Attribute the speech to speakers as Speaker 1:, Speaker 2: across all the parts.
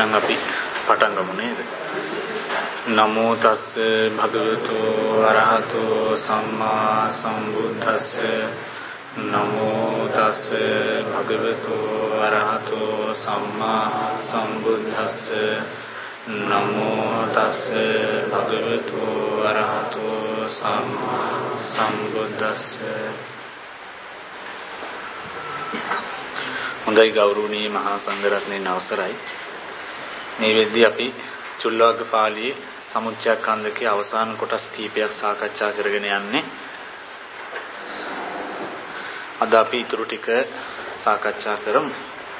Speaker 1: එහෙනම් අපි පටන් ගමු නේද? නමෝ තස් භගවතු අරහතෝ සම්මා සම්බුද්දස්ස. නමෝ තස් භගවතු අරහතෝ සම්මා සම්බුද්දස්ස. නමෝ තස් භගවතු අරහතෝ සම්මා සම්බුද්දස්ස. හොඳයි ගෞරවනීය මහා සංඝරත්නයන් අවසරයි. මේ වෙද්දී අපි චුල්ලවග්ගපාළියේ සමුච්චයකන්දකේ අවසාන කොටස් කීපයක් සාකච්ඡා කරගෙන යන්නේ. අද අපි ඊටු ටික සාකච්ඡා කරමු.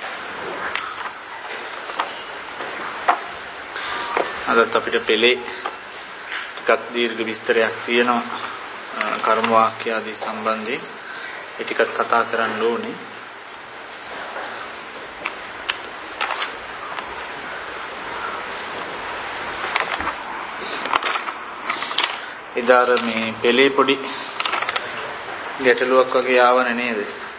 Speaker 1: අදත් අපිට පෙළේ ටිකක් දීර්ඝ විස්තරයක් තියෙනවා කර්ම වාක්‍ය ආදී සම්බන්ධයෙන්. ඒ ටිකත් කතා කරන්න ඕනේ. ඉදාර මේ පෙළේ පොඩි ගැටලුවක් වගේ ආවනේ නේද?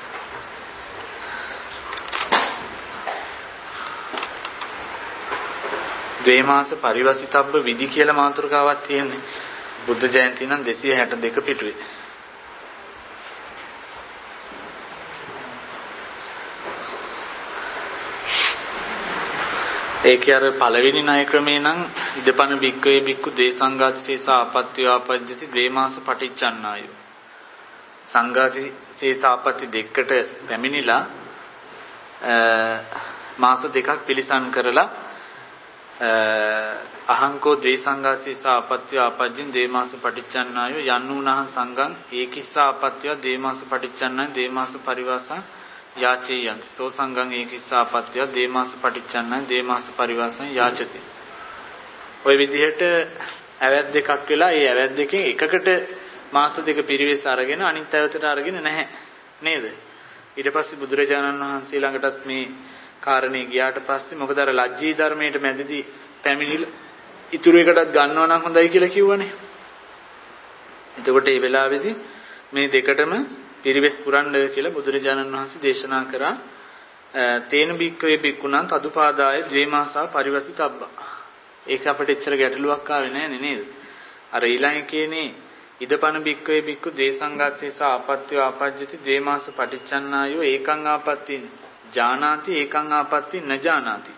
Speaker 1: ද්වේමාස පරිවසිතබ්බ විදි කියලා මාතෘකාවක් තියෙන්නේ. බුද්ධ ජයන්ති නම් 262 පිටුවේ. ඒකේ අර පළවෙනි ණය ක්‍රමේ නම් ඉදපන බික්කවේ බික්කු දේසංගාතිසේස ආපත්‍ය ආපජ්ජති ද්වේමාස පටිච්චන්නාය. සංගාතිසේස ආපත්‍ය දෙකට පැමිණිලා මාස දෙකක් පිළිසන් කරලා අහංකෝ ද්වේසංගාතිසේස ආපත්‍ය ආපජ්ජින් ද්වේමාස පටිච්චන්නාය යන්නුනහ සංගං ඒකිස්ස ආපත්‍ය ද්වේමාස පටිච්චන්නාය ද්වේමාස පරිවාසං යාචේයන්ති සෝ සංගං ඒකිස්සාපත්‍ය දේමාස පටිච්චන්නයි දේමාස පරිවාසං යාචති. ওই විදිහට ඇවැත් දෙකක් වෙලා ඒ ඇවැත් දෙකෙන් එකකට මාස දෙක පිරිවෙස් අරගෙන අනිත් ඇවතට අරගෙන නැහැ නේද? ඊට පස්සේ බුදුරජාණන් වහන්සේ ළඟටත් මේ කාරණේ ගියාට පස්සේ මොකද අර ලජ්ජී ධර්මයට මැදදී පැමිණිලා ඉතුරු එකටත් ගන්නවා නම් හොඳයි කියලා කිව්වනේ. එතකොට මේ වෙලාවේදී මේ දෙකටම පිරිවෙස් පුරන්න කියලා බුදුරජාණන් වහන්සේ දේශනා කරා. තේන බික්කවේ බික්කුණන් තදුපාදාය ද්වේමාසා පරිවසිතබ්බා. ඒක අපිට එච්චර ගැටලුවක් ආවේ නැහැ නේද? අර ඊළඟ කියන්නේ ඉදපන බික්කවේ බික්කු දේසංගාසේස ආපත්‍ය ආපජ්ජති ද්වේමාස පටිච්චන්නායෝ ඒකං ආපත්තින් ජානාති ඒකං ආපත්තින් න ජානාති.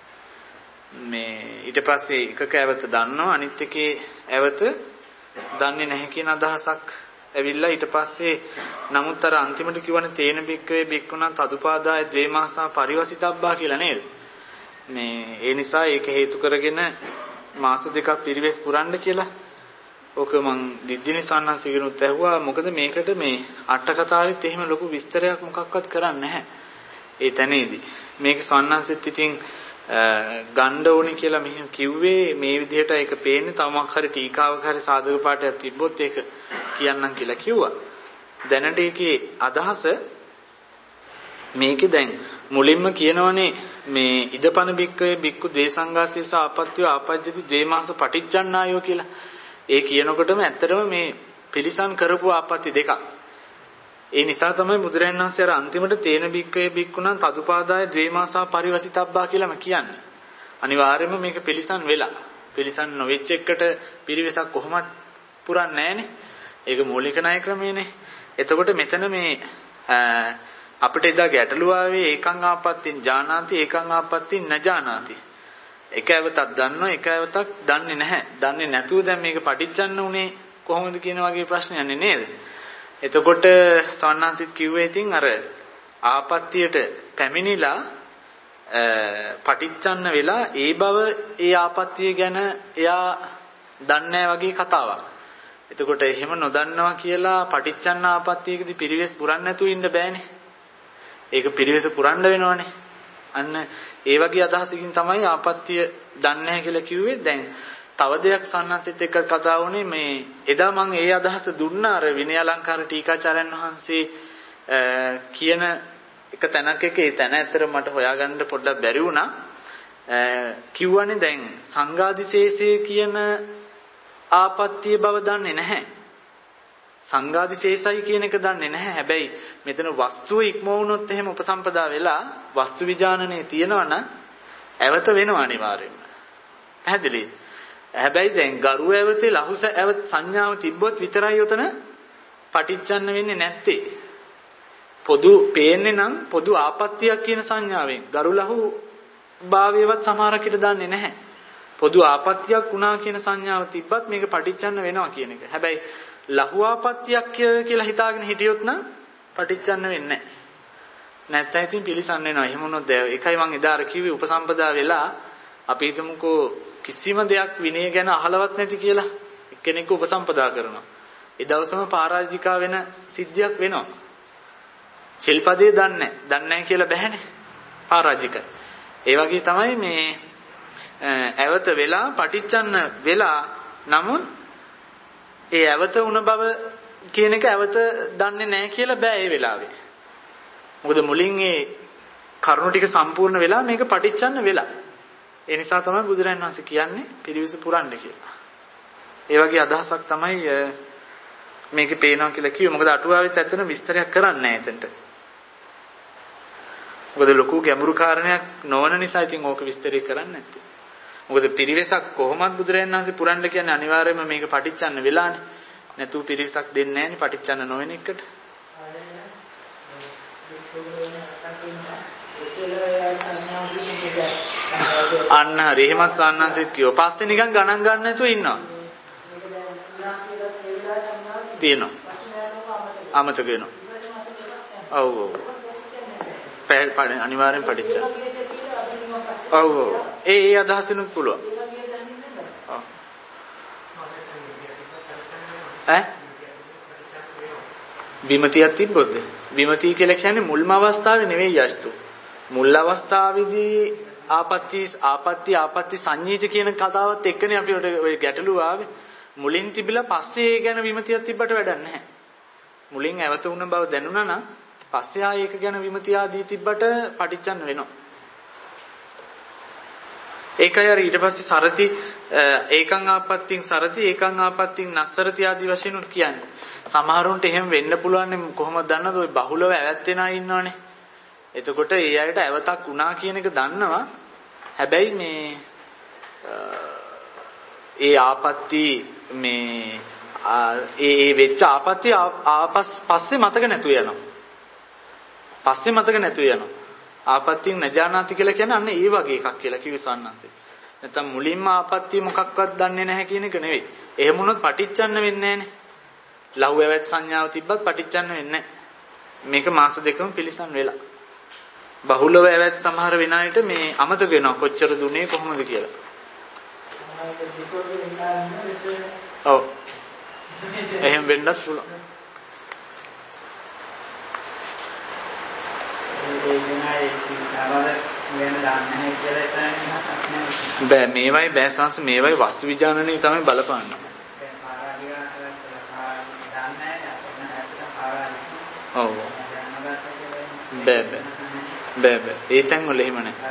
Speaker 1: මේ ඊට පස්සේ එකක ඇවත දන්නවා අනිත් එකේ ඇවත දන්නේ නැහැ කියන අදහසක් ඇවිල්ලා ඊට පස්සේ නමුත් අර අන්තිමට කියවනේ තේන බික්කවේ බික්කුණන් තදුපාදාය ද්වේමාසා පරිවසිතබ්බා කියලා නේද? මේ ඒ නිසා ඒක හේතු කරගෙන මාස දෙකක් පිරිවෙස් පුරන්න කියලා. ඕක මං දිද්දිනි සන්නසිගනුත් ඇහුවා. මොකද මේකට මේ අට කතාවෙත් එහෙම ලොකු විස්තරයක් මොකක්වත් කරන්නේ නැහැ. ඒ තැනේදී මේක සන්නසෙත් ඉතින් ගණ්ඩ ඕනි කියලා මෙහෙම කිව්වේ මේ විදිහට ඒක පේන්නේ තමක් හරි ටීකාවක හරි සාධක පාඩයක් තිබ්බොත් ඒක කියන්නම් කියලා කිව්වා. දැනට ඒකේ අදහස මේකේ දැන් මුලින්ම කියනවනේ මේ ඉදපන බික්කවේ බික්කු දේසංගාසේස ආපත්‍ය ආපජ්ජති ද්වේමාස පටිච්චන්නායෝ කියලා. ඒ කියනකොටම ඇත්තටම මේ පිළිසන් කරපු ආපත්‍ය දෙකක්. ඒ නිසා තමයි බුදුරජාණන් වහන්සේ අර අන්තිමට තේන බික්කවේ බික්කුණන් තදුපාදාය ද්වේමාසා පරිවසිතබ්බා කියලාම කියන්නේ. අනිවාර්යයෙන්ම මේක පිළිසන් වෙලා. පිළිසන් නොවෙච්ච එකට පිරිවෙසක් කොහොමත් පුරන්නේ නැහනේ. ඒක මූලික ණය ක්‍රමයනේ. එතකොට මෙතන මේ අපිට එදා ගැටලුව ආවේ ඒකං ආපත්තින් ජානාති ඒකං ආපත්තින් න ජානාති. එක ඇවතක් දන්නවා එක ඇවතක් දන්නේ නැහැ. දන්නේ නැතුව දැන් මේක පටිච්චන්න උනේ කොහොමද කියන වගේ ප්‍රශ්නයක් නේද? එතකොට සවන්නන්සිට කිව්වේ ඉතින් අර ආපත්තියට පැමිණිලා පටිච්චන්න වෙලා ඒ බව ඒ ආපත්තිය ගැන එයා දන්නේ වගේ කතාවක්. එතකොට එහෙම නොදන්නවා කියලා පටිච්චන්න ආපත්තියකදී පිරිවෙස් පුරන්න නැතුව ඉන්න බෑනේ. ඒක පිරිවෙස පුරන්න වෙනවනේ. අන්න ඒ වගේ අදහසකින් තමයි ආපත්තිය දන්නේ නැහැ කියලා කිව්වේ. දැන් තව දෙයක් සන්නසිට එක්ක කතා වුණේ මේ එදා මම ඒ අදහස දුන්නා අර විනය අලංකාර ටීකාචාර්යන් වහන්සේ කියන එක තැනක ඒ තැන ඇත්තට මට හොයාගන්න පොඩ්ඩක් බැරි වුණා. කිව්වනේ දැන් සංඝාදිශේෂය කියන ආපත්‍ය බව දන්නේ නැහැ. සංඝාදිශේෂයි කියන එක දන්නේ නැහැ. හැබැයි මෙතන වස්තුව ඉක්ම වුණොත් එහෙම උපසම්පදා වෙලා වස්තු විඥානනේ තියෙනවනම් ඇවත වෙනවා අනිවාර්යයෙන්ම. පැහැදිලි. හැබැයි දැන් ගරු ඇවතේ ලහුස ඇවත සංඥාව තිබ්බොත් විතරයි උතන පටිච්චන්න වෙන්නේ නැත්තේ. පොදු පේන්නේ නම් පොදු ආපත්‍තියක් කියන සංඥාවෙන් ගරු ලහු භාවයවත් සමහරකට දන්නේ නැහැ. පොදු ආපත්‍තියක් වුණා කියන සංඥාව තිබ්බත් මේක පටිච්චන්න වෙනවා කියන එක. හැබැයි ලහු ආපත්‍තියක් කියලා හිතාගෙන හිටියොත් නම් පටිච්චන්න වෙන්නේ නැහැ. නැත්නම් ඉතින් පිළිසන්න වෙනවා. එහෙම වුණොත් ඒකයි මම එදා අර කිව්වේ උපසම්පදා වෙලා අපි හිතමුකෝ කිසිම දෙයක් විනය ගැන අහලවත් නැති කියලා එක්කෙනෙක්ව උපසම්පදා කරනවා. ඒ දවසම පරාජිකා වෙන සිද්ධියක් වෙනවා. ශිල්පදේ දන්නේ නැහැ කියලා බැහැනේ. පරාජිකයි. ඒ වගේ තමයි මේ ඇවත වෙලා පටිච්චන්න වෙලා නමුත් ඒ ඇවත උන බව කියන එක ඇවත දන්නේ නැහැ කියලා බෑ ඒ වෙලාවේ. මොකද මුලින් ඒ කරුණු ටික සම්පූර්ණ වෙලා මේක පටිච්චන්න වෙලා. ඒ නිසා තමයි බුදුරජාණන් වහන්සේ කියන්නේ පිරිවිස පුරන්න කියලා. ඒ වගේ අදහසක් තමයි මේකේ පේනවා කියලා කිව්වේ. මොකද අටුවාවෙත් ඇත්තට විස්තරයක් කරන්නේ නැහැ එතනට. මොකද ලොකු ගැඹුරු කාරණයක් නොවන නිසා ඉතින් ඕක විස්තරය කරන්නේ නැත්තේ. මොකද පිරිවෙසක් කොහොමද බුදුරජාණන් වහන්සේ පුරන්න කියන්නේ අනිවාර්යයෙන්ම මේක පටිච්චන්න වෙලානේ. නැතුව පිරිවෙසක් දෙන්නේ නැහැනේ පටිච්චන්න නොවන එකට. අන්න හරි. එහෙමත් සාන්නන්සෙත් කිව්වා. පස්සේ නිකන් ගණන් ගන්න නැතුව ඉන්නවා. තියෙනවා. අමතක වෙනවා. ඔව් ඔව්. අනිවාර්යෙන් පටිච්ච. ඔව් ඔව්. ඒ අදහසිනුත් පුළුවන්. ඔව්. විමතියක් තිබ්බොත් විමතිය කියලා කියන්නේ මුල්ම අවස්ථාවේ නෙවෙයි යස්තු. මුල් අවස්ථාවේදී ආපත්‍ති සංඤීත කියන කතාවත් එක්කනේ අපි ඔය ගැටලුව ආවේ. මුලින් තිබිලා පස්සේ ඒ ගැන විමතියක් තිබ්බට වැඩක් නැහැ. මුලින් ඇවත වුණ බව දැනුණා නම් පස්සේ ආ ඒක ගැන විමතිය ආදී තිබ්බට පටිච්චන්න වෙනවා. ඒකයි අර ඊට පස්සේ සරති ඒකං ආපත්‍තින් සරති ඒකං ආපත්‍තින් නස්සරති ආදී වශයෙන් උත් කියන්නේ. සමහරුන්ට එහෙම වෙන්න පුළුවන් කොහොමද දන්නවද? ඔය බහුලව ඇවැත් වෙනා ඉන්නවනේ. එතකොට ඒ අයට ඇවතක් වුණා කියන එක දන්නවා. හැබැයි මේ ඒ ආපත්‍ති මේ ඒ වෙච්ච ආපත්‍ති පස්සේ මතක නැතුව යනවා. පස්සේ මතක නැතුව යනවා. ආපත්‍තින් නජානාති කියලා කියන්නේ අන්න ඒ වගේ එකක් කියලා කිව්වේ සන්නන්සේ. නැත්තම් මුලින්ම ආපත්‍තිය මොකක්වත් දන්නේ නැහැ කියන එක නෙවෙයි. එහෙම වුණොත් පටිච්චන්න වෙන්නේ නැහනේ. ලහු ඇවැත් සංඥාව තිබ්බත් පටිච්චන්න වෙන්නේ නැහැ. මේක මාස දෙකම පිළිසන් වෙලා. බහුලව ඇවැත් සමහර වෙන අයට මේ අමතක වෙනවා කොච්චර දුන්නේ කොහොමද කියලා. ඔව්. එහෙම වෙන්නත් පුළුවන්. බෑ මේවයි බෑ සංස මේවයි වස්තු විඥානනේ තමයි බලපාන්නේ. ඔව්. බෑ ඒ තැන් වල එහෙම නැහැ.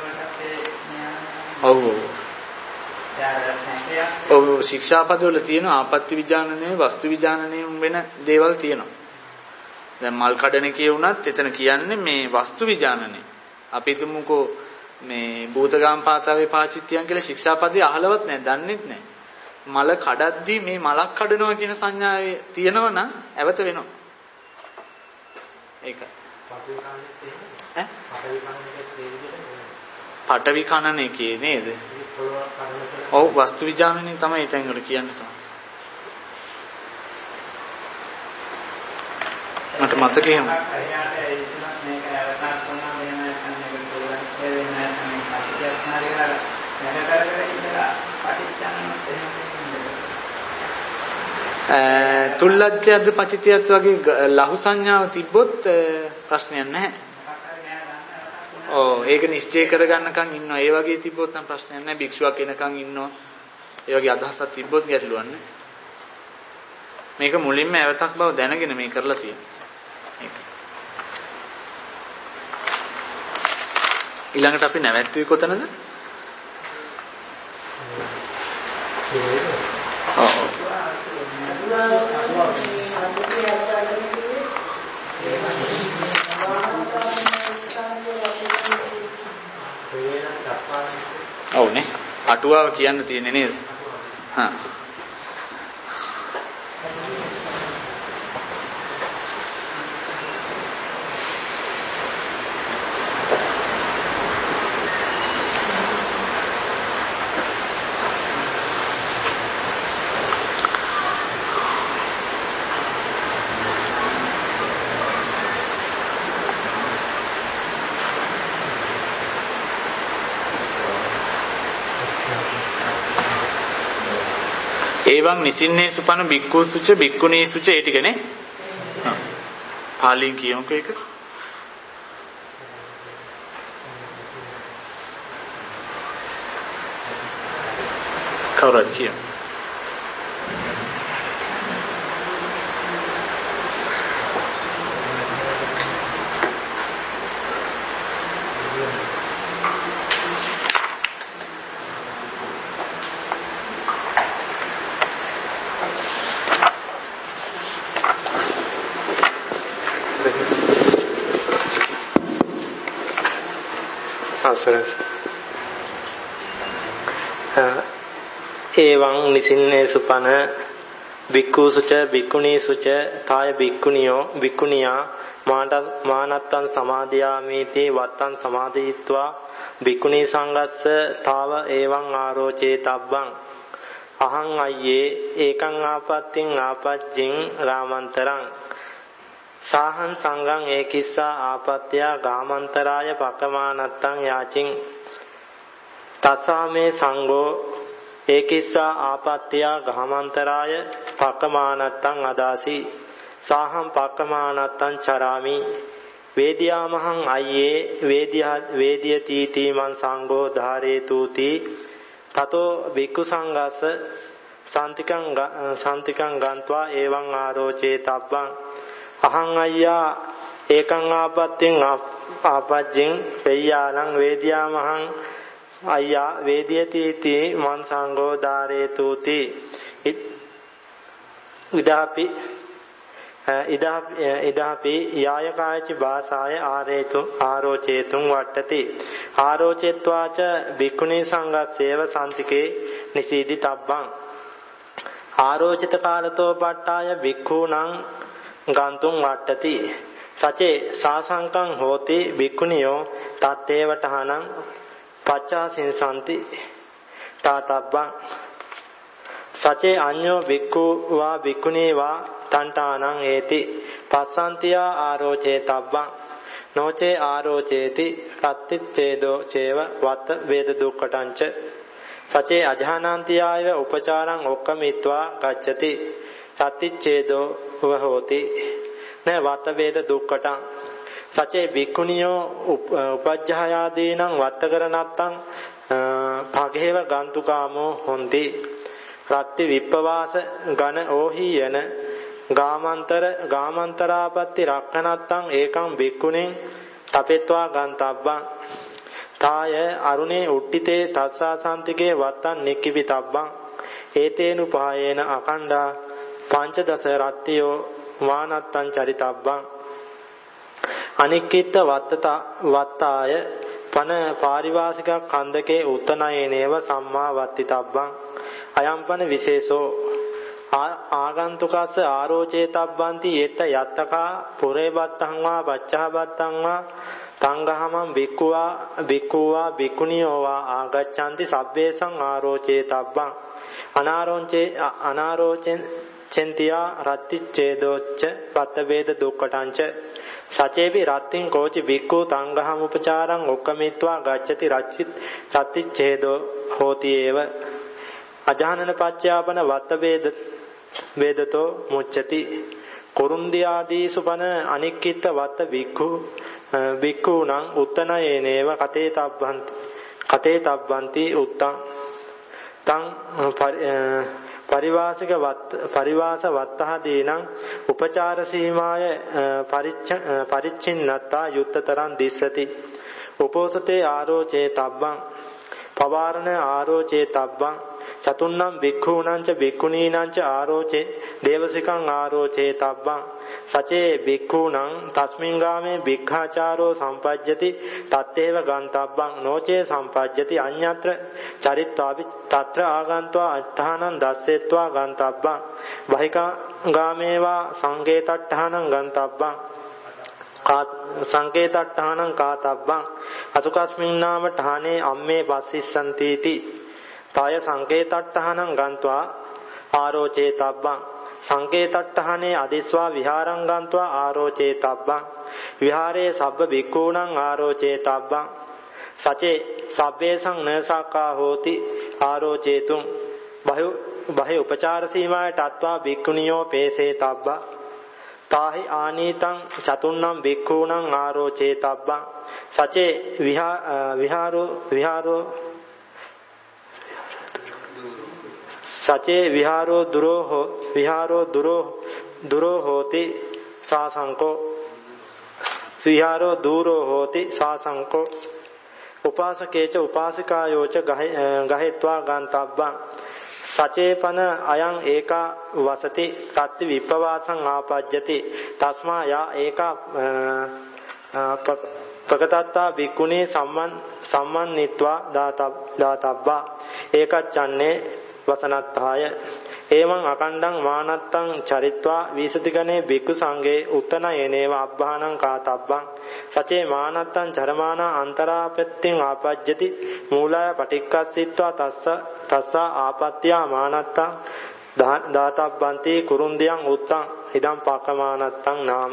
Speaker 1: ඔව් ඔව්. ඔව් ශික්ෂාපද වල තියෙන ආපත්‍ති විඥානනේ වස්තු විඥානනේ වෙන දේවල් තියෙනවා. දැන් මල් කඩන කියුණත් එතන කියන්නේ මේ වස්තු විඥානනේ. අපි හිතමුකෝ මේ භූතගාම පාතාවේ පාචිත්‍යයන් කියලා ශික්ෂාපදේ අහලවත් නැහැ, දන්නෙත් නැහැ. මල කඩද්දී මේ මලක් කඩනවා කියන සංඥාවේ තියෙනවා නම් ඇවත වෙනවා. ඒකයි. පටවි කනනේ කියේ නේද? ඔව් වස්තු විඥානනේ තමයි එතෙන් වල කියන්නේ සංස. මට මතකේ එහෙම. තුල්ලජ්ජද පචිතියත් වගේ ලහු සංඥාව තිබ්බොත් ප්‍රශ්නයක් නැහැ. ඔව් ඒක නිශ්චය කරගන්නකම් ඉන්නවා. ඒ වගේ තිබ්බොත් නම් ප්‍රශ්නයක් නැහැ. භික්ෂුවක් එනකම් ඉන්නවා. ඒ වගේ අදහසක් තිබ්බොත් ගැටලුවක් නැහැ. මේක මුලින්ම ඇවතක් බව දැනගෙන මේ කරලා තියෙනවා. ඊළඟට අපි නැවැත්වුවේ කොතනද? ඔව්නේ. අටුවාව කියන්න තියෙන්නේ නේද? හා. එවං නිසින්නේ සුපන බික්ඛු සුච බික්ඛුනී සුච ඒ ටිකනේ. පාලියෙන් කියමුකෝ ඒක. කවුරුද කියන්නේ?
Speaker 2: එවං නිසින්නේ සුපන බික්ඛු සුච බික්ඛුනී සුච තාය බික්ඛුනියෝ බික්ඛුනියා මානත්තං සමාදියාමේති වත්තං සමාදිත්වා බික්ඛුනී සංගස්ස තාව එවං ආරෝචේ තබ්බං අහං අයියේ ඒකං ආපත්තිං ආපජ්ජින් රාමන්තරං සාහං සංගං ඒකිස්සා ආපත්‍යා ගාමන්තරාය පකමානත්තං යාචින් තස්සාමේ සංඝෝ ඒකිස්සා ආපත්‍යා ගාමන්තරාය පකමානත්තං අදාසි සාහං පකමානත්තං චරාමි වේදියාමහං අයියේ වේදියති මං සංඝෝ ධාරේතුති තතෝ බික්ඛු සංඝස්ස සම්තිකං ගන්්වා එවං ආරෝචේ තබ්බං අහං අයියා ඒකං ආපත්තිං ආපජ්ජින් පෙය්‍යාලං වේදියාමහං අයියා වේදියති මං සංඝෝ ධාරේතුති ඉදාපි යායකායච භාසාය ආරෝචේතුං වට්ටති ආරෝචෙත්වාච බික්ඛුනී සංඝස්සේව සම්තිකේ නිසීදි තබ්බං ආරෝචිත කාලතෝ පට්ඨාය බික්ඛූණං ගන්තුං වට්ටති සචේ සාසංකං හෝති බික්ඛුනියෝ තත්තේවටහනං පච්චාසින් සම්ති තාතබ්බං සචේ අඤ්ඤෝ බික්ඛු වා බික්ඛුනී වා තණ්ඨානං ඒති පස්සන්තියා ආරෝචේ තබ්බං නොචේ ආරෝචේති රත්තිච්ඡේදෝ චේව වත වේද දුක්ඛටංච සචේ අජානන්තියාය උපචාරං ඔක්කමිත්වා ගච්ඡති රත්තිච්ඡේදෝ වහෝති න වත වේද දුක්ඛටං සචේ බික්ඛුනියෝ උපජ්ජහායාදීනං වත්තකරණත්තං භගේව ගන්තුකාමෝ හොಂತಿ රත්ති විප්පවාස ඝන ඕහි යන ගාමන්තරාපත්ති රක්ඛනත්තං ඒකං බික්ඛුනින් තපෙත්වා ගන්තබ්බං තාය අරුණේ උට්ටිතේ තස්සාසන්තිකේ වත්තං නික්කිපිතබ්බං ඒතේනු පහයේන අකණ්ඩා පංචදස රත්තියෝ වානත්තං චරිතබ්බං අනික්කිත වත්තාය පන පාරිවාසික කන්දකේ උත්තනයනේව සම්මා වත්තිතබ්බං අයම්පන විශේෂෝ ආගන්තුකස්ස ආරෝචේතබ්බන්ති යෙත්ත යත්තකා පුරේබත්තං වා පච්චහබත්තං වා තංගහමං බික්ඛුවා බික්ඛුනියෝ වා ආගච්ඡanti සබ්බේසං ආරෝචේතබ්බං අනාරෝචෙන් චෙන්තියා රත්තිච්ඡේදෝච්ච පත්තවේද දුක්ඛටංච සචේපි රත්තින් කෝචි බික්ඛු තංගහම උපචාරං ඔක්කමිත්වා ගච්ඡති රත්තිච්ඡේදෝ හෝති ඒව අජානන පච්චයාපන වත්ත වේදතෝ මුච්ඡති කුරුන්දී ආදී සුපන අනික්කිත වත්ත බික්ඛූණං උත්තනයේනේව කතේ තබ්බන්ති උත්තං තං පරිවාස වත්තහදීනං උපචාර සීමාය පරිච්ඡින්නත්තා යුත්තතරං දිස්සති උපෝසතේ ආරෝචේ තබ්බං පවාරණ ආරෝචේ තබ්බං චතුන්නම් බික්ඛූණං ච බික්ඛුනීනං ච ආරෝචේ දේවසිකං ආරෝචේ තබ්බං සචේ බික්ඛූණං තස්මින් ගාමේ බික්ඛාචාරෝ සම්පජ්ජති තත්තේව ගන්තබ්බං නොචේ සම්පජ්ජති අඤ්ඤත්‍ර චරිත්වාපි తත්‍ර ආගන්त्वा අත්තානං දස්සෙත්වා ගන්තබ්බං බහිකා ගාමේවා සංකේතට්ඨානං ගන්තබ්බං සංකේතට්ඨානං කාතබ්බං අසුකස්මින් නාම ඨානේ අම්මේ පස්සිස්සන්තිති පාය සංකේතට්ඨානං ගන්त्वा ආරෝචේතබ්බං සංකේතට්ඨානේ අදිස්වා විහාරං ගන්त्वा ආරෝචේතබ්බං විහාරේ සබ්බ බික්ඛූණං ආරෝචේතබ්බං සචේ සබ්බේසං නසකා හෝති ආරෝචේතුං බහි උපචාර සීමාය තත්වා බික්ඛුනියෝ පේසේතබ්බා තාහි ආනීතං චතුන්නම් බික්ඛූණං ආරෝචේතබ්බං සචේ විහාරෝ සචේ විහාරෝ දුරෝ හෝති සාසංකෝ විහාරෝ දූරෝ හෝති සාසංකෝ උපාසකේච උපාසිකායෝච ගහෙත්වා ගන්තබ්බං සචේපන අයං ඒකා වසති තත්ති විප්පවාසං ආපජ්ජති තස්මා යා ඒකා පකතත්තා බික්කුණී සම්මන්නිත්වා දාතබ්බා ඒකච්ඡන්නේ වසනත්තාය එවං අකණ්ඩං මානත්තං චරිත්වා විසතිගනේ බික්කු සංඝේ උත්තනයනේව අබ්බානං කාතබ්බං සචේ මානත්තං චරමාන අන්තරාපත්තිං ආපජ්ජති මූලාය පටික්කස්සිත්වා තස්සා ආපත්‍යා මානත්තං දාතබ්බන්ති කුරුන්දියං උත්තං ඉදං පකමානත්තං නාම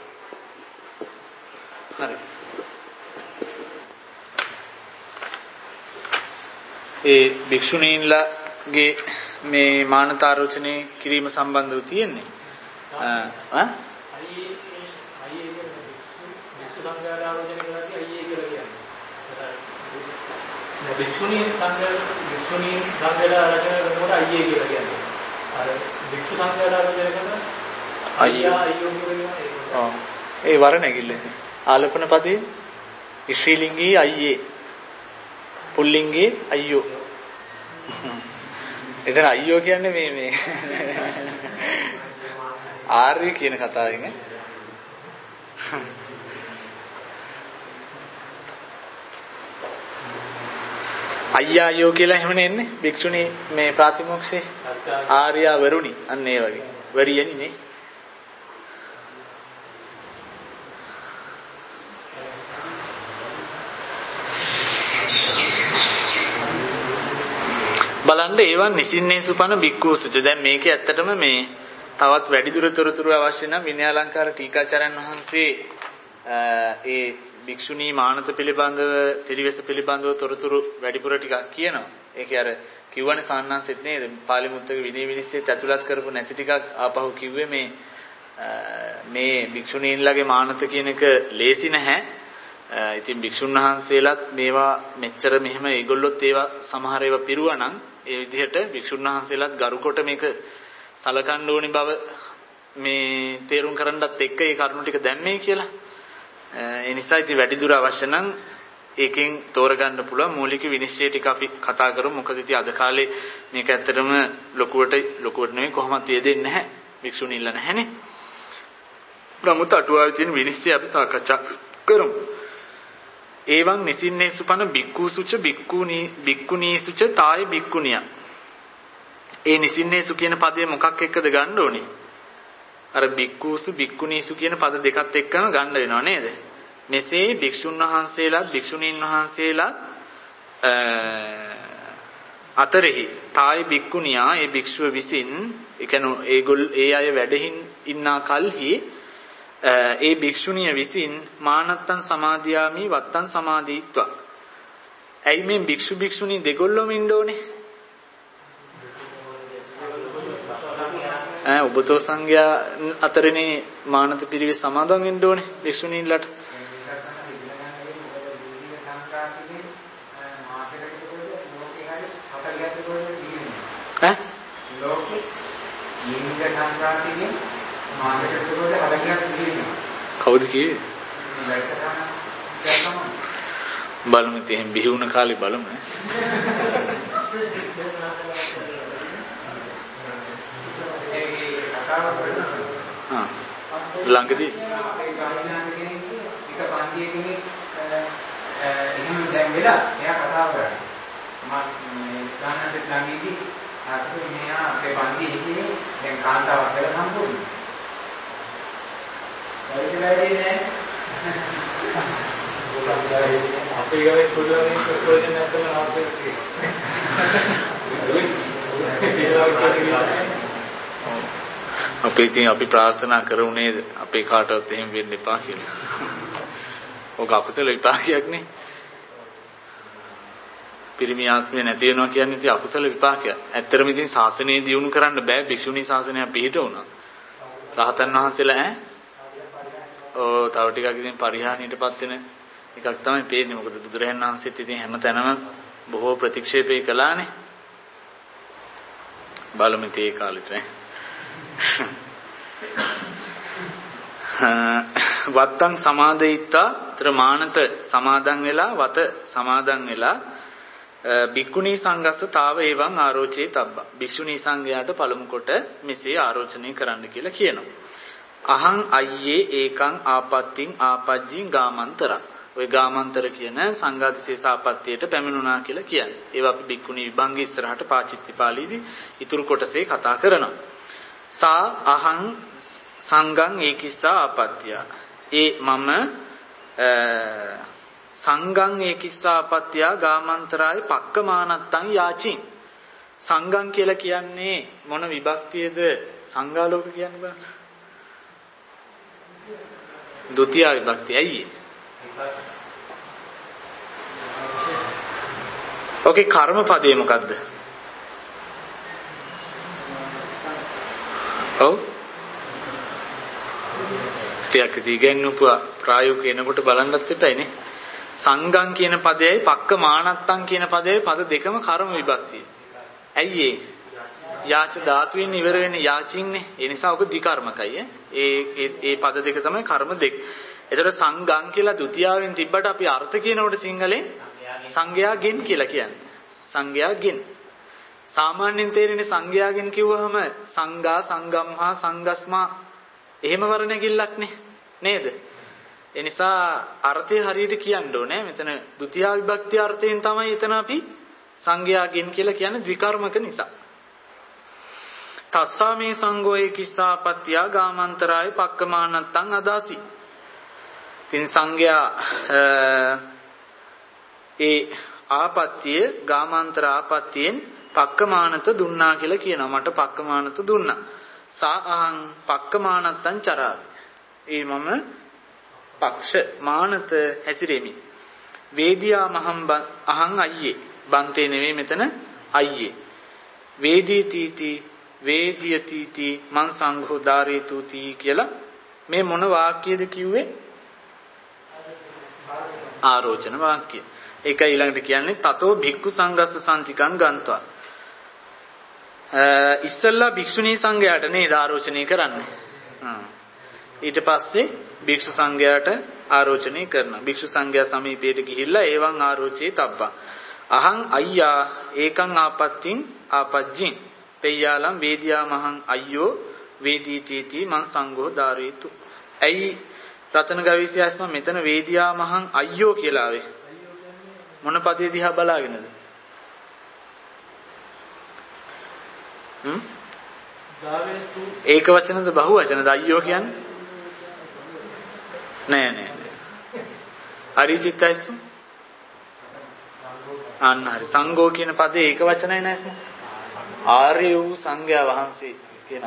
Speaker 1: හරි ඒ භික්ෂුණීන්ලාගේ මේ මානතාරෝචනය කිරීම සම්බන්ධව තියෙන්නේ
Speaker 3: භික්ෂුණීන් සංඝයාලා ආරාධනා කරනකොට අයියේ කියලා කියන්නේ. අර භික්ෂු සංඝයාලා ආරාධනා කරන අයියා අයියෝ කියනවා.
Speaker 1: ඔව්. ඒ වර නැගිල්ල. ආලපන පදේ ශ්‍රීලිංගී අයියේ. පුල්ලිංගී අයියෝ. එතන අයියෝ කියන්නේ මේ ආර්ය කියන කතාවෙන් අයියා අයියෝ කියලා එහෙම නෙන්නේ භික්ෂුණී මේ ප්‍රාතිමෝක්ෂේ ආර්යා වරුණි අන්න ඒ වගේ වරියනි නේ බලන්න ඒවන් නිසින්නේසුපන බික්කූසුච දැන් මේකේ ඇත්තටම මේ තවත් වැඩිදුර තොරතුරු අවශ්‍ය නම් විනයාලංකාර ටීකාචාර්යන් වහන්සේ ඒ භික්ෂුණී මානත පිළිබඳව පිරිවෙස පිළිබඳව තොරතුරු වැඩිපුර ටිකක් කියනවා. ඒකේ අර කිව්වනේ සාන්නාංශෙත් නේද? පාලි මුත්තක විනය විනිශ්චයත් ඇතුළත් කරපු නැති ටිකක් ආපහු කිව්වේ මේ භික්ෂුණීන්ලගේ මානත කියන එක ලේසි නැහැ. ඉතින් භික්ෂුන් වහන්සේලාත් මේවා මෙච්චර මෙහෙම ඒගොල්ලොත් ඒවා සමහර ඒවා පිරුවා නම් ඒ විදිහට භික්ෂුන් වහන්සේලාත් ගරුකොට මේක සලකන්න ඕනි බව මේ තේරුම් කරන්නත් එක්ක ඒ කරුණු ටික දැම්මේ කියලා. ඒ නිසා ඉතින් වැඩි දුර අවශ්‍ය නම් ඒකෙන් තෝරගන්න පුළුවන් මූලික විනිශ්චය ටික අපි කතා කරමු. මොකද ඉතින් අද කාලේ මේක ඇත්තටම ලොකුවට නෙවෙයි කොහොමද යෙදෙන්නේ නැහැ. භික්ෂුණීලා නැහැනේ. නමුත් අටුවාවේ තියෙන විනිශ්චය අපි සාකච්ඡා කරමු. එවං නිසින්නේසුපන බික්කූසුච බික්කුණීසුච තාය බික්කුණිය. ඒ නිසින්නේසු කියන පදේ මොකක් එක්කද ගන්න ඕනේ? අර බික්කූසු බික්කුණීසු කියන පද දෙකත් එක්කම ගන්න වෙනව නේද? මෙසේ භික්ෂුන් වහන්සේලාත් භික්ෂුණීන් වහන්සේලාත් අතරෙහි තාය බික්කුණියා ඒ භික්ෂුව විසින් ඒ කියන්නේ ඒ අය වැඩහින් ඉන්නා කල්හි ඒ භික්ෂුණිය විසින් මානත්තං සමාදියාමි වත්තං සමාදීත්වා. ඇයි මේ භික්ෂු භික්ෂුණී දෙගොල්ලොම ඉන්න ඕනේ? ඔබතෝ සංඝයා අතරිනේ මානත පිරිවෙස් සමාදන් වෙන්න ඕනේ භික්ෂුණීන්ලට.
Speaker 3: ලෝකේ ලිංග සංකාතිකේ මානසික දුරවල හදගියක් තියෙනවා.
Speaker 1: කවුද කියේ? බලමු ඉතින් බිහි වුණ කාලේ බලමු. ළඟදී
Speaker 4: අපේ ස්වාමීන් කෙනෙක් එක පන්තියේ කෙනෙක් එහෙම දැන් වෙලා එයා කතා කරන්නේ. මම ස්වාමීන් ළඟදී ආසතු මෙයා අපේ පන්තියේ ඉන්නේ දැන් කාන්තාවක් කියලා සම්පූර්ණ. ඒකලයි නෑ.
Speaker 3: අපේ ගාවේ පොඩ්ඩක් ප්‍රොජෙක්ට් එකක් කරලා ආපේ
Speaker 1: අපි ඉතින් අපි ප්‍රාර්ථනා කරු නේද අපේ කාටවත් එහෙම වෙන්න එපා කියලා. ඔක අකුසල විපාකයක් නේ. පිරිමි ආත්මය නැති වෙනවා කියන්නේ ඉතින් අකුසල විපාකයක්. ඇත්තටම ඉතින් ශාසනය දියුණු කරන්න බෑ භික්ෂුණී ශාසනය පිළිහිට වුණා. රහතන් වහන්සේලා තව ටිකක් ඉතින් පරිහානියටපත් වෙන එකක් තමයි පේන්නේ. මොකද බුදුරජාණන් වහන්සේත් ඉතින් හැමතැනම බොහෝ ප්‍රතික්ෂේපේ කළානේ. බලමු තේ කාලෙට නේ. වත්තං සමාදිත්තා ත්‍රමානත සමාදන් වෙලා වත සමාදන් වෙලා භික්ඛුනී සංඝස්ස තාව එවං ආරෝචේ තබ්බා. භික්ෂුණී සංඝයාට පළමු කොට මෙසේ ආරෝචනය කරන්න කියලා කියනවා. අහං අයියේ ඒකං ආපත්තිං ආපජ්ජින් ගාමන්තරං. ඔය ගාමන්තර කියන සංඝාදිශේෂ ආපත්තියට පැමිණුණා කියලා කියන්නේ. ඒවා අපි භික්ඛුණී විභංග ඉස්සරහට පාචිත්තිපාලීදී ඉතුරු කොටසේ කතා කරනවා. සා අහං සංඝං ඒකිස්සා ආපත්තිය. ඒ මම සංඝං ඒකිස්සා ආපත්තිය ගාමන්තරාය පක්කමානත්තං යාචින්. සංඝං කියලා කියන්නේ මොන විභක්තියද? සංඝාලෝක කියන්නේ බලන්න. ဒုတိယ විභක්තිය. ඇයි ඒ? ඔකේ කර්මපදේ මොකද්ද? ඔව් ටිකක් දීගෙනුප ප්‍රායෝගික එනකොට බලන්නත් එපයිනේ. සංඝං කියන පදයයි පක්ක මානත්තං කියන පදයයි පද දෙකම කර්ම විභක්තිය. ඇයි ඒ? යාච ධාතුවෙන් ඉවර වෙන්නේ යාචින්නේ. ඒ නිසා ඔක ද්විකර්මකයි. ඒ පද දෙක තමයි කර්ම දෙක. ඒතර සංඝං කියලා ဒုတိ යාවෙන් තිබ්බට අපි අර්ථ කියනකොට සිංහලෙන් සංඝයාගෙන් කියලා කියන්නේ. සංඝයාගෙන්. සාමාන්‍යයෙන් තේරෙන්නේ සංඝයාගෙන් කිව්වහම සංඝා සංගම්හා සංගස්මා එහෙම වර්ණගිල්ලක් නේද? ඒ නිසා අර්ථය හරියට කියන්න ඕනේ. මෙතන ဒုတိ යා විභක්ති අර්ථයෙන් තමයි එතන අපි සංඝයාගෙන් කියලා කියන්නේ ද්විකර්මක නිසා. තස්සාමේ සංඝෝයේ කිස්සාපත්තිය ගාමන්තරාය පක්කමානත්තං අදාසි. තින් සංඝයා ඒ ආපත්තිය ගාමාන්තර ආපත්තියෙන් පක්කමානත දුන්නා කියලා කියනවා. මට පක්කමානත දුන්නා. සා අහං පක්කමානත්තං චරාමි. ඒ මම පක්ෂ මානත හැසිරෙමි. වේදියා මහම් අහං අයියේ. බන්තේ නෙවෙයි මෙතන අයියේ. වේදී තීති වේදිය තීති මං සංඝෝ දාරේතු තී කියලා මේ මොන වාක්‍යයද කිව්වේ? ආරෝචන වාක්‍යය. ඒකයි ඊළඟට කියන්නේ තතෝ භික්ඛු සංඝස්ස සම්තිකං ගන්නවා. ඉස්සල්ලා භික්ෂුණී සංඝයාට නේද ආරෝචනය කරන්නේ. ඊට පස්සේ භික්ෂු සංඝයාට ආරෝචනය කරනවා. භික්ෂු සංඝයා සමීපයට ගිහිල්ලා එවං ආරෝචේ තබ්බා. අහං අයියා ඒකං ආපත්තිං ආපජ්ජින් පෙය්‍යාලම් වේදියා මහං අයියෝ වේදීතීති මං සංඝෝ දාරේතු. ඇයි රතන ගවීසියස්ම මෙතන වේදියා මහං අයියෝ කියලා ආවේ? මොන පදේ දිහා බලාගෙනද? ඒක වචනද බහු වචනද අයියෝ කියන්නේ? නෑ. අරිචිත්තයිස් අන්න හරි. සංඝෝ කියන පදේ ඒක වචනයි නෑස්නේ. ආර්ය වූ සංඝයා වහන්සේ කියන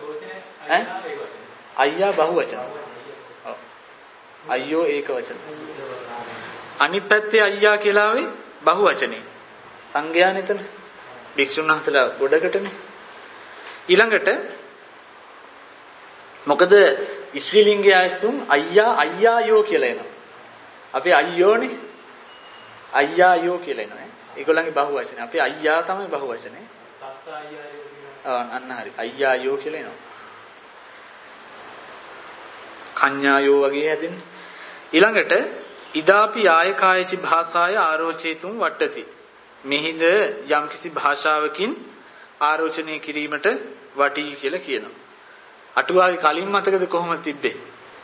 Speaker 1: අයියා බහු වචන. ඔව්. අයියෝ ඒක වචන. අනිත් පැත්තේ අයියා කියලා ආවේ බහු වචනේ. සංඝයා නෙතන. භික්ෂුන් වහන්සේලා ගොඩකටනේ. ඊළඟට මොකද ඉස්ත්‍රීලිංගයේ ආයසුන් අයියායෝ කියලා එනවා. අපි අයියෝනේ. අයියායෝ කියලා එනවා. ඒගොල්ලන්ගේ බහු වචනේ. අපි අයියා තමයි බහු වචනේ. අන්න හරි. අයියායෝ කියලා එනවා. කඤ්ඤායෝ වගේ හැදෙන්නේ. ඊළඟට ඉදාපි ආයකායචි භාෂාය ආරෝචේතුම් වට්ටති. මෙහිද යම්කිසි භාෂාවකින් ආරෝචනය කිරීමට වටී කියලා කියනවා. අටුවාවේ කලින් මතකද කොහොමද තිබ්බේ?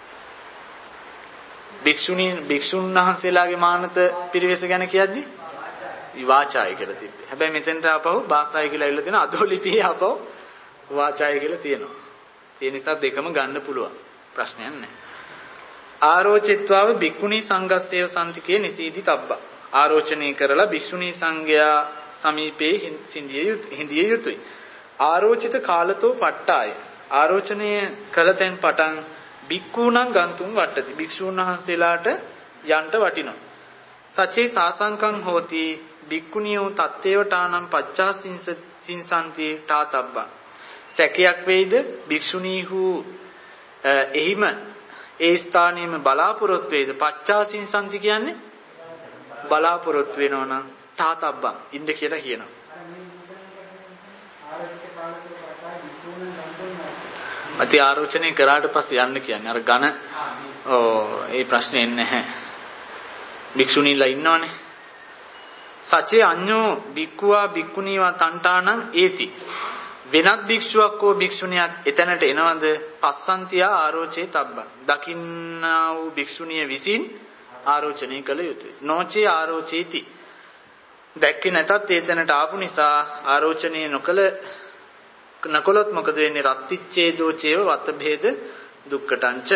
Speaker 1: භික්ෂුන් වහන්සේලාගේ මානත පිරිවෙස ගැන කියද්දි වාචාය කියලා තිබ්බේ. හැබැයි මෙතෙන්ට ආපහු භාසාය කියලා ඇවිල්ලා තියෙනවා. අදෝ ලිපියේ ආපහු වාචාය කියලා තියෙනවා. ඒ නිසා දෙකම ගන්න පුළුවන්. ප්‍රශ්නයක් නැහැ. ආරෝචිත්වාව භික්ඛුනී සංඝස්සේව සම්තිකේ නිසීදි තබ්බා. ආරෝචනය කරලා භික්ෂුණී සංඝයා සමීපේ හිඳිය යුතුය. ආරෝචිත කාලතෝ පට්ටාය. ආරෝචනය කළ තැන් පටන් භික්ඛූණං ගන්තුම් වට්ටති. භික්ෂූන් වහන්සේලාට යන්ට වටිනවා. සචේ සාසංකං හෝති භික්ඛුනියෝ තත්තේවටානම් පච්චා සින්සන්ති තාතබ්බා. සැකයක් වෙයිද භික්ෂුණීහු එහිම ඒ ස්ථානෙම බලාපොරොත්තු වේද? පච්චා සින්සන්ති කියන්නේ බලාපොරොත්තු වෙනවා නම් තාතබ්බා ඉන්න කියලා කියනවා. අති ආරෝචනය කරාට පස්සේ යන්න කියන්නේ අර ඝන ඒ ප්‍රශ්නේ එන්නේ නැහැ. භික්ෂුණීලා ඉන්නවනේ. සචේ අඤ්ඤෝ භික්ඛුවා භික්ඛුණීවා තණ්ඨානං ඒති. වෙනත් භික්ෂුවක් හෝ භික්ෂුණියක් එතනට එනවද? පස්සන්තියා ආරෝචේ තබ්බා. දකින්නා වූ භික්ෂුණිය විසින් ආරෝචනය කළ යුතුය. නොචේ ආරෝචේති. දැක්කේ නැතත් එතනට ආපු නිසා ආරෝචනය නොකළොත් මොකද වෙන්නේ? රත්තිච්ඡේදෝ චේව වත භේද දුක්ඛටංච.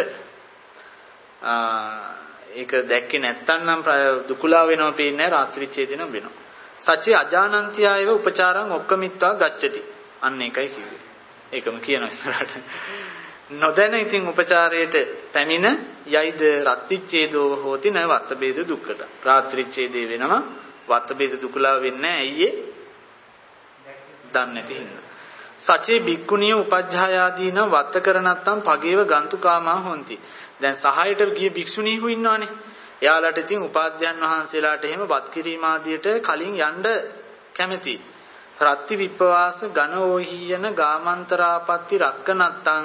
Speaker 1: ඒක දැක්කේ නැත්තම් නම් දුකුලා වෙනවා පේන්නේ නැහැ. රාත්‍රිච්ඡේදිනම් වෙනවා. සචේ අජානන්තියව උපචාරං ඔක්කමිත්වා ගච්ඡති. අන්න ඒකයි කිව්වේ. ඒකම කියන ඉස්සරහට. නොදැන ඉතින් උපචාරයට පැමිණ යයිද රත්තිච්ඡේදෝ හෝති න වත භේද දුක්ඛට. රාත්‍රිච්ඡේදේ වෙනවා. වත භේද දුකුලා වෙන්නේ නැහැ. ඇයි ඒ? දන්නේ නැති හින්දා. සචේ භික්ඛුනිය උපජ්ජායාදීන වත්ත කරනත්තම් පගේව ගන්තුකාමා හොಂತಿ. දැන් සහායට ගිය භික්ෂුණීහු ඉන්නවනේ. එයාලට ඉතින් උපාධ්‍යයන් වහන්සේලාට එහෙම වත් කිරීම ආදියට කලින් යන්න කැමැති. රත්ති විප්පවාස ඝන ඕහීයන ගාමන්තරාපත්ති රක්කනත්තං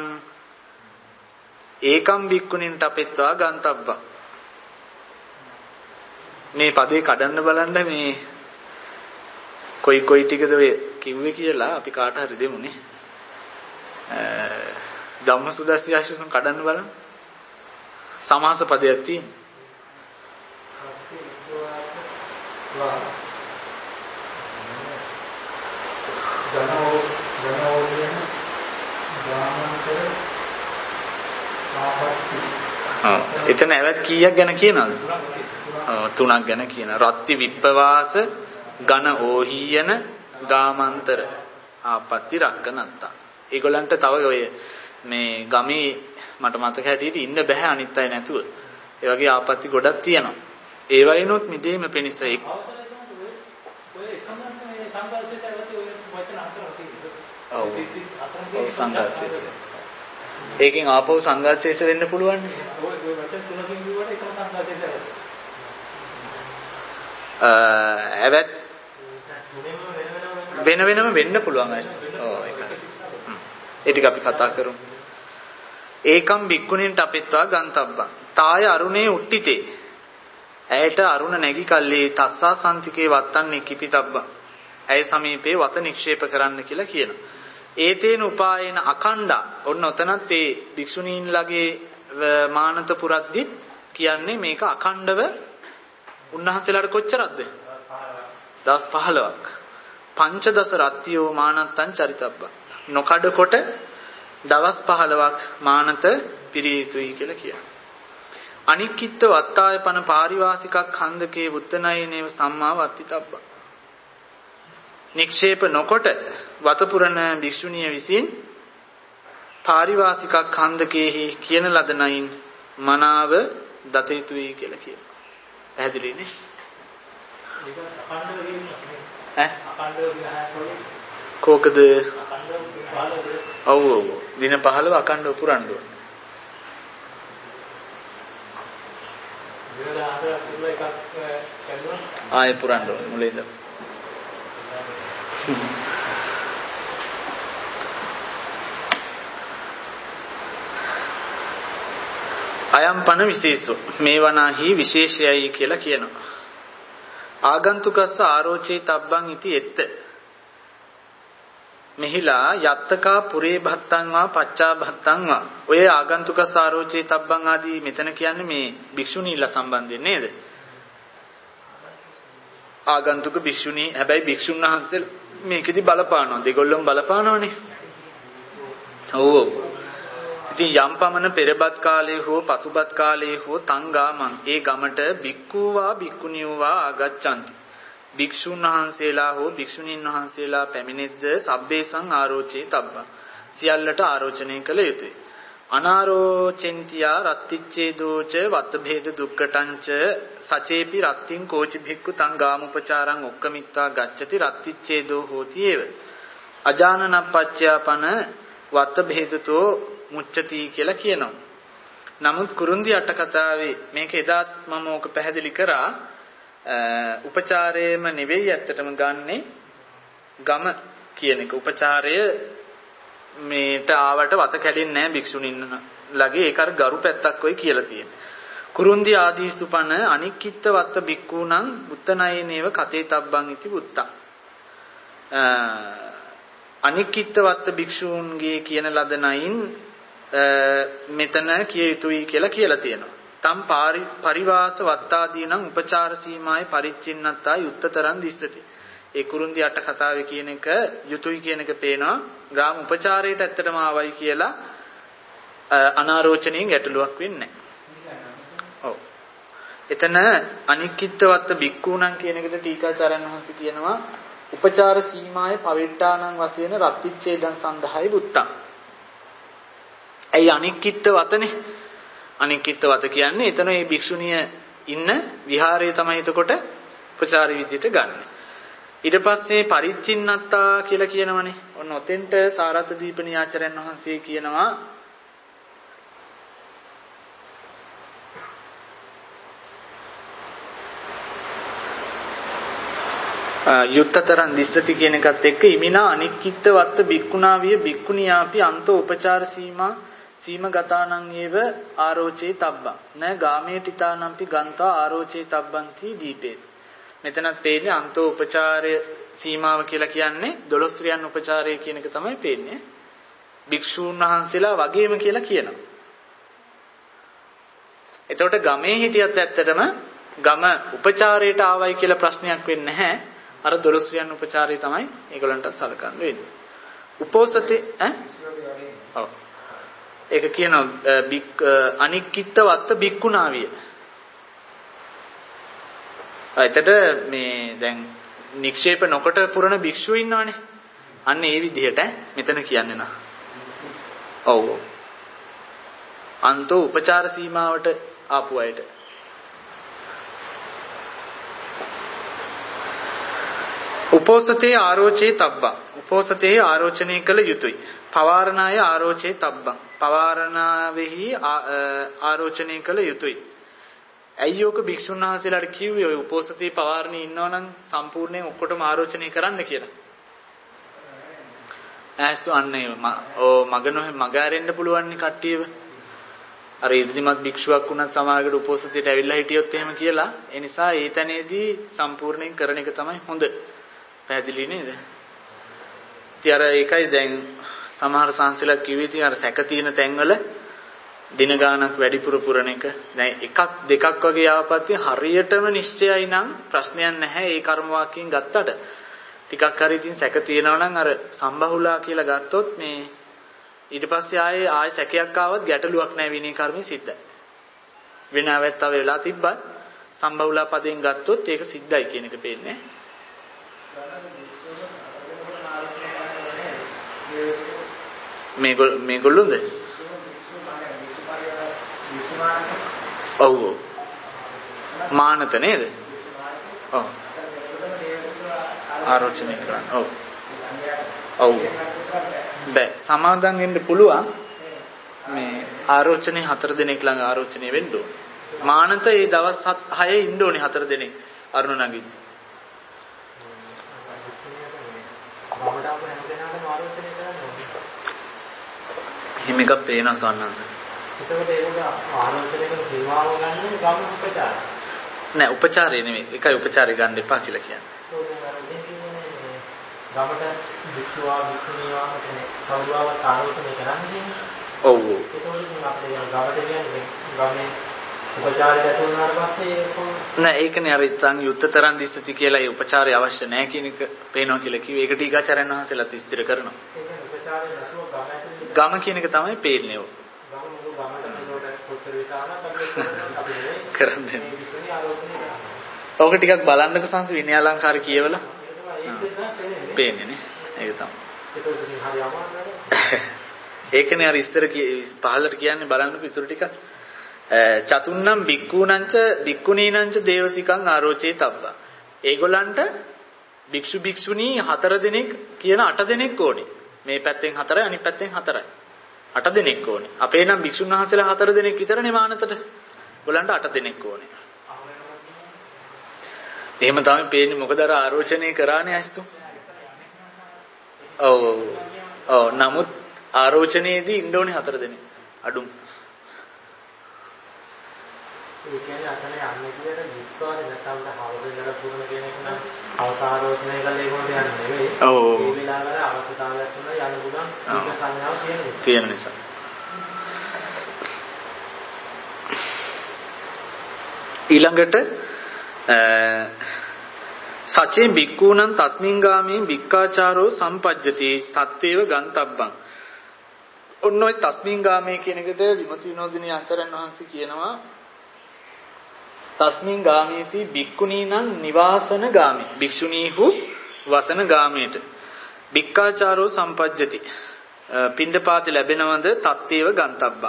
Speaker 1: ඒකම් භික්ඛුනින්ට අපෙත්වා ගන්තබ්බා. මේ පදේ කඩන්න බලන්න මේ කොයි ටිකද ඔය කිව්වේ කියලා අපි කාට හරි දෙමුනේ. ධම්මසුදස්සී ආශිර්වාදයෙන් කඩන්න බලන්න. සමාස පදයක් තියෙනවා. එතන ඇවත් කීයක් ගැන කියනවද? තුනක් ගැන කියන. රත්ති විප්පවාස ඝන ඕහීයන ගාමන්තර ආපත්‍ති රක්කනත්තා. ඒගොල්ලන්ට තව ඔය මේ ගමේ මට මතක හැටියට ඉන්න බෑ අනිත් අය නැතුව. ඒ වගේ ආපත්‍ති ගොඩක් තියෙනවා. ඒ වයින්ොත් මිදීම පිණිස ඔය එකම මේ සංඝර්ෂයට ඇවිත් ඔය වචන හතරක් තියෙනවා. ඔව් සංඝර්ෂය. ඒකෙන් ආපහු සංඝර්ෂය වෙන්න පුළුවන්. ඔය වචන තුනකින් කිව්වට එකම සංඝර්ෂයට ඇවිත් වෙන වෙනම වෙන්න පුළුවන් අයිස්. ඔව් ඒකයි. ඒ ටික අපි කතා කරමු. ඒකම් භික්ඛුනින්ට අපෙත්වා ගන්තබ්බා. තාය අරුණේ උට්ටිතේ. ඇයට අරුණ නැගි කල්ලි තස්සා සම්තිකේ වත්තන්නේ කිපිතබ්බා. ඇය සමීපේ වත නික්ෂේප කරන්න කියලා කියනවා. ඒතේන උපායන අඛණ්ඩා. ඔන්න ඔතනත් ඒ භික්ෂුණීන්ලගේ මානත පුරද්දිත් කියන්නේ මේක අඛණ්ඩව උන්වහන්සේලාට කොච්චරක්ද? 15ක්. පංචදස රත්තියෝ මානත්තං චරිතබ්බා. නොකඩ කොට දවස් 15ක් මානත පිරිය යුතුයි කියලා කියනවා. අනික්කිට වත්තායපන පාරිවාසිකක් ඛන්දකේ වුත්තනයිනේව සම්මා වත්තිතබ්බා. නික්ෂේප නොකොට වතපුරණ භික්ෂුණිය විසින් පාරිවාසිකක් ඛන්දකේහි කියන ලද නයින් මනාව දත යුතුයි කියලා කියනවා. පැහැදිලි නේ? ඒක අඛණ්ඩව කියන්නේ කෝකද? ඔව් දින 15 අඛණ්ඩව පුරන්න ඕනේ. ආයෙ පුරන්න ඕනේ මුලින්ද. අයම්පන විශේෂෝ මේ වනාහි විශේෂයයි කියලා කියනවා. ආගන්තුකස්ස ආරෝචේ තබ්බං ඉති එත්ත. මෙහිලා යත්තකා පුරේ භත්තං වා පච්චා භත්තං වා ඔය ආගන්තුක සාරෝචේ තබ්බං ආදී මෙතන කියන්නේ මේ භික්ෂුණීලා සම්බන්ධයෙන් නේද? ආගන්තුක භික්ෂුණී හැබැයි භික්ෂුන් වහන්සේලා මේකෙදි බලපානවා දෙගොල්ලොම බලපානවනේ. ඔව්. ඉතින් යම් පමණ පෙරබත් කාලයේ හෝ පසුබත් කාලයේ හෝ තංගාමං ඒ ගමට භික්ඛුවා භික්ඛුණියෝවා ආගච්ඡanti. භික්ෂුන් වහන්සේලා හෝ භික්ෂුණීන් වහන්සේලා පැමිණෙද්ද සබ්බේසං ආරෝචේ තබ්බා. සියල්ලට ආරෝචනය කළ යුතුය. අනාරෝචෙන්තියා රත්තිච්ඡේදෝච වත්භේද දුක්ඛටංච සචේපි රත්තිං කෝචි භික්ඛු තං ගාමුපචාරං ඔක්කමිත්වා ගච්ඡති රත්තිච්ඡේදෝ හෝති ඒව. අජානනප්පච්චයාපන වත්භේදතෝ මුච්චති කියලා කියනවා. නමුත් කුරුන්දි අට කතාවේ මේක එදාත් මම ඕක පැහැදිලි කරා. උපචාරයේම නෙවෙයි ඇත්තටම ගන්නෙ ගම කියන එක. උපචාරය මේට ආවට වත කැඩෙන්නේ නැහැ භික්ෂුණීන් ළගේ ඒක අර ගරු පැත්තක් ඔය කියලා තියෙනවා. කුරුන්දි ආදී සුපන අනික්කිට වත්ත බික්කුණං බුත්තනයනේව කතේ තබ්බං ඉති බුත්තා. අනික්කිට වත්ත භික්ෂූන්ගේ කියන ලද නයින් මෙතන කිය යුතුයි කියලා තියෙනවා. තම් පරිවාස වත්තාදීනං උපචාර සීමාය පරිච්ඡින්නත්තා යුත්තතරං දිස්සති. ඒ කුරුන්දි අට කතාවේ කියන එක යුතුයි කියන එක පේනවා. ග්‍රාම උපචාරයට ඇත්තටම ආවයි කියලා අනාරෝචනයෙන් ගැටලුවක් වෙන්නේ නැහැ. ඔව්. එතන අනික්කිට්ඨවත්ත බික්කුණං කියන එකට ටීකාචාර්යන් වහන්සේ කියනවා උපචාර සීමාය පවිට්ටානං වශයෙන් රත්තිච්ඡේදං සඳහායි බුත්තං. ඇයි අනික්කිට්ඨවතනේ? අනික්කිට්ඨවත කියන්නේ එතන මේ භික්ෂුණිය ඉන්න විහාරයේ තමයි එතකොට උපචාර විදියට ගන්න. ඊට පස්සේ පරිච්ඡින්නත්තා කියලා කියනවනේ. ඔන්න ඔතෙන්ට සාරත් දීපනී ආචාර්යන් වහන්සේ කියනවා යුත්තතරං දිස්සති කියන එකත් එක්ක ඉමිනා අනික්කිට්ඨවත්ත බික්කුණා විය බික්කුණියාපි අන්තෝ උපචාර සීමගතානං ඒව ආරෝචේ තබ්බං න ගාමේටිතානම්පි ගන්තා ආරෝචේ තබ්බන්ති දීපේ. මෙතනත් තේන්නේ අන්තෝ උපචාරය සීමාව කියලා කියන්නේ 12 ක්‍රියන් උපචාරය කියන එක තමයි පේන්නේ. භික්ෂූන් වහන්සේලා වගේම කියලා කියනවා. එතකොට ගමේ හිටියත් ඇත්තටම ගම උපචාරයට ආවයි කියලා ප්‍රශ්නයක් වෙන්නේ නැහැ. අර 12 ක්‍රියන් උපචාරය තමයි ඒගොල්ලන්ට සලකන්න වෙන්නේ. උපෝසතේ ඔව්. ඒක කියනවා අනික්කිට්ඨවත්ත බික්කුණාවිය. එතකොට මේ දැන් නික්ෂේප නොකොට පුරන භික්ෂුව ඉන්නවනේ. අන්න ඒ විදිහට මෙතන කියන්නේ නා. ඔව්. අන්තෝ උපචාර සීමාවට ආපු අයට. උපෝසතේ ආරෝචේ තබ්බං. උපෝසතේ ආරෝචනය කළ යුතුය. පවාරණාය ආරෝචේ තබ්බං. පවාරණාවෙහි ආරෝචනය කළ යුතුය. අයියෝක භික්ෂුන් වහන්සේලාට කිව්වේ ඔය උපෝසතේ පවාරණේ ඉන්නවනම් සම්පූර්ණයෙන් ඔක්කොටම ආරෝචනය කරන්න කියලා. ඇස්සු අන්නේ මග ඇරෙන්න පුළුවන් නේ කට්ටියව. අර ඉර්ධිමත් භික්ෂුවක් වුණත් සමාජයට උපෝසතයට ඇවිල්ලා හිටියොත් එහෙම කියලා. ඒ නිසා ඒ තැනේදී සම්පූර්ණයෙන් කරන එක තමයි හොඳ. පැහැදිලි නේද? ඉතින් අර ඒකයි දැන් සමහර සංස්කෘතියක් කිව්වේ ඉතින් අර සැක තියෙන තැන්වල දින ගානක් වැඩිපුර පුරණ එක. දැන් එකක් දෙකක් වගේ ආවපත් හරියටම නිශ්චයයි නම් ප්‍රශ්නයක් නැහැ. ඒ කර්ම වාක්‍යයෙන් ගත්තට ටිකක් හරි ඉතින් සැක තියෙනවා නම් අර සම්බහුලා කියලා ගත්තොත් මේ ඊට පස්සේ ආයේ සැකයක් ආවත් ගැටලුවක් නැහැ විනය කර්මයේ සිද්ධයි. විනාවත් තව වෙලා තිබ්බත් සම්බහුලා පදයෙන් ගත්තොත් ඒක සිද්ධයි කියන එක පේන්නේ. මේගොල්ලොන්ද? ඔව්. මානත නේද? ඔව්. ආරෝචනය කරන්න. ඔව්. ඔව්. බෑ සමාදන් වෙන්න පුළුවන්. මේ ආරෝචනේ 4 දිනක් ළඟ ආරෝචනය වෙන්න ඕන. මානත ඒ දවස් 6 ඉන්න ඕනේ 4 දිනක් අරුණ නගින්න. හිම එකක් පේනවා සන්නංශ.
Speaker 3: එතකොට ඒක ආරෝචනයක සීමාව ගන්න ගම උපචාරය.
Speaker 1: නෑ උපචාරය නෙමෙයි. ඒකයි උපචාරය ගන්න එපා කියලා කියන්නේ.
Speaker 2: ගමට වික්ෂුවා වික්ෂුණීවා කියන්නේ කවුරුව ආරෝපණය කරන්නේ කියන්නේ.
Speaker 1: ඔව්.
Speaker 2: ඒකෝට ඉතින් අපේ ගමට කියන්නේ ගමේ උපචාරය ඇතුළු වුණාට පස්සේ
Speaker 1: නෑ ඒකනේ අර ඉතින් යුත්තතරන් දිස්සති කියලා ඒ උපචාරය අවශ්‍ය නැහැ කියන එක පේනවා කියලා කිව්වේ. ඒක ටීකාචාර්යන් වහන්සේලාත් විස්තර කරනවා.
Speaker 2: ඒ කියන්නේ උපචාරය නැතුව ගම ඇතුළේ
Speaker 1: ගම කියන එක තමයි පේන්නේ ඔය. කරන්නේ. ඔක ටිකක් බලන්නක සංස විනය අලංකාර කියවලා. පේන්නේ නේ. ඒක තමයි. ඒකනේ අර ඉස්සර පහලට කියන්නේ බලන්නක ඉතුරු ටික. චතුන්නම් බික්කුණංච බික්කුණීනංච දේවසිකං ආරෝචේ තබ්බා. ඒගොල්ලන්ට භික්ෂු භික්ෂුණී 4 දෙනෙක් කියන 8 දෙනෙක් ඕනේ. මේ පැත්තෙන් 4යි අනිත් පැත්තෙන් 4යි. 8 දෙනෙක් ඕනේ. අපේ නම් භික්ෂුන් වහන්සේලා 4 දෙනෙක් විතරනේ මානතට. ඔයගලන්ට 8 දෙනෙක් ඕනේ. එහෙම තමයි පේන්නේ මොකද අර ආරෝචනය කරානේ අයිස්තු. ඔව්. නමුත් ආරෝචනයේදී ඉන්න ඕනේ 4 දෙනෙක්. අඩුම.
Speaker 2: ඒ කියන්නේ අතනේ යන්නේ කියලා විශ්වාසය නැත්නම් හවුදෙන්දලා පුරුණ කියන එක නම් අවසාරෝචනය කළා ඒක මොකද යන්නේ නෙවෙයි.
Speaker 1: ඔව්.
Speaker 2: මේ වෙලාවල අවස්ථාවක් තුන යන්න පුළුවන් ඒක සංඥාව
Speaker 1: තියෙන නිසා. ඊළඟට සචේ බික්කුණං තස්මින් ගාමේ බික්කාචාරෝ සම්පජ්ජති තත්තේව ගන්තබ්බං. ඔන්න ඔය තස්මින් ගාමේ කියන එකට විමති විනෝදිනී ආචාර්යන් වහන්සේ කියනවා තස්මින් ගාමේති බික්කුණීනං නිවාසන ගාමේ භික්ෂුණීහු වසන ගාමේට බික්කාචාරෝ සම්පජ්ජති පිණ්ඩපාත ලැබෙනවද තත්තේව ගන්තබ්බං.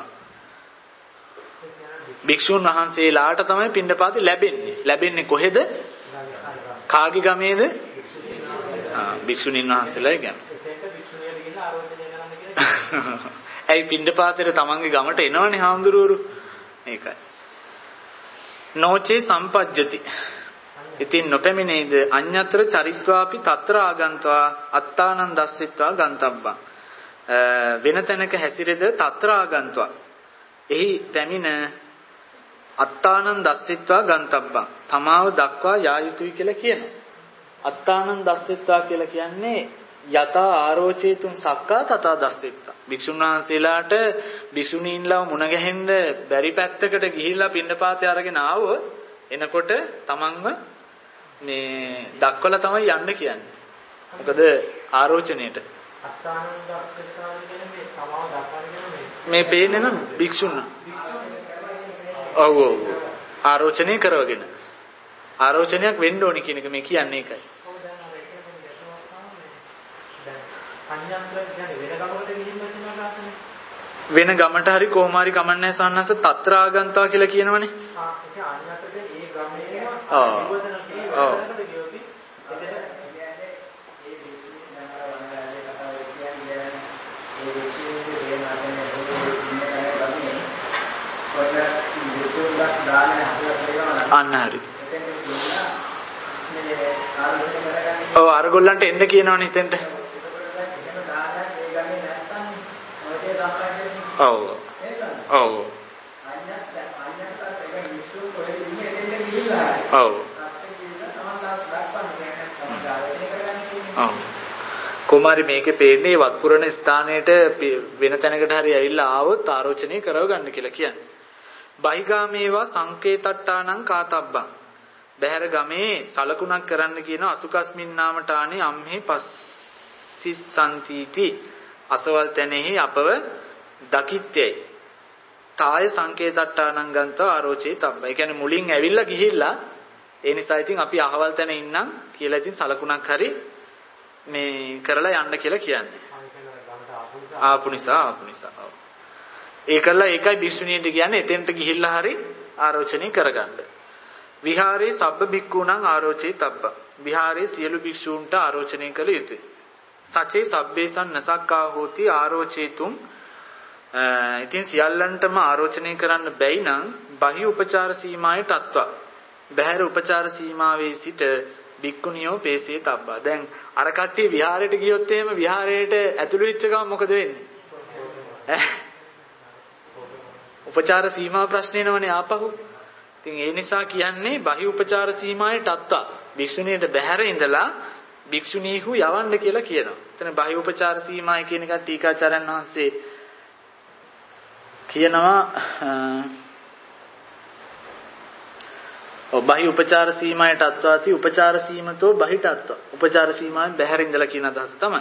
Speaker 1: භික්ෂුන් වහන්සේලාට තමයි පිණ්ඩපාත ලැබෙන්නේ කොහෙද කාගේ ගමේද භික්ෂුණීන් වහන්සේලා ගැන. ඇයි පිණ්ඩපාතේට තමන්ගේ ගමට එනවනේ හාමුදුරුවෝ. ඒකයි. නොචේ සම්පජ්ජති. ඉතින් නොපැමිණේද අඤ්ඤතර චරිත්වාපි తත්‍ර ආගන්त्वा අත්තානං දස්සෙත්වා ගන්තබ්බං. වෙන තැනක හැසිරෙද తත්‍ර ආගන්त्वा. එහි පැමිණ අත්තානං දස්සෙත්වා ගන්තබ්බං. තමාව දක්වා යා යුතුයි කියලා කියනවා. අත්තානං දස්සෙත්වා කියලා කියන්නේ යතා ආරෝචේතුන් සක්කා තථා දස්සෙත්වා. භික්ෂුන් වහන්සේලාට භික්ෂුණීන්ලා මුණ ගැහෙන්න බැරි පැත්තකට ගිහිල්ලා පින්නපාතේ අරගෙන ආවොත් එනකොට තමන්ව මේ දක්වලා තමයි යන්න කියන්නේ. මොකද ආරෝචනයේට
Speaker 2: අත්තානං දස්සෙත්වා කියන්නේ මේ තමාව දක්වන්නේ
Speaker 1: මේ පේන්නේ නම් භික්ෂුන් ඔව් ආරෝචනය කරවගෙන ආරෝචනයක් වෙන්න ඕනි කියන එක මේ කියන්නේ ඒකයි. වෙන ගමට හරි කොහොම හරි කමන්නේ සන්නස తත්‍ර ආගන්තා කියලා කියනවනේ. අන්න හරි. ඔව් අරගොල්ලන්ට එන්න කියනවනේ හිතෙන්ට. ඔව්. ඔව්. ඔව්. කුමාරි මේකේ පේන්නේ වත්පුරණ ස්ථානයේට වෙන තැනකට හරි ඇවිල්ලා ආවොත් ආරෝචනය කරව ගන්න කියලා කියන්නේ. බහිගාමේවා සංකේතට්ටානං කාතබ්බං. බහැර ගමේ සලකුණක් කරන්න කියන අසුකස්මින් නාමටානේ අම්හි පස්සිස්සන්තිති. අසවල් තැනෙහි අපව දකිත්තේ. තාය සංකේතට්ටානං ගන්තව ආරෝචේ තබ්බ. ඒ කියන්නේ මුලින් ඇවිල්ලා ගිහිල්ලා ඒ නිසා ඉතින් අපි අහවල් තැන ඉන්නම් කියලා ඉතින් සලකුණක් හරි මේ කරලා යන්න කියලා කියන්නේ. ආපු නිසා. ඒකලා ඒකයි භික්ෂුණීන්ට කියන්නේ එතෙන්ට ගිහිල්ලා හරි ආරෝචනය කරගන්න. විහාරේ සබ්බ භික්ඛූණං ආරෝචේ තබ්බ. විහාරේ සියලු භික්ෂූන්ට ආරෝචනය කළ යුතුය. සචේ සබ්බේසන් නසක්කා හෝති ආරෝචේතුම්. ඉතින් සියල්ලන්ටම ආරෝචනය කරන්න බැයි නම් බහි උපචාර සීමාවේ තත්වා. බහැර උපචාර සීමාවේ සිට භික්ඛුනියෝ පේසේ තබ්බා. දැන් අර කට්ටිය විහාරයට ගියොත් එහෙම විහාරයට ඇතුළු වෙච්ච ගමන් මොකද වෙන්නේ? උපචාර සීමා ප්‍රශ්නේ නවනේ ආපහු. ඉතින් ඒ නිසා කියන්නේ බහි උපචාර සීමාවේ තත්වා. භික්ෂුණියට බහැර ඉඳලා භික්ෂුණීහු යවන්න කියලා කියනවා. එතන බාහ්‍ය උපචාර සීමායි කියන එක ටීකාචාර්යන් වහන්සේ කියනවා බාහ්‍ය උපචාර සීමායට අත්වාති උපචාර සීමතෝ බහිට අත්වා. උපචාර සීමාවෙන් බැහැර ඉඳලා කියන අදහස තමයි.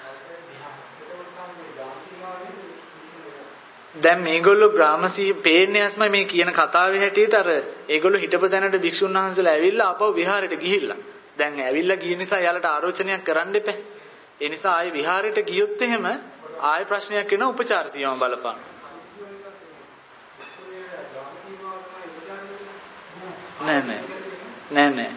Speaker 1: දැන් මේගොල්ලෝ ග්‍රාමසී පේන්නේ ඇස්මයි මේ කියන කතාවේ හැටියට අර ඒගොල්ලෝ හිටපු තැනට භික්ෂුන් වහන්සේලා ඇවිල්ලා ආපහු විහාරයට ගිහිල්ලා. දැන් ඇවිල්ලා ගිය නිසා යාලට ආරෝචනයක් කරන්න එපා. ඒ නිසා ආයේ විහාරයට ගියොත් එහෙම ආයේ ප්‍රශ්නයක් එනවා උපචාර සීමාව බලපන්. නෑ.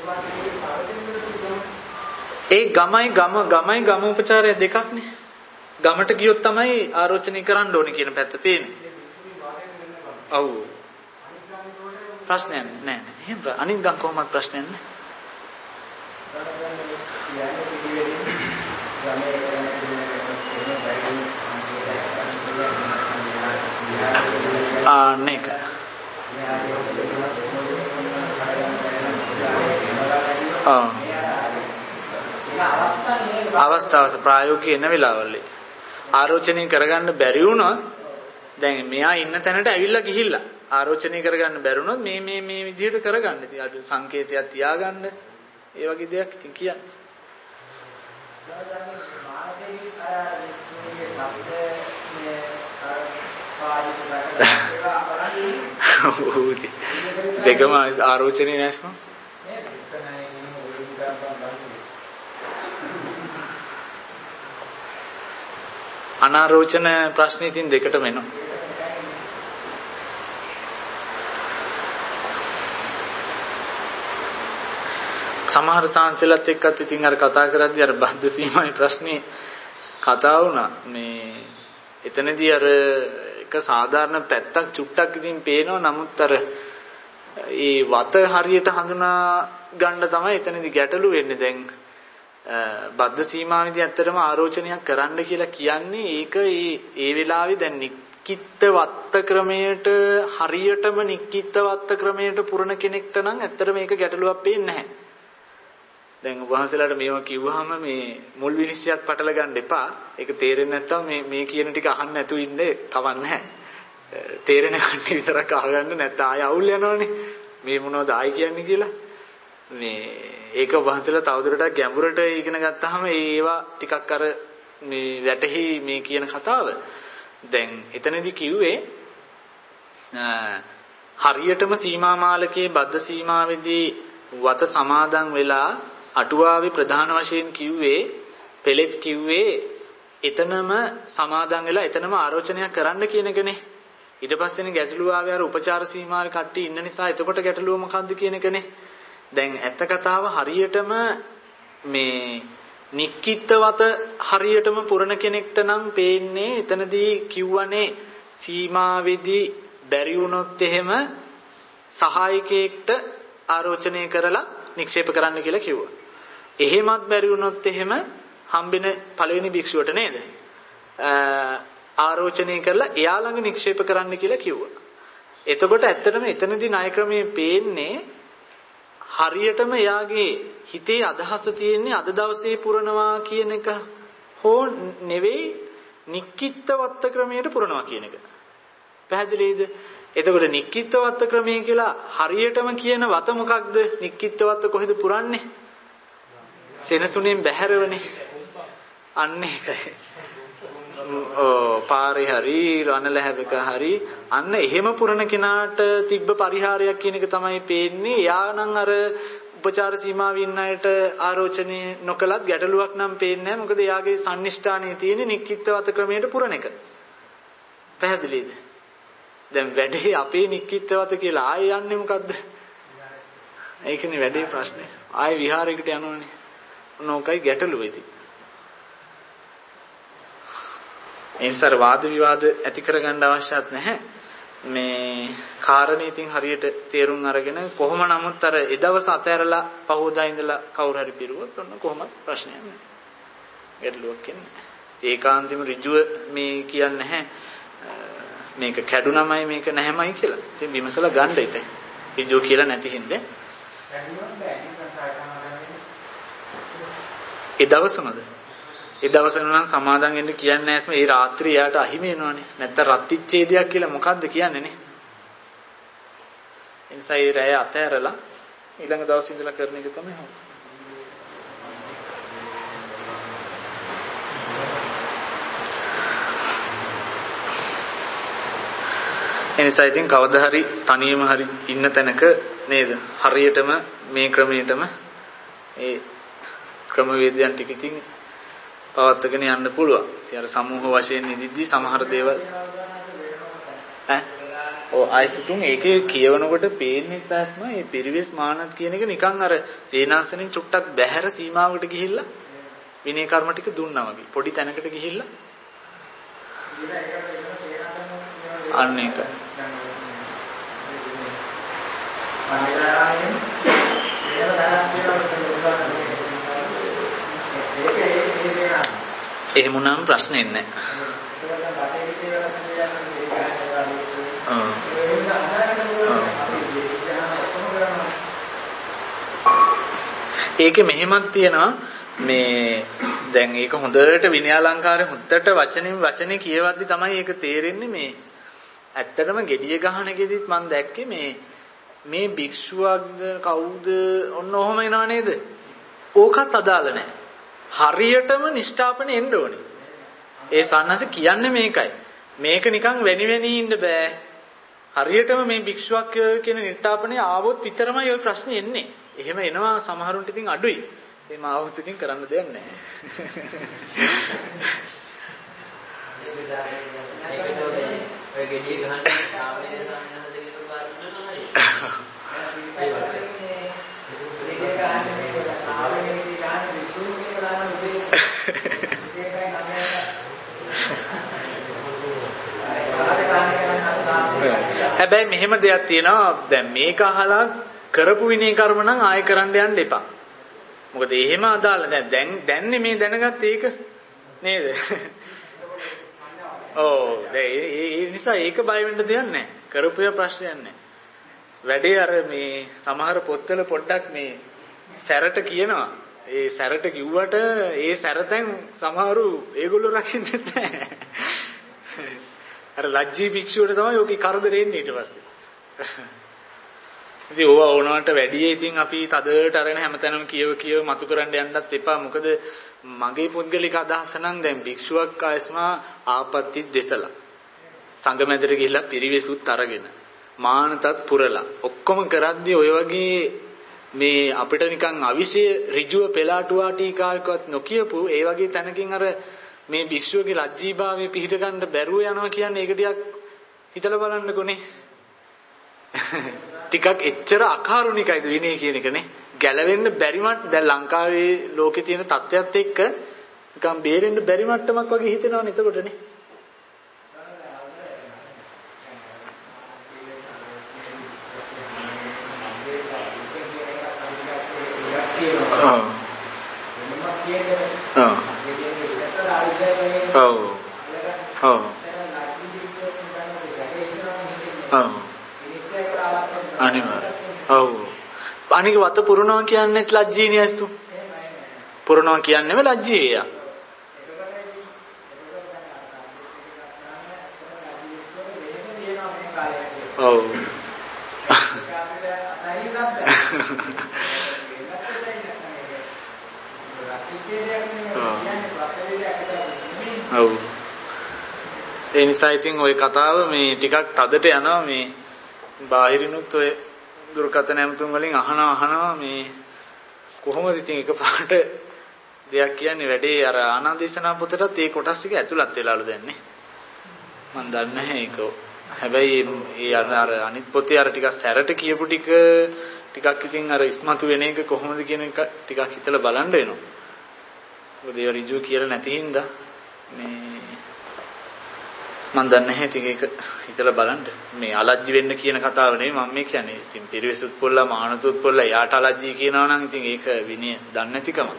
Speaker 1: ඒ ගම උපචාරය දෙකක්නේ. ගමට ගියොත් තමයි ආරෝචනය කරන්න ඕනේ කියන පැත්ත පේන්නේ. ඔව්. ප්‍රශ්නයක් නෑ. එහෙම අනිත් ගම් කොහොමද ප්‍රශ්නයක් නෑ. නේක. අවස්ථාවස ප්‍රායෝගික එන වෙලාවල් ආරෝචනය කරගන්න බැරි වුණොත් දැන් මෙයා ඉන්න තැනට ඇවිල්ලා ගිහිල්ලා ආරෝචනය කරගන්න බැරි වුණොත් මේ විදිහට කරගන්න. ඉතින් අර සංකේතයක් තියාගන්න ඒ වගේ දෙයක් ඉතින් කියන්නේ. දෙකම ආරෝචනය නැස්ම අනාරෝචන ප්‍රශ්නේ ඉතින් දෙකටම එනවා. සමහර සාංශලත් එක්කත් ඉතින් අර කතා කරද්දී අර බද්ධ සීමාවේ ප්‍රශ්නේ කතා වුණා. මේ එතනදී අර එක සාධාරණ පැත්තක් චුට්ටක් ඉතින් පේනවා. නමුත් අර ඒ වත හරියට හඳුනා ගන්න තමයි එතනදී ගැටලු වෙන්නේ. දැන් බද්ධ සීමාවේදී ඇත්තටම ආරෝචනයක් කරන්න කියලා කියන්නේ ඒක ඒ වෙලාවේ දැන් නික්කිට වත්ත ක්‍රමයට හරියටම නික්කිට වත්ත ක්‍රමයට පුරන කෙනෙක්ට නම් ඇත්තට මේක ගැටලුවක් පේන්නේ නැහැ. දැන් වහන්සේලාට මේවා කිව්වහම මේ මුල් විනිශ්චයත් පටල ගන්න එපා. ඒක තේරෙන්නේ නැත්නම් මේ කියන ටික අහන්න නැතුව ඉන්නේ කවන්නේ නැහැ. තේරෙන කන්නේ විතරක් අහගන්න නැත්නම් ආය අවුල් යනවනේ. මේ මොනවද ආයි කියන්නේ කියලා. මේ ඒක වහන්සේලා තවදුරටත් ගැඹුරට ඉගෙන ගත්තාම ඒවා ටිකක් අර මේ වැටහි මේ කියන කතාව. දැන් එතනදී කිව්වේ හරියටම සීමා මාලකයේ බද්ධ සීමාවේදී වත සමාදන් වෙලා අටුවාවේ ප්‍රධාන වශයෙන් කිව්වේ පෙළෙත් කිව්වේ එතනම සමාදන් වෙලා එතනම ආරෝචනයක් කරන්න කියන එකනේ. ඊට පස්සේනේ ගැටලුව ආවේ අර උපචාර සීමාවේ කට්ටිය ඉන්න නිසා එතකොට ගැටලුව මොකද්ද කියන එකනේ. දැන් ඇත්ත කතාව හරියටම මේ නික්කිටවත හරියටම පුරණ කෙනෙක්ට නම් පේන්නේ එතනදී කිව්වනේ සීමාවේදී බැරි වුණොත් එහෙම සහායකයෙක්ට ආරෝචනය කරලා නික්ෂේප කරන්න කියලා කිව්වා. එහෙමත් බැරි වුණොත් එහෙම හම්බෙන පළවෙනි භික්ෂුවට නේද? ආරෝචනය කරලා එයා ළඟ නික්ෂේප කරන්න කියලා කිව්වා. එතකොට ඇත්තටම එතනදී ණය ක්‍රමයේ පේන්නේ හරියටම එයාගේ හිතේ අදහස තියෙන්නේ අද දවසේ පුරනවා කියන එක හෝ නෙවෙයි නික්කිටවත්ත ක්‍රමයට පුරනවා කියන එක. පැහැදිලිද? එතකොට නික්කිටවත්ත ක්‍රමය කියලා හරියටම කියන වත මොකක්ද? නික්කිටවත්ත කොහෙද පුරන්නේ? සෙනසුනෙන් බැහැරවනේ. අන්න ඒකයි. පාරේ හරි රණලැහැබක හරි අන්න එහෙම පුරන කෙනාට තිබ්බ පරිහාරයක් කියන එක තමයි පේන්නේ. යා නම් අර උපචාර සීමාවේ ඉන්න අයට ආරෝචනය නොකලත් ගැටලුවක් නම් පේන්නේ නැහැ. මොකද යාගේ සම්නිෂ්ඨානයේ තියෙන නික්කිටවත ක්‍රමයට පුරන එක. පැහැදිලිද? දැන් වැඩේ අපේ නික්කිටවත කියලා ආයෙ යන්නේ මොකද්ද? ඒකනේ වැඩේ ප්‍රශ්නේ. ආයෙ විහාරයකට යනවනේ. මොනෝකයි ගැටලුව ඉතින්. එනිසා වාද විවාද ඇති කරගන්න අවශ්‍යත් නැහැ. මේ කාරණේ ඉතින් හරියට තේරුම් අරගෙන කොහොම නමුත් අර එදවස අතහැරලා පහෝදා ඉඳලා කවුරු හරි පිරුවොත් ඔන්න කොහොමද ප්‍රශ්නයක් නැහැ. ගැටලුවක් කියන්නේ. ඒකාන්තෙම ඍජුව මේ කියන්නේ නැහැ. මේක කැඩුනමයි මේක නැහැමයි කියලා. ඉතින් විමසලා ගන්න ඉතින්. ඍජුව කියලා නැති හින්දා. ඒ දවසමද? ඒ දවසම නම් සමාදන් වෙන්න කියන්නේ නැස්ම ඒ රාත්‍රිය යාට අහිමි වෙනවනේ. නැත්තම් රත්විච්ඡේදයක් කියලා මොකද්ද කියන්නේ නේ? එනිසා ඒ රැය අතහැරලා ඊළඟ දවසේ ඉඳලා කරන එක තමයි හොඳ. එනිසා ඉතින් කවදා හරි තනියම හරි ඉන්න තැනක නේද? හරියටම මේ ක්‍රමයටම ඒ ක්‍රමවේදයන් ටික ඉතින් පවත්වාගෙන යන්න පුළුවන්. ඉතින් අර සමූහ වශයෙන් නිදිද්දි සමහර දේවල් ආයසතුන් ඒකේ කියවනකොට පේන්නේ නැත්නම් මේ පිරිවෙස් මානත් කියන එක නිකන් අර සේනාසනෙන් චුට්ටක් බැහැර සීමාවකට ගිහිල්ලා විනය කර්ම ටික දුන්නා වගේ. පොඩි තැනකට ගිහිල්ලා අන්න ඒක. එහෙම වුණාම ප්‍රශ්නේ නැහැ. ඒකේ මෙහෙමක් තියෙනවා මේ දැන් ඒක හොඳට විනයාලංකාරය හොඳට වචනේ කියවද්දි තමයි ඒක තේරෙන්නේ මේ ඇත්තටම gediya ගහන එකෙදිත් මම දැක්කේ මේ භික්ෂුවක්ද කවුද ඔන්න ඔහම එනව නේද? ඕකත් අදාළ නැහැ. හරියටම නිෂ්ඨාපන එන්න ඕනේ. ඒ සන්නස කියන්නේ මේකයි. මේක නිකන් වෙනි ඉන්න බෑ. හරියටම මේ භික්ෂුවක් කියන නිෂ්ඨාපනේ ආවොත් විතරමයි ওই ප්‍රශ්නේ එන්නේ. එහෙම එනවා සමහරුන්ට ඉතින් අඩුයි. එහෙම ආවොත් ඉතින් කරන්න දෙයක් නැහැ.
Speaker 2: ඔය ගෙඩිය ගහන්න සාමයේ සාමනහද කියන
Speaker 1: හැබැයි මෙහෙම දෙයක් තියෙනවා දැන් මේක අහලා කරපු විනය කර්ම නම් ආයෙ කරන්න යන්න එපා. මොකද එහෙම අදාළ දැන්නේ මේ දැනගත්ත ඒක නේද? ඒ නිසා ඒක බය වෙන්න දෙයක් නැහැ. කරපුවා ප්‍රශ්නයක් නැහැ. වැඩේ අර මේ සමහර පොත්වල පොඩ්ඩක් මේ සැරට කියනවා. ඒ සැරට කිව්වට ඒ සැරතෙන් සමහරු ඒගොල්ලෝ රකින්නේ නැහැ. අර ලජ්ජී භික්ෂුවට තමයි ඔකේ කරදරේ එන්නේ ඊට පස්සේ. ඉතින් ඕවා ඕනවට වැඩි ඉතින් අපි තදට අරගෙන හැමතැනම කියව මතු කරන්න යන්නත් එපා. මොකද මගේ පුද්ගලික අදහස නම් දැන් භික්ෂුවක් ආයස්මා ආපත්‍ති දෙසලා සංගමෙදට ගිහිල්ලා පිරිවෙසුත් අරගෙන මානතත් පුරලා ඔක්කොම කරද්දී ඔය වගේ මේ අපිට නිකන් අවිෂය ඍජුව පෙලාටුවා ටීකාවකවත් නොකියපු ඒ වගේ තැනකින් අර මේ භික්ෂුවගේ ලැජ්ජීභාවය පිහිට ගන්න බැරුව යනවා කියන්නේ ඒක ටිකක් හිතලා බලන්නකොනේ. ටිකක් එච්චර අකාරුණිකයිද විනය කියන එකනේ. ගැලවෙන්න බැරි දැන් ලංකාවේ ලෝකේ තියෙන තත්ත්වයක් එක්ක නිකන් බේරෙන්න බැරි මට්ටමක් වගේ හිතෙනවනේ එතකොටනේ. අනික වත පුරනවා කියන්නේ ලැජ්ජීනේ ඇස්තු. පුරනවා කියන්නේම ලැජ්ජීය. ඔව්. ඔව්. ඒ නිසා ඉතින් ওই කතාව මේ ටිකක් තදට යනවා මේ බාහිරිනුත් ඔය දුර්කථන ඇමතුම් වලින් අහනවා මේ කොහොමද ඉතින් එකපාරට දෙයක් කියන්නේ වැඩේ අර ආනන්දේශනා පොතටත් ඒ කොටස් ටික ඇතුළත් වෙලාලු දැන්නේ මම දන්නේ නැහැ ඒක. හැබැයි ඒ අර අනිත් පොතේ අර ටිකක් සැරට කියපු ටිකක් ඉතින් අර ඉස්මතු වෙන එක කොහොමද කියන එක ටිකක් හිතලා බලන්න වෙනවා. මොකද ඒ ඍජුව කියලා නැති හින්දා මේ මම දන්නේ නැහැ ඉතින් ඒක හිතලා බලන්න. මේ අලජ්ජි වෙන්න කියන කතාව නෙවෙයි මම මේ කියන්නේ. ඉතින් පිරිවෙසුත් පොල්ලා මානසුත් පොල්ලා යාට අලජ්ජි කියනවා නම් ඉතින් ඒක විනය දන්නේ නැතිකම.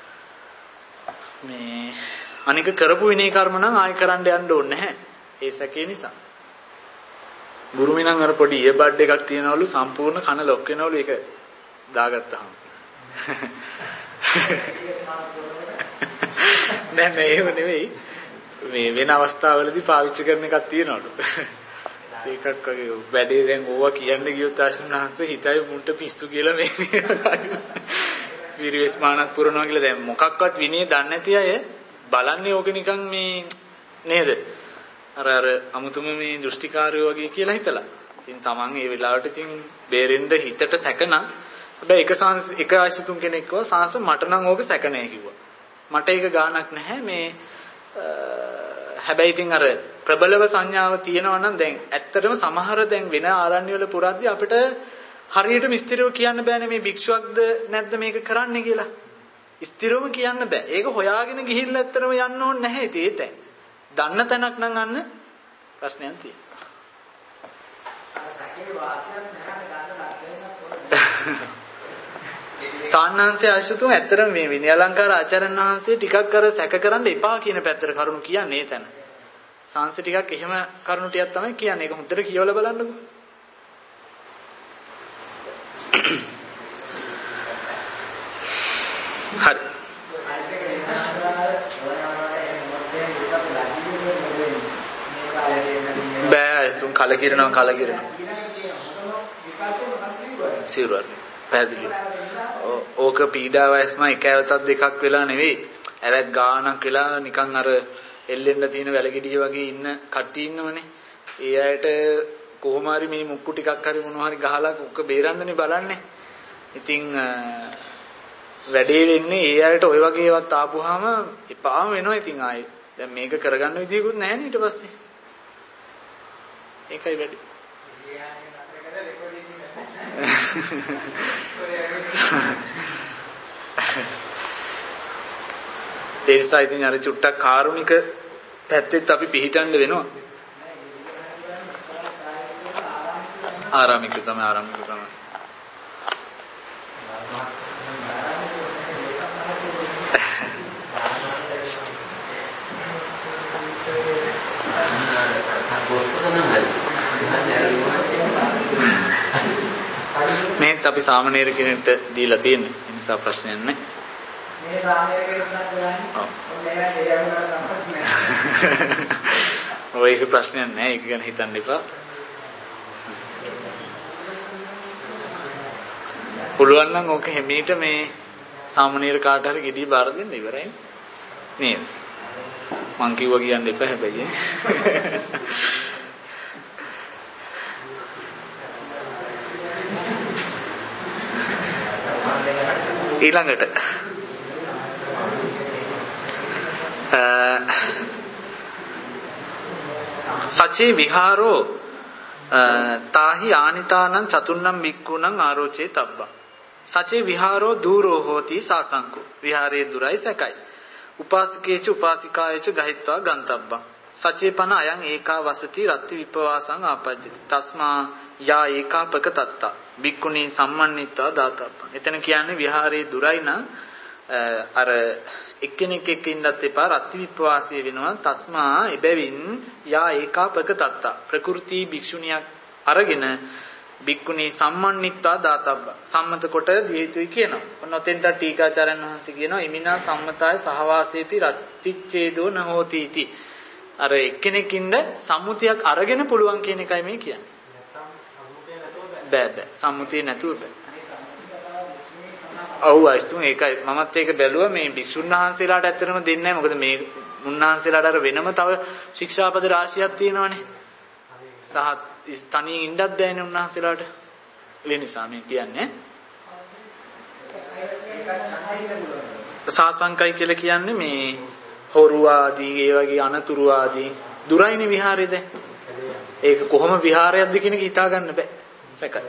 Speaker 1: මේ අනික කරපු විනය කර්ම නම් ආයෙ කරන්න යන්න ඕනේ නැහැ. ඒ සැකේ නිසා. බුරුමේ නම් අර පොඩි ඉයර්බඩ් එකක් තියනවලු සම්පූර්ණ කන ලොක් වෙනවලු ඒක දාගත්තාම. නෑ එහෙම නෙවෙයි. මේ වෙන අවස්ථාවලදී පාවිච්චි කරන එකක් තියෙනවලු. ඒකක් වගේ වැඩේ දැන් ඕවා කියන්න ගියොත් ආශ්‍රමහන්ස හිතයි මුන්ට පිස්සු කියලා මේ විරියස් මානක් පුරනවා කියලා දැන් මොකක්වත් විනය දන්නේ නැති අය බලන්නේ ඕක නිකන් මේ නේද? අර අමුතුම මේ දෘෂ්ටිකාරයෝ වගේ කියලා හිතලා. ඉතින් Taman ඒ වෙලාවට ඉතින් බේරෙන්න හිතට සැකනම් හැබැයි එක ආශිතුන් කෙනෙක් කිව්වා සාංශ මට නම් ඕක සැක නැහැ කිව්වා. මට ඒක ගාණක් නැහැ මේ හැබැයි ඉතින් අර ප්‍රබලව සංඥාව තියෙනවා නම් දැන් ඇත්තටම සමහර දැන් වෙන ආරණ්‍ය වල පුරද්දී අපිට හරියට විස්තරව කියන්න බෑනේ මේ භික්ෂුවක්ද නැද්ද මේක කරන්නේ කියලා. ස්ථිරවම කියන්න බෑ. ඒක හොයාගෙන ගිහිල්ලා ඇත්තටම යන්න ඕනේ නැහැ ඉතින් ඒ දන්න තැනක් නම් අන්න ප්‍රශ්නයක් තියෙනවා. සාන්නාංශය ආශිතුන් ඇත්තටම මේ විනය අලංකාර ආචාර්යන් වහන්සේ ටිකක් අර සැක කරන්න එපා කියන පැත්තට කරුණු කියන්නේ එතන. සාංශ ටිකක් එහෙම කරුණු ටිකක් තමයි කියන්නේ. ඒක හොඳට කියවලා බලන්නකෝ. හරි. බෑ සුන් කලකිරනවා. සිරුර. පැහැදිලි. ඕක පීඩා වයස්ම එක ඇවතක් දෙකක් වෙලා නෙවෙයි. ඇවැත් ගානක් වෙලා නිකන් අර එල්ලෙන්න තියෙන වැලගෙඩිය වගේ ඉන්න කට්ටිය ඉන්නවනේ. ඒ අයට කොහොම හරි මේ මුක්කු ටිකක් හරි මොනවා හරි ගහලා කුක්ක බේරන්නනේ බලන්නේ. ඉතින් වැඩේ වෙන්නේ ඒ අයට ওই වගේ ඒවත් ආපුවාම එපාම වෙනවා. ඉතින් ආයේ දැන් මේක කරගන්න විදියකුත් නැහැ නේ ඊට පස්සේ. ඒකයි වැඩි. ඒ නිසා ඉතින් අර චුට්ටක් කාරුණික පැත්තෙත් අපි පිළිටන්න වෙනවා. ආරාමික තමයි. මේත් අපි සාමණේර කෙනෙක්ට දීලා තියෙන්නේ. ඒ නිසා ප්‍රශ්නයක් නැහැ. මේ සාමණේර කෙනෙක් නෑ. ඔය එක ප්‍රශ්නයක් නැහැ. ඒක ගැන හිතන්න එපා. පුළුවන් නම් ඕක හැමීට මේ සාමණේර කාට හරි ගෙඩිය බාර දෙන්න ඉවරයි. නේද? මං කිව්වා කියන්න එපා හැබැයි. ඊළඟට සචේ විහාරෝ තාහි ආනිතානං චතුන්නම් බික්කුණං ආරෝචේ තබ්බා. සචේ විහාරෝ දූරෝ හෝති සාසංකෝ. විහාරයේ දුරයි සැකයි. උපාසකේච උපාසිකායච ගහිත්වා ගන්තබ්බා. සචේ පන අයං ඒකා වසති රත්ති විපවාසං ආපජ්ජති. තස්මා යා ඒකාපක තත්තා බික්කුණී සම්මන්නිතා දාතබ්බා. එතන කියන්නේ විහාරයේ දුරයි නම් අර එක්කෙනෙක් එක්ක ඉන්නත් එපා රත්ති විපවාසය වෙනවා. තස්මා එබැවින් යා ඒකාපක තත්තා ප්‍රකෘති භික්ෂුණියක් අරගෙන බික්කුණී සම්මන්නිතා දාතබ්බා සම්මත කොට දිය යුතුයි කියනවා. ඔන්න ඔතෙන්ට ටීකාචාර්යන් වහන්සේ කියනවා ඉමිනා සම්මතාය සහවාසේපි රත්තිච්ඡේදෝ නහෝති इति. අර එක්කෙනෙක් ඉන්න සම්මුතියක් අරගෙන පුළුවන් කියන එකයි මේ කියන්නේ. බෑ සම්මුතිය නැතුව බෑ. ඔව් අයිස්තුන් ඒකයි මමත් ඒක බැලුවා මේ භික්ෂුන් වහන්සේලාට ඇත්තටම දෙන්නේ නැහැ. මොකද මේ මුන්නාන්සේලාට අර වෙනම තව ශික්ෂාපද රාශියක් තියෙනවානේ. සහ තනියෙන් ඉන්නත් බෑනේ උන්වහන්සේලාට. ඒ නිසා මේ කියන්නේ සාසංකයි කියලා කියන්නේ මේ හොරු ආදී ඒ වගේ අනතුරු ආදී දුරයිනේ විහාරෙද. ඒක කොහොම විහාරයක්ද කියන එක හිතා ගන්න බෑ. සැකයි.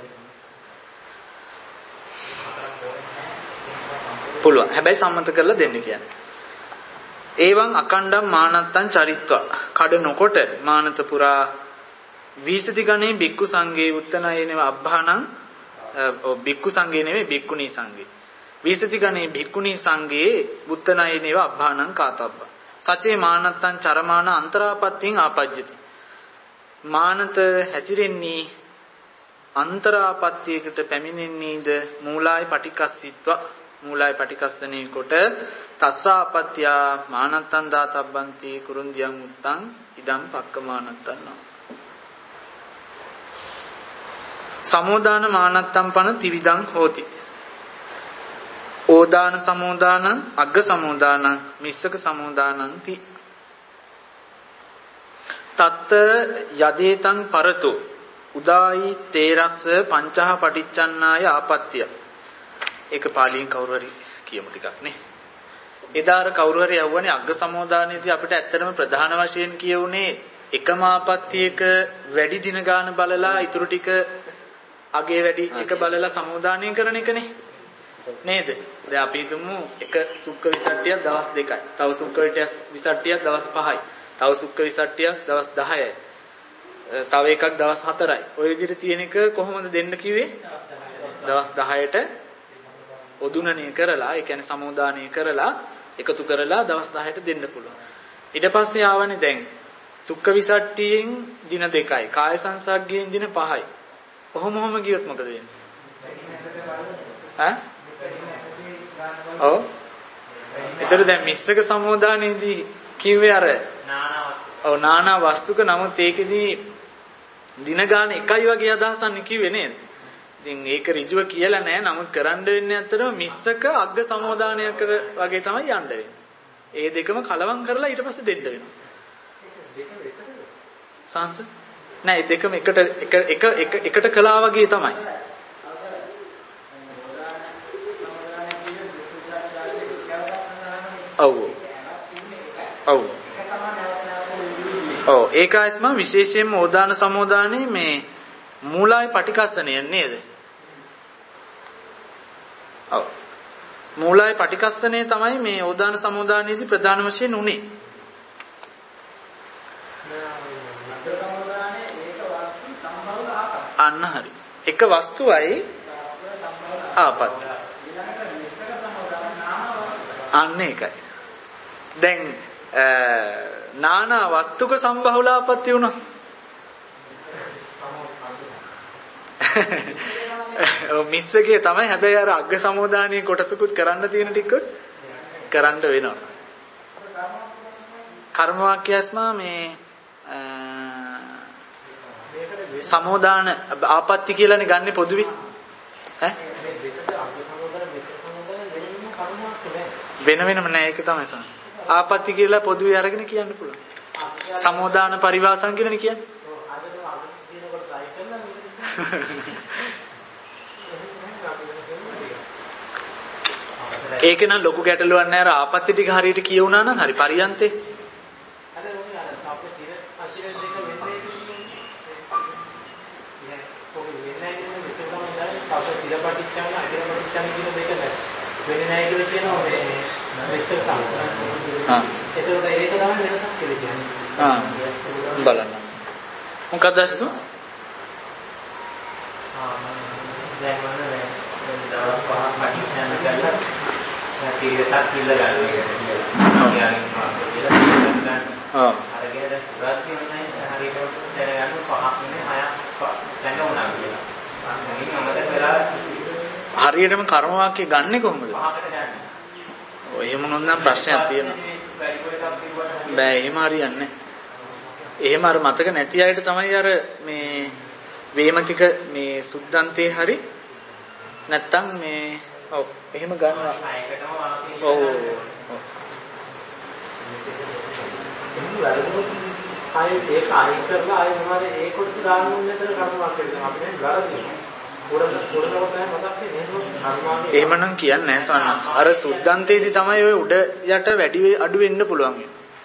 Speaker 1: පුළුවන්. හැබැයි සම්මත කරලා දෙන්න කියන්නේ. ඒවං අකණ්ඩම් මානත්තං චරිත්වා. කඩ නොකොට මානත පුරා විසති ගණේ බික්කු සංඝේ උත්තනයේනව අබ්බාණං බික්කු සංඝේ නෙවෙයි බික්කුණී සංඝේ. විසති ගණේ බික්කුණී සංඝේ උත්තනයේනව අබ්බාණං කාතබ්බ. සචේ මානත්තං චරමාන අන්තරාපත්තිං ආපජ්ජති. මානත හැසිරෙන්නේ අන්තරාපත්තියකට පැමිණෙන්නේද මූලාය පටිකස්සිත්වා මූලයි පටිකස්සනේ කොට තස්සාපත්‍යා මානත්තං දාතබ්බන්ති කුරුන්දියං උත්තං ඉදම් පක්කමානත්තං සමෝදාන මානත්තං පන ත්‍රිවිධං හෝති. ඕදාන සමෝදානං අග්ග සමෝදානං මිස්සක සමෝදානಂತಿ තත්ත යදේතං පරතු උදායි තේරස්ස පංචහ පටිච්චන්නාය ආපත්‍ය. ඒක පාලියෙන් කවුරු හරි කියමු ටිකක් නේ. එදාර කවුරු හරි යවුවනේ අග්ග සමෝදානයේදී අපිට ඇත්තටම ප්‍රධාන වශයෙන් කියුනේ එකම ආපත්‍යයක වැඩි දින ගාන බලලා ඊටු ටික අගේ වැඩි එක බලලා සමෝදානය කරන එකනේ නේද? දැන් අපි හිතමු එක සුක්ක විසට්ටියක් දවස් 2යි. තව සුක්ක විසට්ටියක් දවස් 5යි. තව සුක්ක විසට්ටියක් දවස් 10යි. තව එකක් දවස් 4යි. ඔය විදිහට තියෙන එක කොහොමද දෙන්න කිව්වේ? දවස් 10ට ඔදුනණය කරලා, ඒ කියන්නේ සමෝදානය කරලා, එකතු කරලා දවස් 10ට දෙන්න පුළුවන්. ඊට පස්සේ ආවනේ දැන් සුක්ක විසට්ටියෙන් දින 2යි. කාය සංසග්ගයෙන් දින 5යි. කොහොම ගියොත් මොකද වෙන්නේ? ඈ? ඔව්. ඒතර දැන් මිස්සක සමෝදානයේදී කිව්වේ අර නානා වස්තුක නමුත් ඒකෙදී දින ගාන එකයි වගේ අදහසක් කිව්වේ නේද? ඉතින් ඒක ඍජුව කියලා නෑ. නමුත් කරන්න වෙන්නේ අතරම මිස්සක අග්ග සමෝදානයක වගේ තමයි යන්න වෙන්නේ. ඒ දෙකම කලවම් කරලා ඊට පස්සේ දෙන්න වෙනවා. සංස නෑ ඒ දෙකම එකට කළා වගේ තමයි. ඔව්. ඒකයිස්ම විශේෂයෙන්ම ඕදාන සමෝදානයේ මේ මූලයි පටිකස්සනය නේද? ඔව්. මූලයි පටිකස්සනය තමයි මේ ඕදාන සමෝදානයේදී ප්‍රධාන වශයෙන් උනේ. අන්න හරි. එක වස්තුවයි ආපත්‍ය. අන්න ඒකයි. දැන් නානා වත්තුක සම්බහුලාපත්‍ය වුණා. මිස්සකේ තමයි හැබැයි අර අග්ග සමෝදානයේ කොටසකුත් කරන්න තියෙන ටිකත් කරන්න වෙනවා. කර්ම වාක්‍යස්මා මේ සමෝදාන ආපත්‍ය කියලානේ ගන්නෙ පොදුවේ. ඈ වෙන වෙනම නෑ ඒක තමයි සම. ආපත්‍ය කියලා පොදුවේ අරගෙන කියන්න පුළුවන්. සමෝදාන පරිවාසං කියලානේ කියන්නේ. ඒක නම් ලොකු ගැටලුවක් නෑ. අර ආපත්‍ය ටික හරියට කියුණා නම් හරි පරියන්තේ.
Speaker 2: වෙන්නේ නැහැ කියලා කියනවා මේ ඉස්සර තමයි. ඒක තමයි වෙනසක් කියලා කියන්නේ.
Speaker 1: බලන්න. මොකක්ද අස්සු?
Speaker 2: දැන් මම දවස් පහක් පටිච්චයන් කරලා තීරසක් කිල්ල ගන්න එක කියලා. අරගෙන දැන් සුරාත් කියන්නේ හරියට දැනගන්න පහක් නෙමෙයි හයක් දැන් උනා කියලා.
Speaker 1: හරියටම කර්ම වාක්‍ය ගන්නෙ කොහොමද? ඔය එහෙම නොනම් ප්‍රශ්නයක් තියෙනවා. බෑ එහෙම හරියන්නේ නැහැ. එහෙම අර මතක නැති අයට තමයි අර මේ වේමතික මේ සුද්ධන්තේ හරි නැත්තම් මේ ඔව් එහෙම ගන්නවා. ඔව්
Speaker 2: ආයේ ඒක ආයෙ කරලා ආයෙ මොනවද ඒ කොටස දාන්න ඕනේ නේද කර්ම වාක්‍ය දෙනවා. අපි දැන් ගාලා
Speaker 1: එහෙමනම් කියන්නේ නැහැ සන්නස්. අර සුද්ධන්තේදී තමයි ඔය උඩ යට වැඩි අඩු වෙන්න පුළුවන්.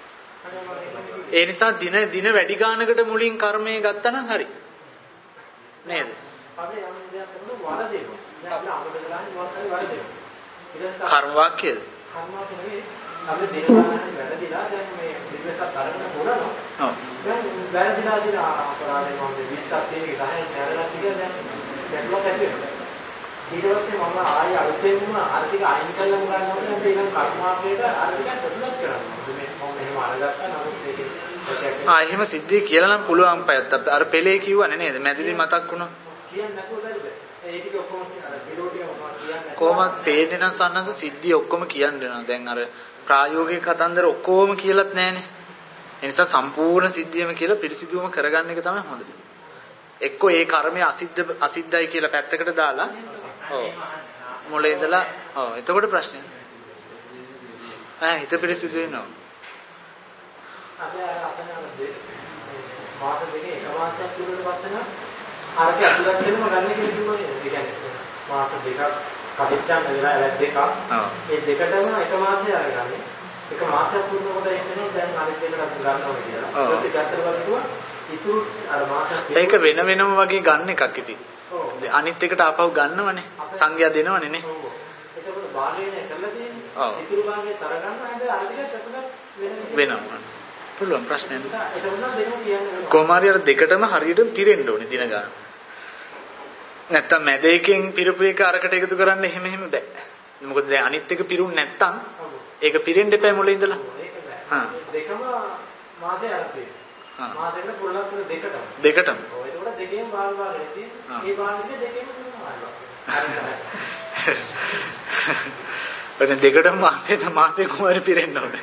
Speaker 1: ඒ නිසා දින වැඩි ගානකට මුලින් කර්මය ගත්තා නම් හරි. නේද? කර්ම වාක්‍යද?
Speaker 2: කර්ම වාක්‍යනේ අපි දින ගානකට වැඩිලා දැන් මේ විද්‍යාවත් අරගෙන පොරනවා. ඔව්. දැන් වැඩිලා දින අපරාධේ මම 20ක් තියෙන 10ක් නැරලා කියලා දැන් ගැටලුවක් ඇති වෙනවා. ඊට පස්සේ මම ආයෙ අලුතෙන්ම ආර්ථික අයින් කළා මොකක්ද නැත්නම් ඒක කර්මාවේට ආර්ථික ප්‍රතිලක් කරනවා. මේ මම එහෙම අරගත්තා නමුත් ඒකේ
Speaker 1: එහෙම සිද්ධිය කියලා නම් පුළුවන් පයත් අර පෙළේ කිව්වනේ නේද? මැදිලි මතක් වුණා.
Speaker 2: කියන්නේ නැතුව බැරිද? ඒ ටික ඔක්කොම අර පිරෝටිය මොනවද කියන්නේ?
Speaker 1: කොහොමද පේන්නේ නම් සන්නස සිද්ධිය ඔක්කොම කියන්න වෙනවා. දැන් අර ප්‍රායෝගික කතන්දර ඔක්කොම කියලාත් නැහනේ. ඒ නිසා සම්පූර්ණ සිද්ධියම කියලා පිරිසිදුවම කරගන්න එක තමයි හොඳ. එක්කෝ ඒ කර්මය අසිද්ධයි කියලා පැත්තකට දාලා ඔව් මොලේ ඉඳලා ඔව් එතකොට ප්‍රශ්නේ හිත පිරිසිදු වෙනවා.
Speaker 2: අපි අපේ මාස දෙකේ එක මාසයක් සුළුට පස්සෙන අරක අතුලත් වෙනම ගන්න කියලා කිව්වා නේද? ඒ කියන්නේ මාස දෙකක් කටිච්චන්න වෙලා වැත් දෙකක්. ඒ දෙකටම එක මාසයක් අරගන්නේ. එක මාසයක් පුරුදු කොට එන්නේ දැන් අනිත් දෙකට ගන්නවා කියලා. ඊට පස්සේ ගත්තට බලුවා ඉතුරු අර මාසයක්
Speaker 1: ඒක වෙන වෙනම වගේ ගන්න එකක් ඉතින්. ඔව්. අනිත් එකට ආපහු ගන්නවනේ. සංඛ්‍යා දෙනවනේ නේ.
Speaker 2: ඔව්. ඒකවල බාහිරනේ කරලා තියෙන්නේ. ඔව්. ඉතුරු භාගයේ තර ගන්න හැබැයි අර ටිකත් එකකට
Speaker 1: වෙනවා. පුළුවන් ප්‍රශ්නයක් නෑ.
Speaker 2: ඒක වුණා දෙනු කියන්නේ.
Speaker 1: කොමාරි අර දෙකටම හරියට පිරෙන්න ඕනේ දින ගන්න. නැත්තම් මැද එකෙන් පිරපු එක අරකට එකතු කරන්න එහෙම බෑ. මොකද දැන් අනිත් එක පිරුන්නේ නැත්තම් ඒක පිරෙන්න එපා මොලේ ඉඳලා.
Speaker 2: ඒක බෑ. දෙකම මාසේ අරපේ. මාසෙකට පොළක් දෙකටම.
Speaker 1: දෙකටම.
Speaker 2: ඔව් ඒකට දෙකෙන් භාග වෙන්නේ. මේ භාගෙ දෙකෙන් භාග.
Speaker 1: හරි. දෙකටම මාසේ කොහොමද පිරෙන්න ඕනේ.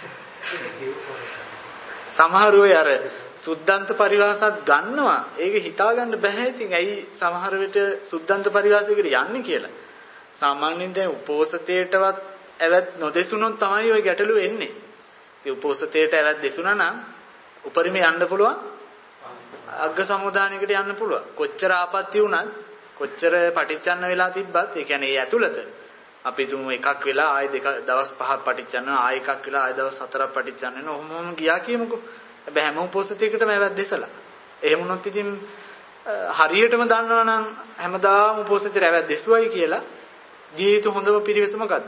Speaker 1: සමහර වෙයි අර සුද්ධාන්ත පරිවාසත් ගන්නවා. ඒක හිතා ගන්න බෑ. ඉතින් ඇයි සමහර විට සුද්ධාන්ත පරිවාසයකට යන්නේ කියලා. සාමාන්‍යයෙන් දැන් උපෝසතේටවත් ඇවත් නොදෙසුනොත් තමයි ওই ගැටලුව එන්නේ. ඒ උපෝසතේට ඇවත් දෙසුනා නම් උපරිමේ යන්න පුළුවන්. අග්ග සමුදානයකට යන්න පුළුවන්. කොච්චර ආපත්‍ය වුණත් කොච්චර පටිච්චන්න වෙලා තිබ්බත් ඒ කියන්නේ ඒ ඇතුළත අපි තුමු එකක් වෙලා ආයෙ දවස් 5ක් පටිච්චන්න ආයෙ එකක් වෙලා ආයෙ දවස් 4ක් පටිච්චන්න වෙන ඔහොමම ගියා කියමුකෝ. හැබැයි හැම උපෝසතයකටම ඒවත් දෙසලා. එහෙම වුණොත් ඉතින් හරියටම දන්නවනම් හැමදාම උපෝසතයට ඒවත් දෙසුවයි කියලා දී යුතු හොඳම පිරිවෙස මොකද්ද?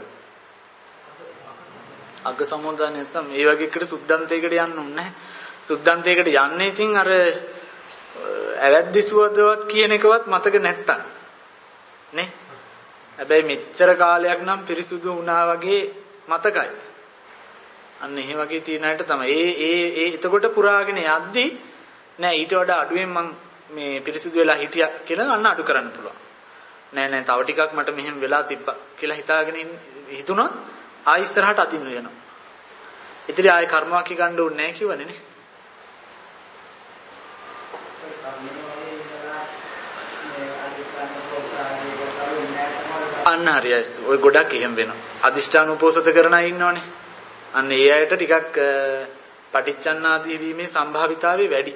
Speaker 1: අග්ග සමුදාය නැත්නම් මේ වගේ එකට සුද්ධාන්තයකට යන්න ඕනේ නැහැ. සුද්ධාන්තයකට යන්නේ ඉතින් අර ඇවත් දෙසුවදවත් කියන එකවත් මතක නැත්තම් නේ. හැබැයි මෙච්චර කාලයක් නම් පිරිසුදු වුණා වගේ මතකයි. අන්න එහෙ වගේ තියෙන අයට තමයි. ඒ එතකොට පුරාගෙන යද්දි නෑ ඊට වඩා අඩුවෙන් මං මේ පිරිසුදු වෙලා හිටියා කියලා අන්න අඩු කරන්න පුළුවන්. නෑ තව ටිකක් මට මෙහෙම වෙලා තිබ්බා කියලා හිතාගෙන හිතුණොත් ආයි ඉස්සරහට අදින්න වෙනවා. ඉතින් ආයි කර්මවාක්‍ය ගන්න ඕනේ නෑ කිව්වනේ නේ. අන්න හරියයි. ඔය ගොඩක් එහෙම වෙනවා. අදිෂ්ඨාන උපෝසත කරන අය ඉන්නවනේ. අන්න ඒ අයට ටිකක් පටිච්චන්නාදී වීමේ සම්භාවිතාවය වැඩි.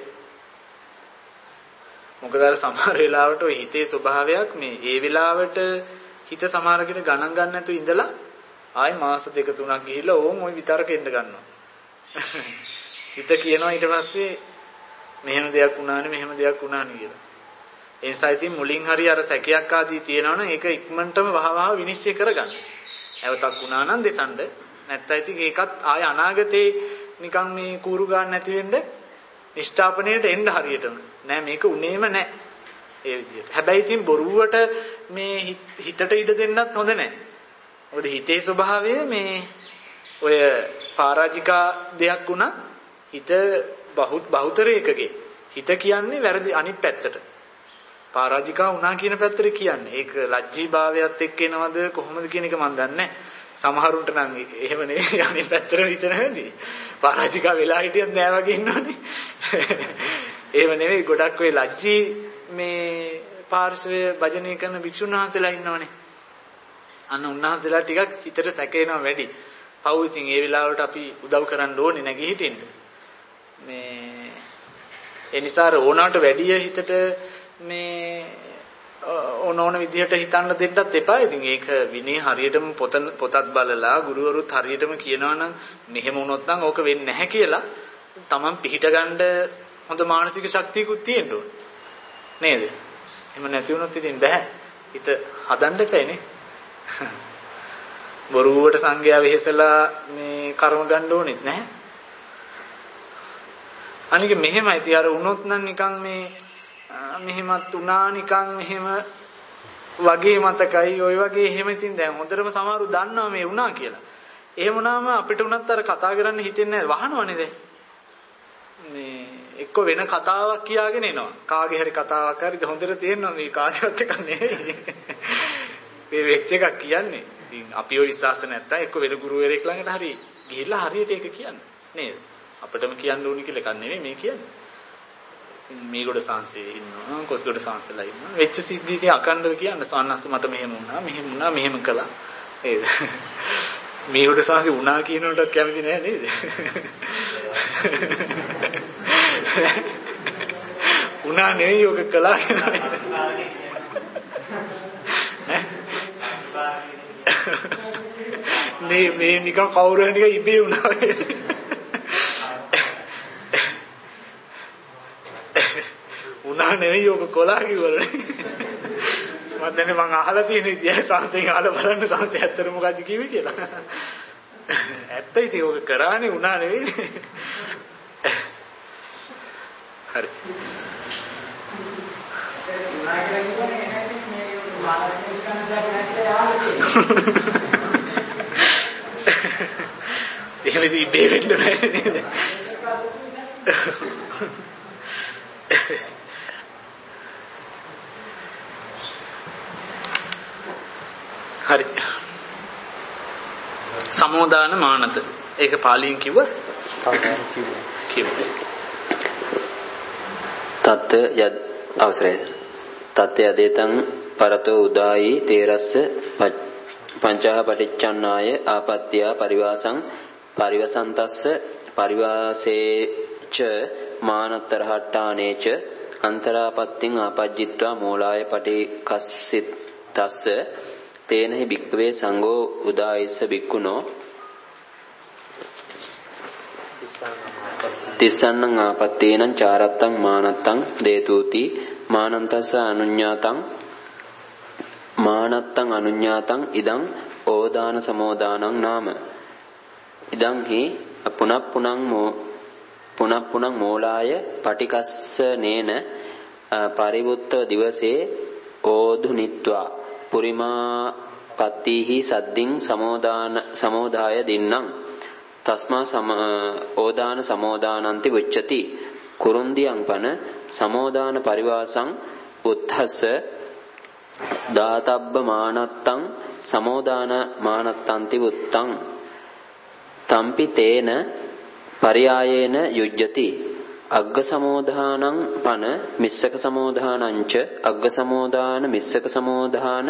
Speaker 1: මොකද අර සමහර වෙලාවට ඔය හිතේ ස්වභාවයක් මේ ඒ වෙලාවට හිත සමහරගෙන ගණන් ගන්න නැතුව ඉඳලා ආයි මාස 2-3ක් ගිහිල්ලා ඕම් ওই විතරක එන්න ගන්නවා. හිත කියනවා ඊට පස්සේ මෙහෙම දෙයක් වුණානේ මෙහෙම දෙයක් වුණානේ කියලා. ඒ නිසා ඉතින් මුලින් හරි අර සැකයක් ආදී තියෙනවනම් ඒක ඉක්මනටම වහවහ විනිශ්චය කරගන්න. ඇවතක් වුණා නම් දෙසන්න. නැත්නම් ඉතින් ඒකත් ආය අනාගතේ නිකන් මේ කూరు ගන්න නැති වෙන්න නිෂ්ඨාපනයට එන්න හරියටම. නෑ මේක උනේම නෑ. ඒ විදිහට. හැබැයි ඉතින් බොරුවට මේ හිතට ඉඩ දෙන්නත් හොඳ නෑ. මොකද හිතේ ස්වභාවය මේ ඔය පරාජිකා දෙයක් වුණා හිත බහුතරයකගේ හිත කියන්නේ වැරදි අනිත් පැත්තට. පරාජිකා වුණා කියන පැත්තට කියන්නේ. ඒක ලැජ්ජී භාවයත් එක්ක එනවද කොහොමද කියන එක මම දන්නේ නැහැ. සමහරුන්ට නම් එහෙම නෙවෙයි අනිත් පැත්තට හිතන හැටි. පරාජිකා වෙලා හිටියත් නෑ වගේ ඉන්නවනේ. එහෙම නෙවෙයි ගොඩක් වෙයි ලැජ්ජී මේ පාර්ශවයේ භජනය කරන භික්ෂුන් වහන්සේලා ඉන්නවනේ. අන්න උන්වහන්සේලා ටිකක් හිතට සැකේනවා වැඩි. පව් ඉතින් ඒ වෙලාවට අපි උදව් කරන්න ඕනේ නැගී හිටින්න. මේ ඒ නිසා ඕනාට වැඩිය හිතට මේ ඕන විදිහට හිතන්න දෙන්නත් එපා. ඉතින් ඒක විනය හරියටම පොතත් බලලා ගුරුවරුත් හරියටම කියනවනම් මෙහෙම වුණොත් නම් ඕක වෙන්නේ නැහැ කියලා තමන් පිළිහිට ගන්න හොඳ මානසික ශක්තියකුත් තියෙන්න ඕනේ. නේද? එහෙම නැති වුණොත් ඉතින් බෑ. හිත හදන්න එපානේ. බොරුවට සංගය වෙහෙසලා මේ කර්ම ගන්න ඕනෙත් නැහැ. අනික මෙහෙමයි තිය අර වුණොත් නම් නිකන් මේ මෙහෙමත් උනා නිකන් මෙහෙම වගේ මතකයි ඔය වගේ එහෙම ඉතින් දැන් හොඳටම සමහරු දන්නවා මේ වුණා කියලා. එහෙම වුණාම අපිට උනත් අර කතා කරන්න හිතෙන්නේ නැහැ වහනවනේ දැන්. මේ එක්ක වෙන කතාවක් කියාගෙන එනවා. කාගේ හරි කතාවක් හරිද හොඳට තේරෙනවා මේ කාගේවත් එකක් නෙවෙයි. මේ වෙච්ච එකක් කියන්නේ. ඉතින් අපි ඔය විශ්වාස නැත්තම් එක්ක වෙන ගුරුවරයෙක් ළඟට හරි ගිහිල්ලා හරියට ඒක කියන්න. නේද? අපිටම කියන්න ඕනි කියලා එකක් නෙවෙයි මේ කියන්නේ. මේගොඩ සංසේ ඉන්නවා, කොස්ගොඩ සංසලා ඉන්නවා. වෙච්ච සිද්ධි ඉතින් අකණ්ඩව කියන්න සන්නස්ස මට මෙහෙම වුණා, මෙහෙම කළා. නේද? මේගොඩ සංසේ වුණා කියනකට කැමති නෑ නේද? වුණා නෙවෙයි ඔක කළා කියන්නේ. මේ නිකන් කවුරු හරි නිකන් ඉබේ වුණා වගේ. උනා නෙවෙයි ඔක කොලා කිව්වලනේ. මම දැන් මං අහලා තියෙන විදිය සංසයෙන් අහලා බලන්න සංසය ඇත්තට මොකද්ද කිව්වේ කියලා. ඇත්ත ඉතින් ඔක කරානේ උනා නෙවෙයි. හරි. එහෙම ඉබේ වෙන්න බෑ නේද? හරි. සමෝදාන මානත. ඒක පාලියෙන් කිව්වද? කිව්වා.
Speaker 5: තත් යද අවසරයි. තත් යදේතං පරතෝ උදායි තේරස්ස පංචහ පටිච්චන්නාය ආපත්‍ය පරිවාසං පරිවසන්තස්ස පරිවාසේච මානතරහට්ටානේච අන්තරාපත්තිං ආපජ්ජිත්වා මූලාය පටිකස්සිත තස්ස තේනහි භික්ඛවේ සංඝෝ උදායිස්ස භික්ඛුනෝ තිස්සන්නං ආපත්තේනං චාරත්තං මානත්තං දේතුති මානන්තස්ස අනුඤ්ඤාතං ඉදං ඕදාන සමෝදානං නාම ඉදං හි පුනප්පුනං මූලාය පටිකස්සනේන පරිවුත්ත දිවසේ ඕදුනිත්වා පුරිමා පත්තිහි සද්දින් සමෝදාය දින්නම් තස්මා ඕදාන සමෝදානන්ති උච්චති කුරුන්දියං පන සමෝදාන පරිවාසං උත්ථස්ස දාතබ්බ මානත්තං සමෝදාන මානත්තන්ති උත්තං තම්පි තේන පරියායේන යුජ්ජති අග්ග සමෝදානං පන මිස්සක සමෝදානංච අග්ග සමෝදාන මිස්සක සමෝදාන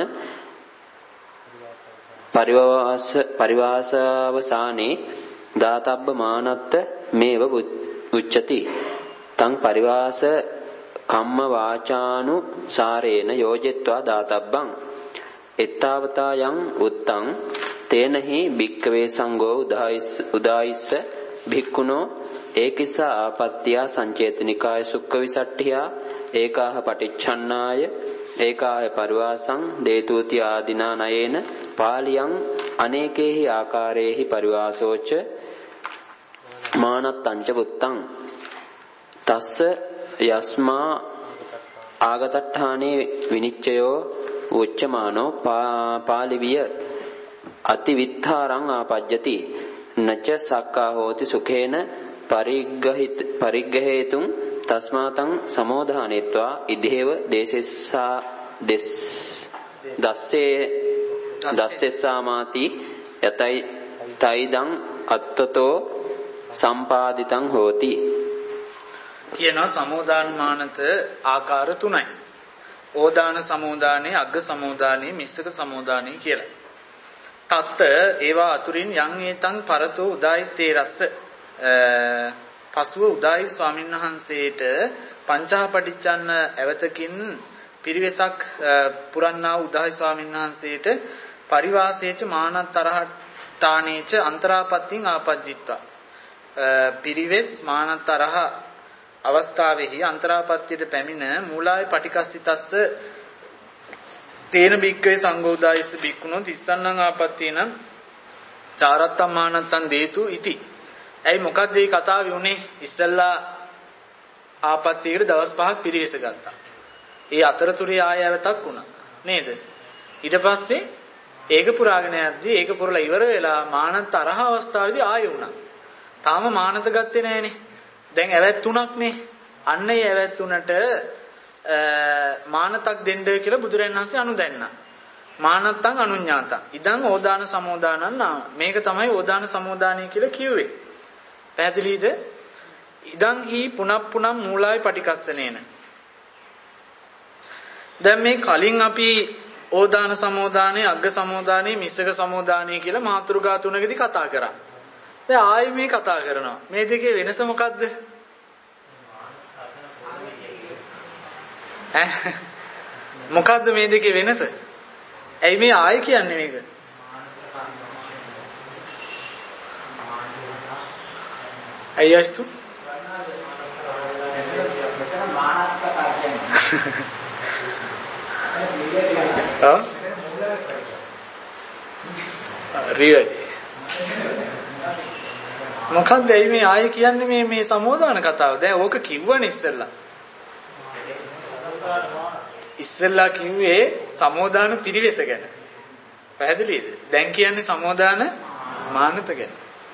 Speaker 5: පරිවාසවසානේ දාතබ්බ මානත්ත මේව උච්චති තං පරිවාස කම්ම වාචානු සාරේන යෝජෙත්වා දාතබ්බං එත්තාවතායන් උත්තං තේනහි භික්ඛවේ සංඝෝ උදායිස්ස භික්ඛුනෝ ඒකිස්ස ආපත්‍යා සංචේතනිකාය සුක්ඛ විසට්ඨියා ඒකාහ පටිච්ඡන්නාය ඒකාය පරිවාසං දේතුති ආදිනා නයේන පාලියං අනේකේහි ආකාරේහි පරිවාසෝච මානත්තංච වුත්තං තස්ස යස්මා ආගතට්ඨානේ විනිච්ඡයෝ උච්චමානෝ පාලිවිය අතිවිත්තරං ආපජ්ජති නච සක්කා හෝති සුඛේන පරිග්ගහේතුං තස්මාතං සමෝධානෙත්වා ඉදේව දේසෙස්සා දස්සෙස්සාමාති යතයි තයිදං අත්තතෝ සම්පාදිතං හෝති
Speaker 1: කියනවා සමෝදාන මානත ආකාර තුනයි. ඕදාන සමෝදානේ, අග්ග සමෝදානේ, මිස්සක සමෝදානේ කියලා. තත්ත ඒවා අතුරින් යං ඒතං පරතෝ උදායිත්තේ රස්ස පසුව උදායි ස්වාමීන් වහන්සේට පංචහ පටිච්චන්න ඇවතකින් පිරිවෙසක් පුරන්නා උදායි ස්වාමීන් වහන්සේට පරිවාසේච මානතරහට්ටානේච අන්තරාපත්තිං ආපජ්ජිත්වා පිරිවෙස් මානතරහ අවස්ථාවෙහි අන්තරාපත්තියට පැමිණ මූලාය පටිකස්සිතස්ස තේන බික්කවේ සංඝෝදායිස්ස බික්කුණෝ තිස්සන්නං ආපත්තේන චාරත්තම් මානත්තං දේතු ඉති. ඇයි මොකක්ද මේ කතාවේ උනේ? ඉස්සල්ලා ආපත්තියකට දවස් 5ක් පිරිවෙස ගත්තා. ඒ අතරතුරේ ආයවතක් වුණා. නේද? ඊට පස්සේ ඒක පුරාගෙන යද්දී ඒක පුරලා ඉවර වෙලා මානත් තරහ අවස්ථාවේදී ආයෙ වුණා. තාම මානත ගත්තේ නැහනේ. දැන් ඇවැත් තුනක්නේ. අන්න ඒ ඇවැත් තුනට මානතක් දෙන්න කියලා බුදුරජාණන් වහන්සේ අනුදැන්නා. මානත්තං අනුඤ්ඤාතං. ඉදං ඕදාන සමෝදානං නාම. මේක තමයි ඕදාන සමෝදානය කියලා කිව්වේ. පැහැදිලිද? ඉදං හි පුනප්පුනම් මූලාය පටිකස්සනේන. දැන් මේ කලින් අපි ඕදාන සමෝදානේ, අග්ග සමෝදානේ, මිස්සක සමෝදානේ කියලා මාතෘකා තුනකදී කතා කරා. දැන් ආයෙ මේ කතා කරනවා. මේ දෙකේ වෙනස මොකද්ද? මොකද්ද මේ දෙකේ වෙනස? ඇයි මේ ආයෙ කියන්නේ මේක? ඇයි අස්තු? රියලි මොකක්ද ඇයි මේ ආයෙ කියන්නේ මේ සමෝදාන කතාව? දැන් ඕක කිව්වනේ ඉස්සෙල්ලා. ඉස්සෙල්ලා කිව්වේ සමෝදාන පිරිවෙස ගැන. පැහැදිලිද? දැන් කියන්නේ සමෝදාන මානත ගැන.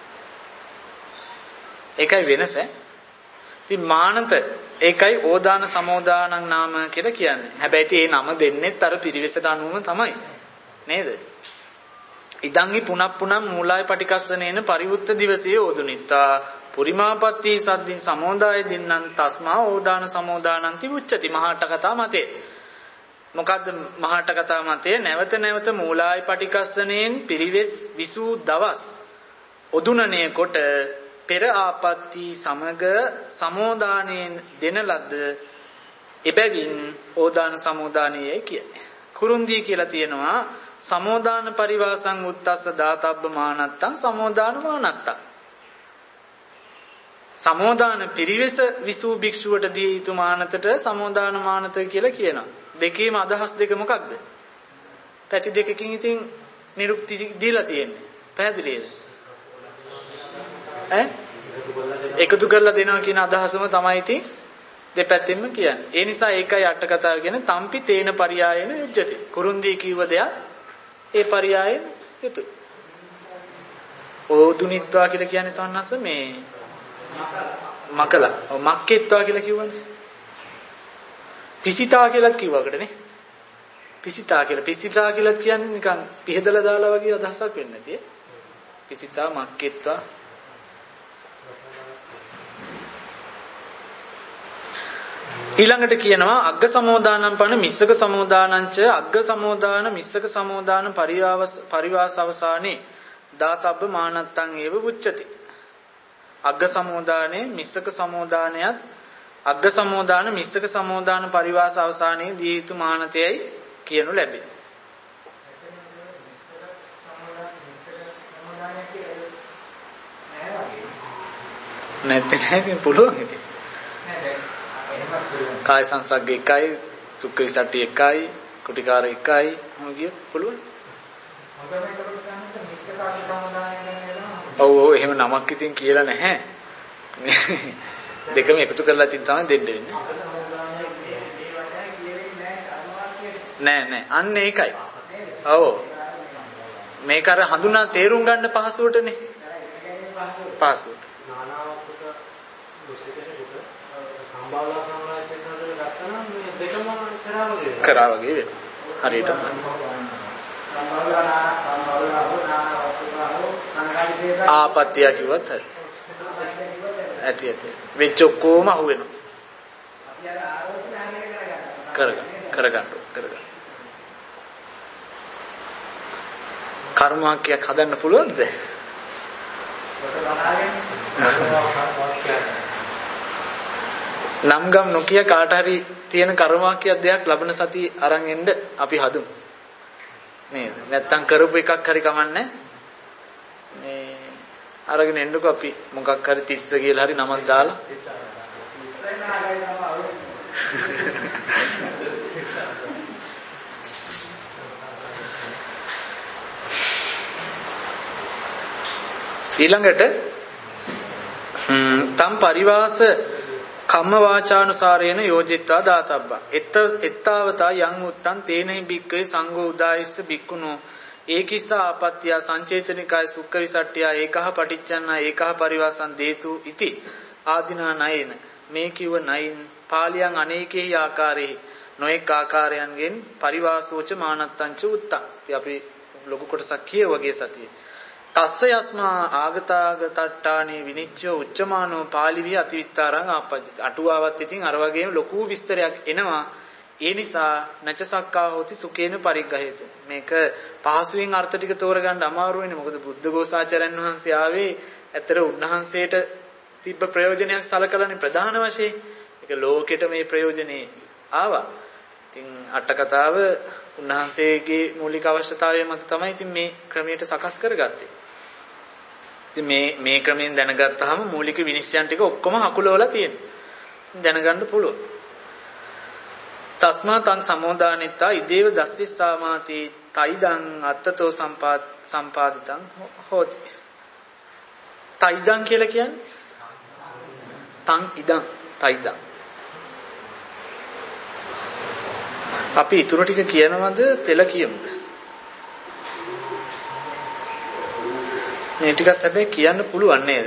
Speaker 1: ඒකයි වෙනස. ඉතින් මානත ඒකයි ඕදාන සමෝදානං නාම කියලා කියන්නේ. හැබැයි ඒ නම දෙන්නෙත් අර පිරිවෙසට අනුවම තමයි. නේද? ඉදංගි පුනප්පුනම් මූලාය පටිකස්සනේන පරිවුත්ත දිවසේ ඕදුනිත්තා පුරිමාපත්ති සද්දින් සමෝදාය දින්නම් තස්මා ඕදාන සමෝදානන්ති උච්චති. මහාට කතා මතේ. මොකද්ද මහාට කතා මතේ? නැවත නැවත මූලාය පටිකස්සනේන් පිරිවෙස් විසූ දවස් ඔදුනණය කොට පෙර ආපත්‍ති සමග සමෝදානයෙන් දෙන ලද්ද එබැවින් ඕදාන සමෝදානයයි කියන්නේ. කුරුන්දී කියලා තියෙනවා සමෝදාන පරිවාසං උත්තස්ස දාතබ්බ මානත්තං සමෝදාන මානත්තං. සමෝදාන පිරිවෙස විසූ භික්ෂුවට දී යුතු මානතට සමෝදාන මානත කියලා කියනවා. දෙකේම අදහස් දෙක මොකක්ද? පැති දෙකකින් ඉතින් නිරුක්ති දීලා තියෙන්නේ. පැහැදිලිද? එකතු කරලා දෙනවා කියන අදහසම තමයි ඉතින් දෙපැත්තෙන්ම කියන්නේ. ඒ නිසා ඒකයි අට කතාව කියන්නේ තම්පි තේන පරියායන යුජ්ජති. කුරුන්දී කිව්ව දෙයක් ඒ පරියායෙන් යුතුය. ඕදුනිත්වා කියලා කියන්නේ සන්නස මේ මකලා. මක්කෙත්වා කියලා කිව්වනේ. පිසිතා කියලාත් කිව්වකටනේ. පිසිතා කියලා කියන්නේ නිකන් පිහදලා දාලා වගේ අදහසක් වෙන්නේ නැති. පිසිතා මක්කෙත්වා ඊළඟට කියනවා අග්ග සමෝදානම් පන මිස්සක සමෝදානංච අග්ග සමෝදාන මිස්සක සමෝදාන පරිවාස අවසානේ දාතබ්බ මානත්තං ඒව උච්චති. අග්ග සමෝදානේ මිස්සක සමෝදානයත් අග්ග සමෝදාන මිස්සක සමෝදාන පරිවාස අවසානයේ දී යුතු මානතයයි කියනු ලැබේ. නැත්නම් පුළුවන් ඉතින්. කාය සංසග්ග එකයි සුක්ඛ විසට්ටි එකයි කුටිකාර එකයි මොන කිය පුළුවන්. ඔව් එහෙම නමක් ඉතින් කියලා නැහැ. දෙකම එකතු කරලා ඉතින් තමයි දෙන්න වෙන්නේ. නෑ අන්න ඒකයි. ඔව් මේක අර හඳුනා තේරුම් ගන්න පහසුවටනේ. පහසුවට. කරා වගේ වෙනවා. හරියටම. ආපත්‍ය කිව්වත් හරි. ඇති. වෙච්ච ඔක්කොම අහු වෙනවා. කරගන්න. කර්මවාක්‍යයක් හදන්න පුළුවන්ද? නම් ගම් නොකිය කාට හරි තියෙන කර්මවාක්‍යයක් දෙයක් ලබන සතිය අරන් එන්න අපි හදමු. නේද? නැත්තම් කරපු එකක් හරි කමන්නේ. මේ අරගෙන එන්නකෝ අපි මොකක් හරි 30 කියලා හරි නමක් දාලා. ඊළඟට තම් පරිවාස කම්ම වාචානුසාරේන යෝජිත්වා දාතබ්බා එත්තාවතා යං උත්තං තේනහි බික්කේ සංඝෝ උදායිස්ස බික්කුණෝ ඒකිස්ස ආපත්‍ය සංචේතනිකාය සුක්ඛ විසට්ඨිය ඒකහ පටිච්චන්නා ඒකහ පරිවාසං දේතු ඉති ආදිනා නයන මේ කිව නයින් පාලියන් අනේකෙහි ආකාරෙහි නොඑක ආකාරයන්ගෙන් පරිවාසෝච මානත්තංච උත්තා. ඉතින් අපි ලොකු කොටසක් කියවගේ සතියේ. තස්ස යස්මා ආගතාගතට්ටානේ විනිච්ඡය උච්චමානෝ පාලිවිය අතිවිත්තරං ආපජ්ජති. අටුවාවත් ඉතින් අර වගේම ලොකු විස්තරයක් එනවා. ඒ නිසා නචසක්කා හොති සුකේන පරිග්‍රහේතු. මේක පහසුවෙන් අර්ථ ටික තෝරගන්න අමාරු වෙන්නේ. මොකද බුද්ධ ඝෝසාචාර්යන් වහන්සේ ආවේ ඇතර උන්වහන්සේට තිබ්බ ප්‍රයෝජනයක් සලකලානේ ප්‍රධාන වශයෙන්. ඒක ලෝකෙට මේ ප්‍රයෝජනේ ආවා. ඉතින් අට කතාව උන්වහන්සේගේ මූලික අවශ්‍යතාවය මත තමයි ඉතින් මේ ක්‍රමයට සකස් කරගත්තේ. ඉතින් මේ ක්‍රමයෙන් දැනගත්තාම මූලික විනිශ්චයන් ටික ඔක්කොම හකුලවලා තියෙනවා. දැනගන්න පුළුවන්. තස්මා තං සමෝදානිතා ඉදේව දස්සිස්සාමාති තයිදං අත්තතෝ සම්පාදිතං හෝති. තයිදං කියලා කියන්නේ තං ඉදං තයිදං. අපි ඊටු ටික කියනවද පෙළ කියමුද? මේ ටිකත් හැබැයි කියන්න පුළුවන් නේද?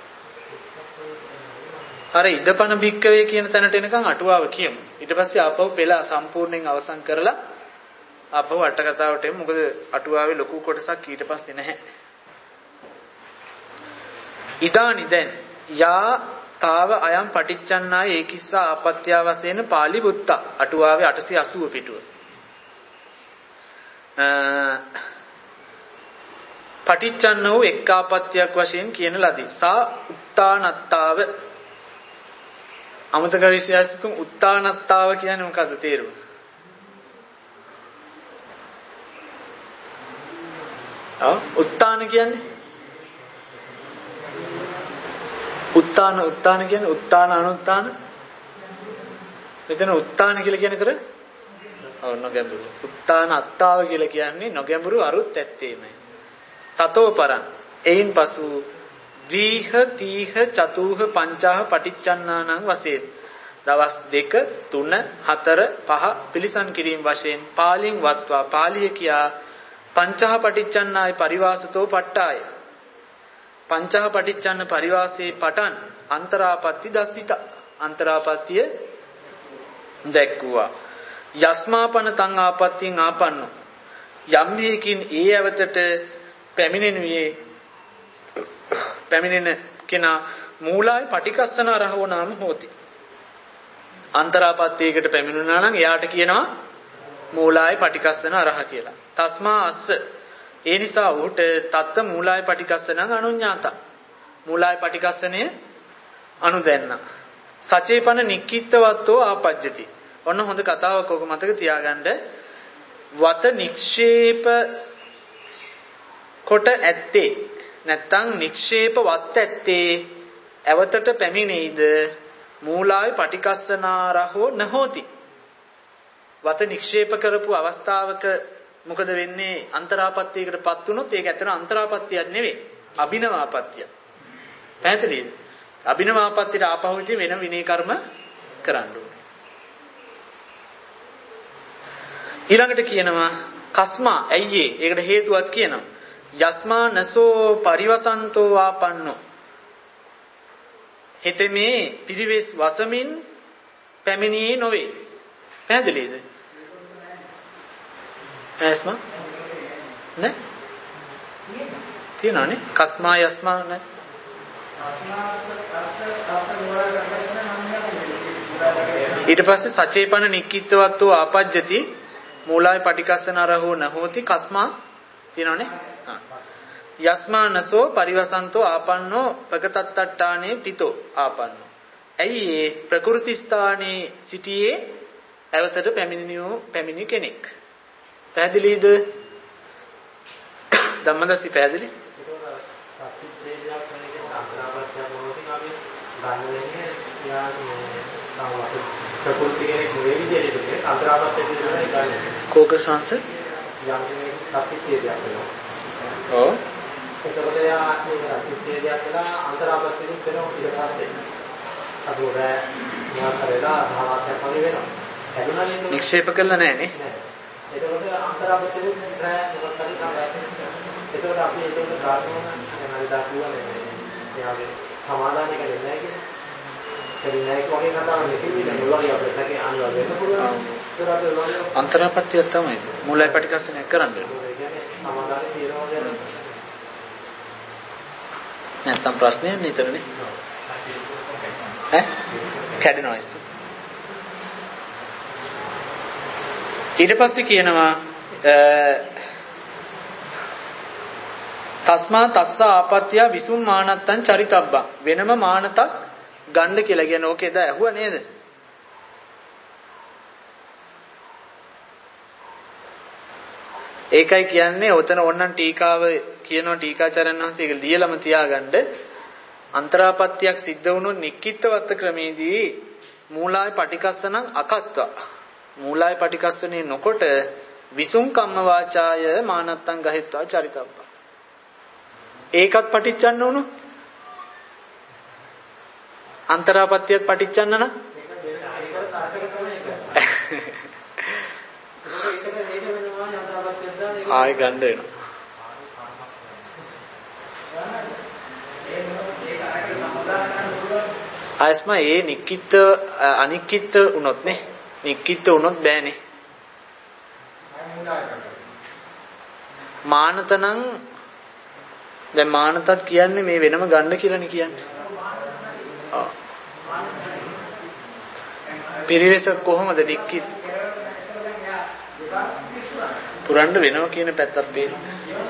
Speaker 1: අර ඉදපන භික්කවේ කියන තැනට එනකන් අටුවාව කියමු. ඊට පස්සේ ආපහු පෙළ සම්පූර්ණයෙන් අවසන් කරලා ආපහු අට කතාවට එමු. මොකද අටුවාවේ ලොකු කොටසක් ඊට පස්සේ නැහැ. ඉදානි දැන් යා තාව අයම් පටිච්චන්නාය ඒකිස්සා ආපත්‍ය වශයෙන් පාලි බුත්තා අටුවාවේ 880 පිටුව. පටිච්චන්න වූ එක් ආපත්‍යක් වශයෙන් කියන ලදී. සා උත්තානත්තාව අමතක විශ්වාසතුන් උත්තානත්තාව කියන්නේ මොකද්ද තේරුම? උත්තාන කියන්නේ උත්තාන කියන්නේ උත්තාන අනුත්තාන. මෙතන උත්තාන කියලා කියන්නේ ඒතර නොගැඹුරු. උත්තාන අත්තාව කියලා කියන්නේ නොගැඹුරු අරුත් ඇත්තේමයි. තතෝ පරං එයින් පසු ද්විහ තීහ චතුහ පංචාහ පටිච්චන්නානං වශයෙන් දවස් 2 3 4 5 පිළිසන් කිරීම වශයෙන් පාලින් වත්වා පාලිය කියා පංචාහ පටිච්චන්නාය පරිවාසතෝ පට්ටාය පංචාහ පටිච්චන්න පරිවාසේ පටන් අන්තරාපත්ති දස්සිත අන්තරාපත්තිය දැක්ුවා. යස්මාපන තං ආපත්තියෙන් ආපන්නෝ යම් හේකින් ඒ අවතට පැමිණෙන කෙනා මූලයි පටිකස්සන අරහව නාම හෝති. අන්තරාපත්තියකට පැමිණුණා නම් එයාට කියනවා මූලයි පටිකස්සන අරහ කියලා. තස්මා අස්ස ඒ නිසා උට තත්ත මූලයි පටිකස්සන අනුඤ්ඤාත. මූලයි පටිකස්සනය අනුදැන්න. සචේපන නික්කිට්ඨවත්තෝ ආපජ්ජති. ඔන්න හොඳ කතාවක් ඔක මතක තියාගන්න. වත නික්ෂේප කොට ඇත්තේ නැත්තම් නික්ෂේප වත් ඇත්තේ අවතට පැමිණෙයිද මූලාය පටිකස්සනාරහෝ නහෝති. වත නික්ෂේප කරපු අවස්ථාවක මොකද වෙන්නේ? අන්තරාපත්තියකටපත් වුණොත් ඒක ඇත්තට අන්තරාපත්තියක් නෙවෙයි අභිනවාපත්තිය. පැහැදිලිද? අභිනවාපත්තියට ආපහු ඉතින් වෙන විනය කර්ම කරන්න ඕනේ. ඊළඟට කියනවා කස්මා ඇයි ඒකට හේතුවක් කියනවා. යස්මා නසෝ පරිවසන්තෝ ආපන්නෝ හිතේ පිරිවෙස් වසමින් පැමිණියේ නොවේ. පැහැදිලිද? ඇස්මා නේ තියනනේ කස්මා යස්මා නේ ඊට පස්සේ සචේපන නික්කිට්ඨවත්තෝ ආපජ්ජති මූලාය පටිකස්සන අරහෝ නහෝති කස්මා තියනනේ යස්මා නසෝ පරිවසන්තෝ ආපන්නෝ පගතත්තට්ටානේ තිතෝ ආපන්නෝ. ඇයි ඒ ප්‍රකෘති ස්ථානයේ සිටියේ අවතට පැමිණි කෙනෙක්. පැහැදිලිද? ධම්මදස්සි පැහැදිලි? කෝක සංස යම් සත්‍යය ඔව්
Speaker 2: එතකොට යා සත්‍යය කියලා අන්තරාපත්තිය වෙනවා ඊට පස්සේ අතෝර මොකක්දලා සහවාසයක් වගේ වෙනවා. හැදුණා
Speaker 1: නික්ෂේප කළා නැහැ නේ.
Speaker 2: එතකොට අන්තරාපත්තිය ප්‍රය මොකක්ද තමයි. එතකොට අපි ඒක ප්‍රාර්ථනා කරනවා දැක්ුවා නේ. එයාගේ සමාදානයක දෙන්නේ නැහැ
Speaker 1: අන්තරාපත්‍ය තමයි මූලයි පටිකස්සනය කරන්නේ. නැත්තම් ප්‍රශ්නයක් නිතරනේ. කැඩෙනවා ඉස්ස. ඊට පස්සේ කියනවා තස්මා තස්ස ආපත්‍ය විසුම් මානත්තං චරිතබ්බං වෙනම මානතක් ගන්න කියලා කියන්නේ ඕකේ දා ඇහුවා නේද? ඒකයි කියන්නේ ඔතන ඕනනම් ටීකාව කියනවා ටීකාචාර්යන් වහන්සේ ඒක ලියලම තියාගන්න අන්තරාපත්‍යක් සිද්ධ වුණොත් නික්කිට්ඨවත්ත ක්‍රමේදී මූලාය පටිකස්සනං අකත්වා මූලාය පටිකස්සනේ නොකොට විසුම් කම්ම වාචාය මානත්තං ගහෙත්වා චරිතබ්බං ඒකත් පටිච්චන්න උණු අන්තරාපත්‍යත් පටිච්චන්න නම් ආයි ගන්න වෙනවා. ආස්ම ඒ නික්කිට අනික්කිට උනොත් නේ නික්කිට උනොත් බෑනේ. මානතනම් දැන් මානතත් කියන්නේ මේ වෙනම ගන්න කියලානේ කියන්නේ. ආ. පිරිවෙස කොහොමද නික්කිට පුරන්න වෙනව කියන පැත්තක් පේනවා.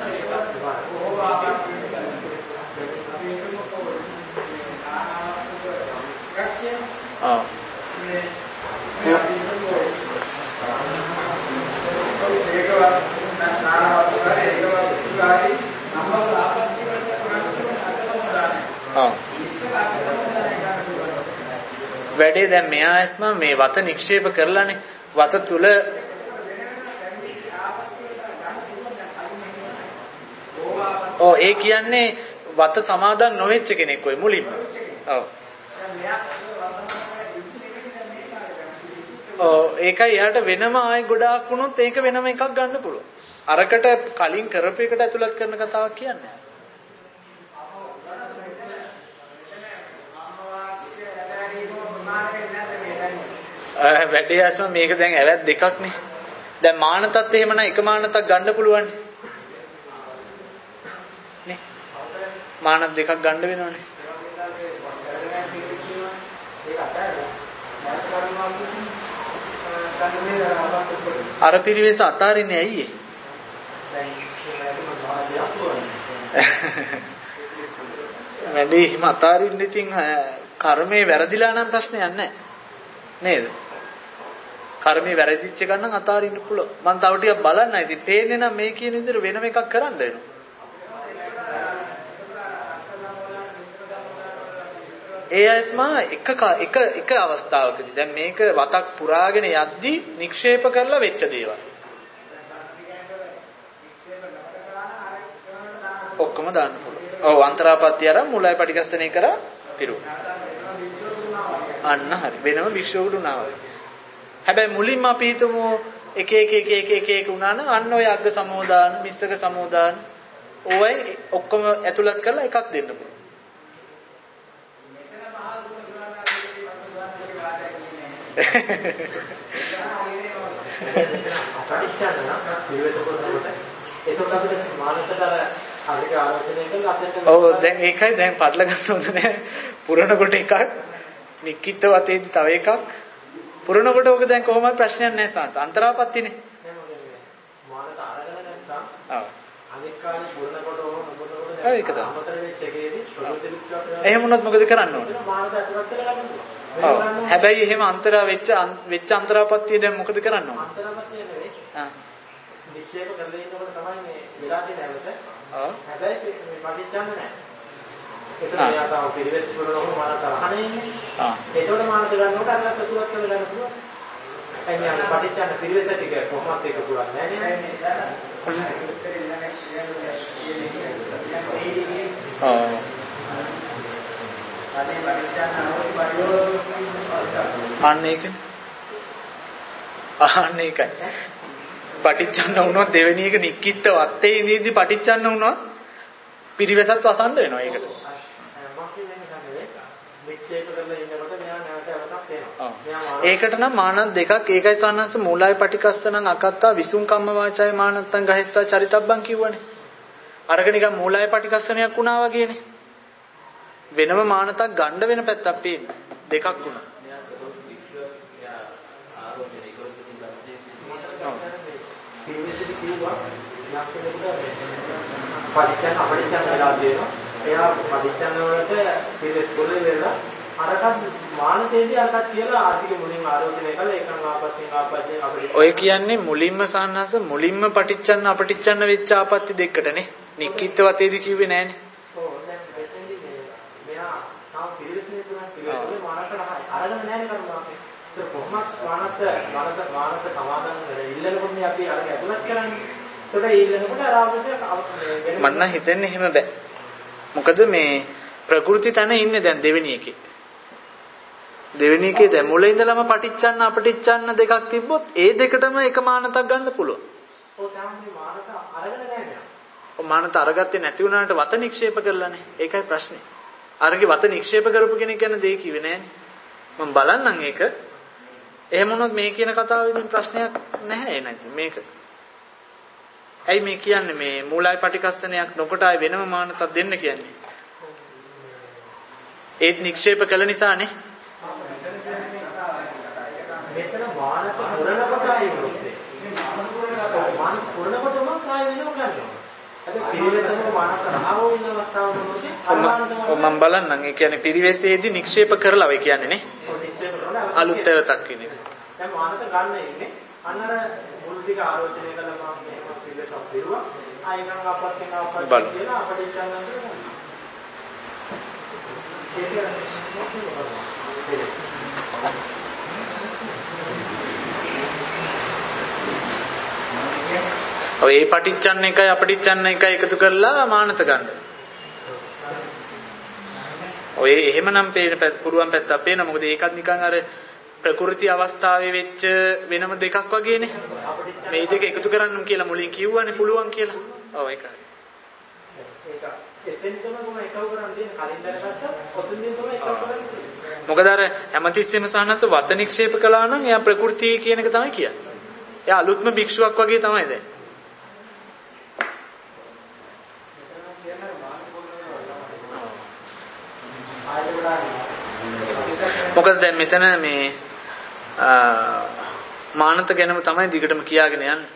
Speaker 1: ආ. වැඩේ දැන් මෙයා ඇස්ම මේ වත නික්ෂේප කරලානේ වත තුල ඒ කියන්නේ වත සමාදන් නොවෙච්ච කෙනෙක් ඔය මුලින්ම. ඒකයි යාට වෙනම ආයි ගොඩාක් වුණොත් ඒක වෙනම එකක් ගන්න පුළුවන්. අරකට කලින් කරපු එකට ඇතුළත් කරන කතාවක් කියන්නේ. වැඩේ ඇස්ම මේක දැන් ඇවැත් දෙකක් නේ. දැන් මානතත් එහෙමනම් එක මානතක් ගන්න පුළුවන්. මානත් දෙකක් ගන්න වෙනවනේ. අර පිරිවෙස අතාරින්නේ ඇයි ඒ? වැඩි හිම අතාරින්න ඉතින් කර්මේ වැරදිලා නම් ප්‍රශ්නයක් නැහැ. නේද? කර්මේ වැරදිච්ච ගමන් අතාරින්න පුළුවන්. මම තව ටිකක් බලන්න. ඉතින් පේන්නේ නම් මේ කියන විදිහට වෙනම එකක් කරන්න වෙනවා. ඒ ඇස්ම එක අවස්ථාවකදී දැන් මේක වතක් පුරාගෙන යද්දී නික්ෂේප කරලා වෙච්ච දේවල් ඔක්කොම දාන්න පුළුවන්. ඔව් අන්තරාපත්‍ය අර මුලයි පටිගස්සනේ කරා පිරුණා. අන්න හරි. වෙනම වික්ෂෝපුට උනා වගේ. හැබැයි මුලින්ම අපි හිතමු එක උනා නම් අන්න ඔය අග්ග සමෝදාන, මිස්සක සමෝදාන ඕවයි ඔක්කොම ඇතුළත් කරලා එකක් දෙන්න පුළුවන්. ඔව් දැන් ඒකයි දැන් පටල ගන්න හොඳ නෑ. පුරනකොට එකක් නික්කිට වතේදී තව එකක් පුරනකොට ඔක දැන් කොහොමද ප්‍රශ්නයක් නෑ සංස අන්තරාපත්තිනේ. මානත අරගෙන නැත්නම් ඔව් අනික් කාලේ පුරනකොට ඕනකොට දැන් ඒක තමයි. අමතර වෙච්ච එකේදී එහෙම වුණොත් මොකද කරන්න ඕනේ? මානත අතුරත් කරලා ගන්න ඕනේ. හැබැයි එහෙම අන්තරා වෙච්ච අන්තරාපත්තිය දැන් මොකද කරන්න ඕන? අන්තරාපත්තිය නෙවෙයි. නික්ෂේප කරලා ඉන්නකොට තමයි මේ වෙලා තියෙන හැමත. හැබැයි මේ පටිච්චන්න නැහැ. ඒකට එයා තාම පිළිවෙස් වලම මානත අහන්නේ ඉන්නේ. ඒකට මානත ගන්නකොට අරකට තුරක් කරලා ගන්න පුළුවන්. එන්නේ අර පටිච්චන්න පිළිවෙස ටික කොහොමද ඒක පුළුවන් නෑ නේද? අන්න ඒකයි. පටිච්චන්න වුණොත් දෙවෙනි එක නික්කිට වත්තේ ඉඳිද්දි පටිච්චන්න වුණොත් පිරිවෙසත් වසන්න වෙනවා ඒකට.
Speaker 2: වික්ෂේප කරලා ඉන්නකොට මෙයා නැවතවතක් වෙනවා.
Speaker 1: ඒකට නම් මානත් දෙකක් ඒකයි සන්නස මූලයි පටිකස්ස නම් අකත්තා විසුම් කම්ම වාචාය මානත්තං ගහෙත්තා චරිතබ්බං කිව්වනේ. අරක නිකන් මූලයි පටිකස්සනයක් වුණා වගේනේ. වෙනම මානතක් ගන්න වෙන පැත්තක් තියෙනවා. දෙකක් වුණා.
Speaker 2: පිළිවෙලට කිව්වා පරිච්ඡන්න අපරිච්ඡන්න වෙලා දෙනවා. එයා පරිච්ඡන්න වලට පිළිවෙත් පොළේ වෙලා අරකට මානතේදී අරකට කියලා ආර්ථික මුලින් ආරෝපණය කළා ඒකම ආපස්යෙන් අපරිච්ඡන්න
Speaker 1: ඔය කියන්නේ මුලින්ම සන්නස මුලින්ම පටිච්චන්න අපටිච්චන්න වෙච්ච ආපත්‍ති දෙකටනේ. නික්කිට වතේදී කිව්වේ නෑනේ.
Speaker 2: ඔව් දැන් මෙතෙන්දී මෙයා තාම පිළිවෙස්නේ පුරා පිළිවෙස්නේ මානකට අරගෙන නෑනේ කරුණා. ඒක කොහොමද මානත සමාදන් ඉල්ලනකොටනේ අපි අර ඇතුළත් කරන්නේ. ඒකට ඊළඟට ආරාමයේ
Speaker 1: මන්න හිතෙන්නේ එහෙම බෑ. මොකද මේ ප්‍රകൃති තන ඉන්නේ දැන් දෙවෙනි එකේ. දෙවෙනි එකේ දැන් මුලින් ඉඳලම පටිච්චන්න අපටිච්චන්න දෙකක් තිබ්බොත් ඒ දෙකටම එක මානතක් ගන්න පුළුවන්.
Speaker 2: ඔව් තමයි මානත අරගෙන නැහැ.
Speaker 1: ඔව් මානත අරගත්තේ නැති වුණාට වත නික්ෂේප කරලානේ. ඒකයි ප්‍රශ්නේ. අරගේ වත නික්ෂේප කරපු කෙනෙක් ගැන දෙය කිව්වේ නෑනේ. මම බලන්නම් ඒක. එහෙම වුණොත් මේ කියන කතාවෙදී ප්‍රශ්නයක් නැහැ නේද මේක. ඇයි මේ කියන්නේ මේ මූලයි පටිකස්සනයක් නොකොට ආය වෙනම මානතක් දෙන්න කියන්නේ? ඒත් නික්ෂේප කළ නිසානේ.
Speaker 2: මෙතන මානත පුරනකොට ආයෙන්නේ. මානත පුරනකොටම කාය වෙනම ගන්නවා. අද පිළිවෙතම මානත රහවෝ ඉන්න අවස්ථාවකදී
Speaker 1: මම බලන්නම් ඒ කියන්නේ පිරිවෙසේදී නික්ෂේප කරලා වෙයි කියන්නේ නේ.
Speaker 2: නික්ෂේප කරලා
Speaker 1: අලුත් ඒවතක් කියන එක.
Speaker 2: දැන් මානත ගන්න ඉන්නේ අන්නර මුල් ටික ආරෝචනය කළා මම මේක පිළිවෙසක් දිරුවා. ආයෙකම් අපස්යෙන් කියලා අපිට ඉස්සන්න කරනවා. ඔය ඒ පටිච්චන්න එකයි අපටිච්චන්න එකයි එකතු කරලා මානත ගන්න. ඔය එහෙමනම් පේන පුරුවන් පැත්ත අපේන මොකද ඒකත් නිකන් අර ප්‍රകൃති අවස්ථාවේ වෙච්ච වෙනම දෙකක් වගේනේ. මේ දෙක එකතු කරන්නම් කියලා මුලින් කිව්වනේ පුළුවන් කියලා. ඔව් ඒකයි. ඒක එතෙන් තමයි මම එකව කරන් දෙන්නේ කලින් දැනගත්තා ඔතනින් තමයි එකව කරන්නේ.
Speaker 1: මොකද අර හැමතිස්සෙම සහනස වත නික්ෂේප කළා නම් එයා ප්‍රകൃතිය කියන එක තමයි කියන්නේ. එයා අලුත්ම භික්ෂුවක් වගේ තමයි දැන්. මොකද දැන් මෙතන මේ මානත ගැනම තමයි දිගටම කියාගෙන යන්නේ.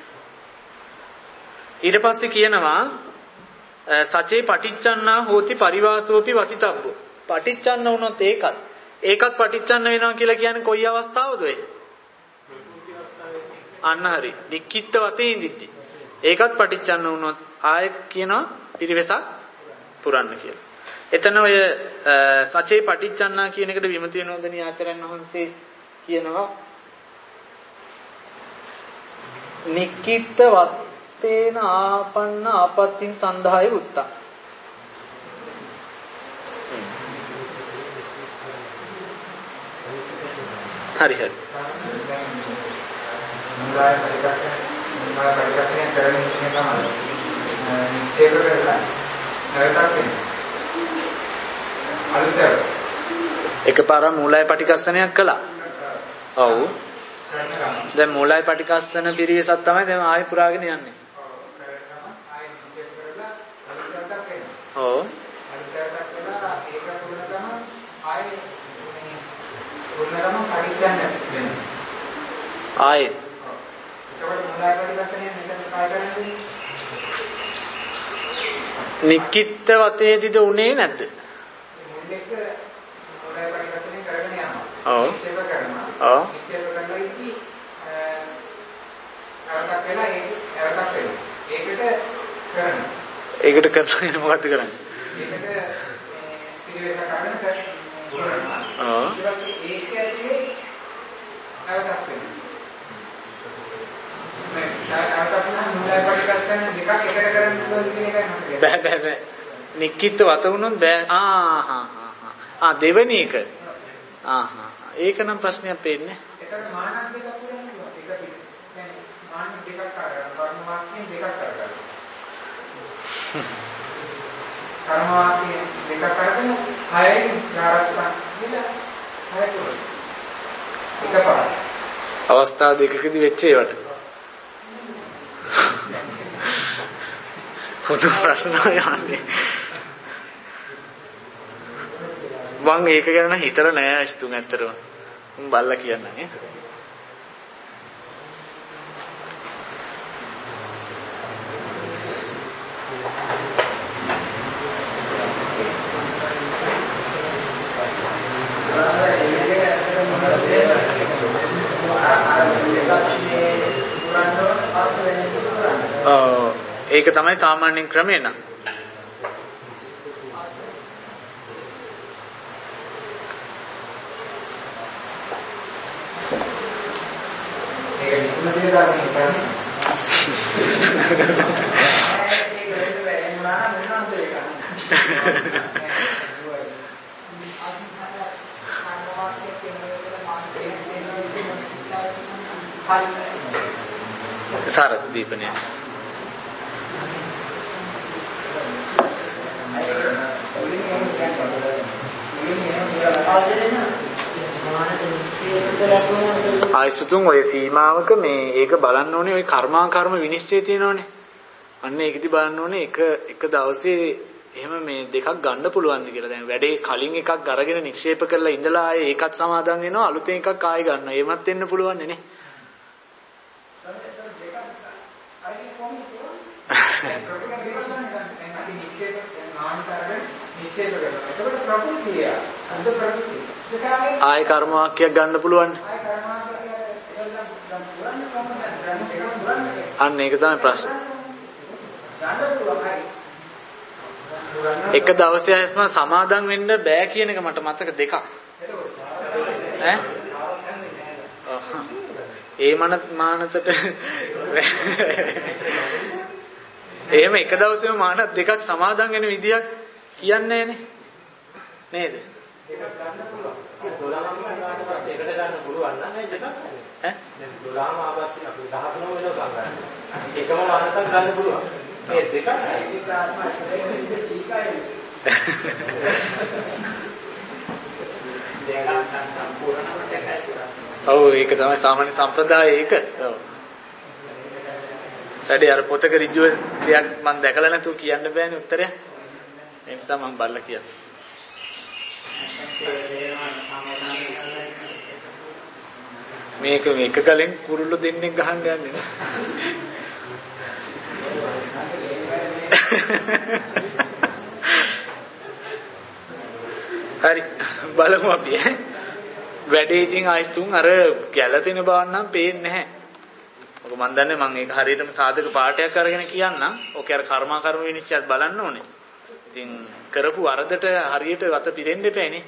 Speaker 1: ඊට පස්සේ කියනවා සචේ පටිච්චන්නා හෝති පරිවාසෝපි වසිතබ්බෝ. පටිච්චන්න වුණොත් ඒකත් පටිච්චන්න වෙනවා කියලා කියන්නේ කොයි අවස්ථාවද ඔය? අන්න හරි. නික්කිට වතේ ඉඳිද්දි. ඒකත් පටිච්චන්න වුණොත් ආයෙ කියනවා පිරිවෙසක් පුරන්න කියලා. එතන ඔය සචේ පටිච්චන්නා කියන එකට විමති නෝදනී ආචාර්යන් වහන්සේ කියනවා නික්කිට වත්තේන ආපන්න ආපත්‍තින් සන්දාය උත්තා. හරි හරි. එකපාර මූලයි පටිකස්සනයක් කළා. ඔව්. දැන් මූලයි පටිකස්සන පිරිවෙසක් තමයි දැන් ආයෙ පුරාගෙන යන්නේ. ඔව්. ආයෙ නික්කිට වතේදිද උනේ නැද්ද? ඔව්. ඔව්. ඒකට කරන්නේ මොකද්ද කරන්නේ? ඔව්. බෑ. නික්කිට වත වුණොත් බෑ. දෙවෙනි එක. ඒක නම් ප්‍රශ්නයක් පේන්නේ.
Speaker 4: ඒකට මානක් දෙකක් පුරන්නේ. ඒක කියන්නේ මානක් දෙකක් කර්ම වාක්‍යයෙන් දෙකක් කරගන්න. කර්ම වාක්‍යයෙන් දෙකක් කරගෙන හයයි ආරක්ෂා වෙන
Speaker 1: අවස්ථා දෙකකදී වෙච්ච ඒවට. පොදු ප්‍රශ්න යන්නේ. මම ඒක ගැන හිතලා නෑ ස්තුන් ඇත්තටම. මම බල්ලා කියන්නේ. ඒක තමයි සාමාන්‍ය ක්‍රමය නං. සාරත් දීපනය ආයසුතුන් ඔය සීමාවක මේ ඒක බලන්න ඕනේ ඔය කර්මාකර්ම විනිශ්චය තියෙනවනේ. අන්න ඒකෙදි බලන්න ඕනේ එක දවසේ එහෙම මේ දෙකක් ගන්න පුළුවන්ද කියලා. දැන් වැඩේ කලින් එකක් අරගෙන නික්ෂේප කරලා ඉඳලා ආයේ ඒකත් සමාදන් වෙනවා අලුතෙන් එකක් ආයෙ ගන්නවා. එහෙමත් වෙන්න පුළුවන් නේ. ආය කර්ම වාක්‍යයක් ගන්න පුළුවන්. අන්න ඒක තමයි ප්‍රශ්නේ. එක දවසේ ආයස්ම සමාදන් වෙන්න බෑ කියන එක මට මතක දෙකක්. ඈ? ඒ මානතට එහෙම එක දවසේම මානත් දෙකක් සමාදන් වෙන විදියක් කියන්නේ නෑනේ. නේද?
Speaker 2: එකක් ගන්න පුළුවන්. 12ම ගන්නකොට එකට ගන්න පුළුවන් නම් ඒ දෙකක් ඈ? දැන් 12ම ආපස්සට අපි 13ම වෙනවා ගන්න. එකම මානතක් ගන්න පුළුවන්. මේ දෙකක් ඒක ආත්මයි ටීකයි. දෙකක් සම්පූර්ණව දෙකයි.
Speaker 1: ඔව් ඒක තමයි සාමාන්‍ය සම්ප්‍රදාය ඒක. ඔව්. වැඩි අර පොතක ඍජුව දෙයක් මම දැකලා නැතුව කියන්න බෑනේ උත්තරය. ඒ නිසා මම බලලා කියන්නේ. මේක ගලෙන් කුරුල්ල දෙන්නෙක් ගහන්න යන්නේ නේ. හරි බලමු අපි වැඩේ ඉතින් ආයිස්තුන් අර ගැළපෙන බව නම් පේන්නේ නැහැ. ඔක මන් දන්නේ මම ඒක හරියටම සාධක පාඩයක් අරගෙන කියන්නම්. ඔකේ අර කර්ම විනිශ්චයත් බලන්න ඕනේ. ඉතින් කරපු වරදට හරියට වත පිරෙන්න එපෑනේ.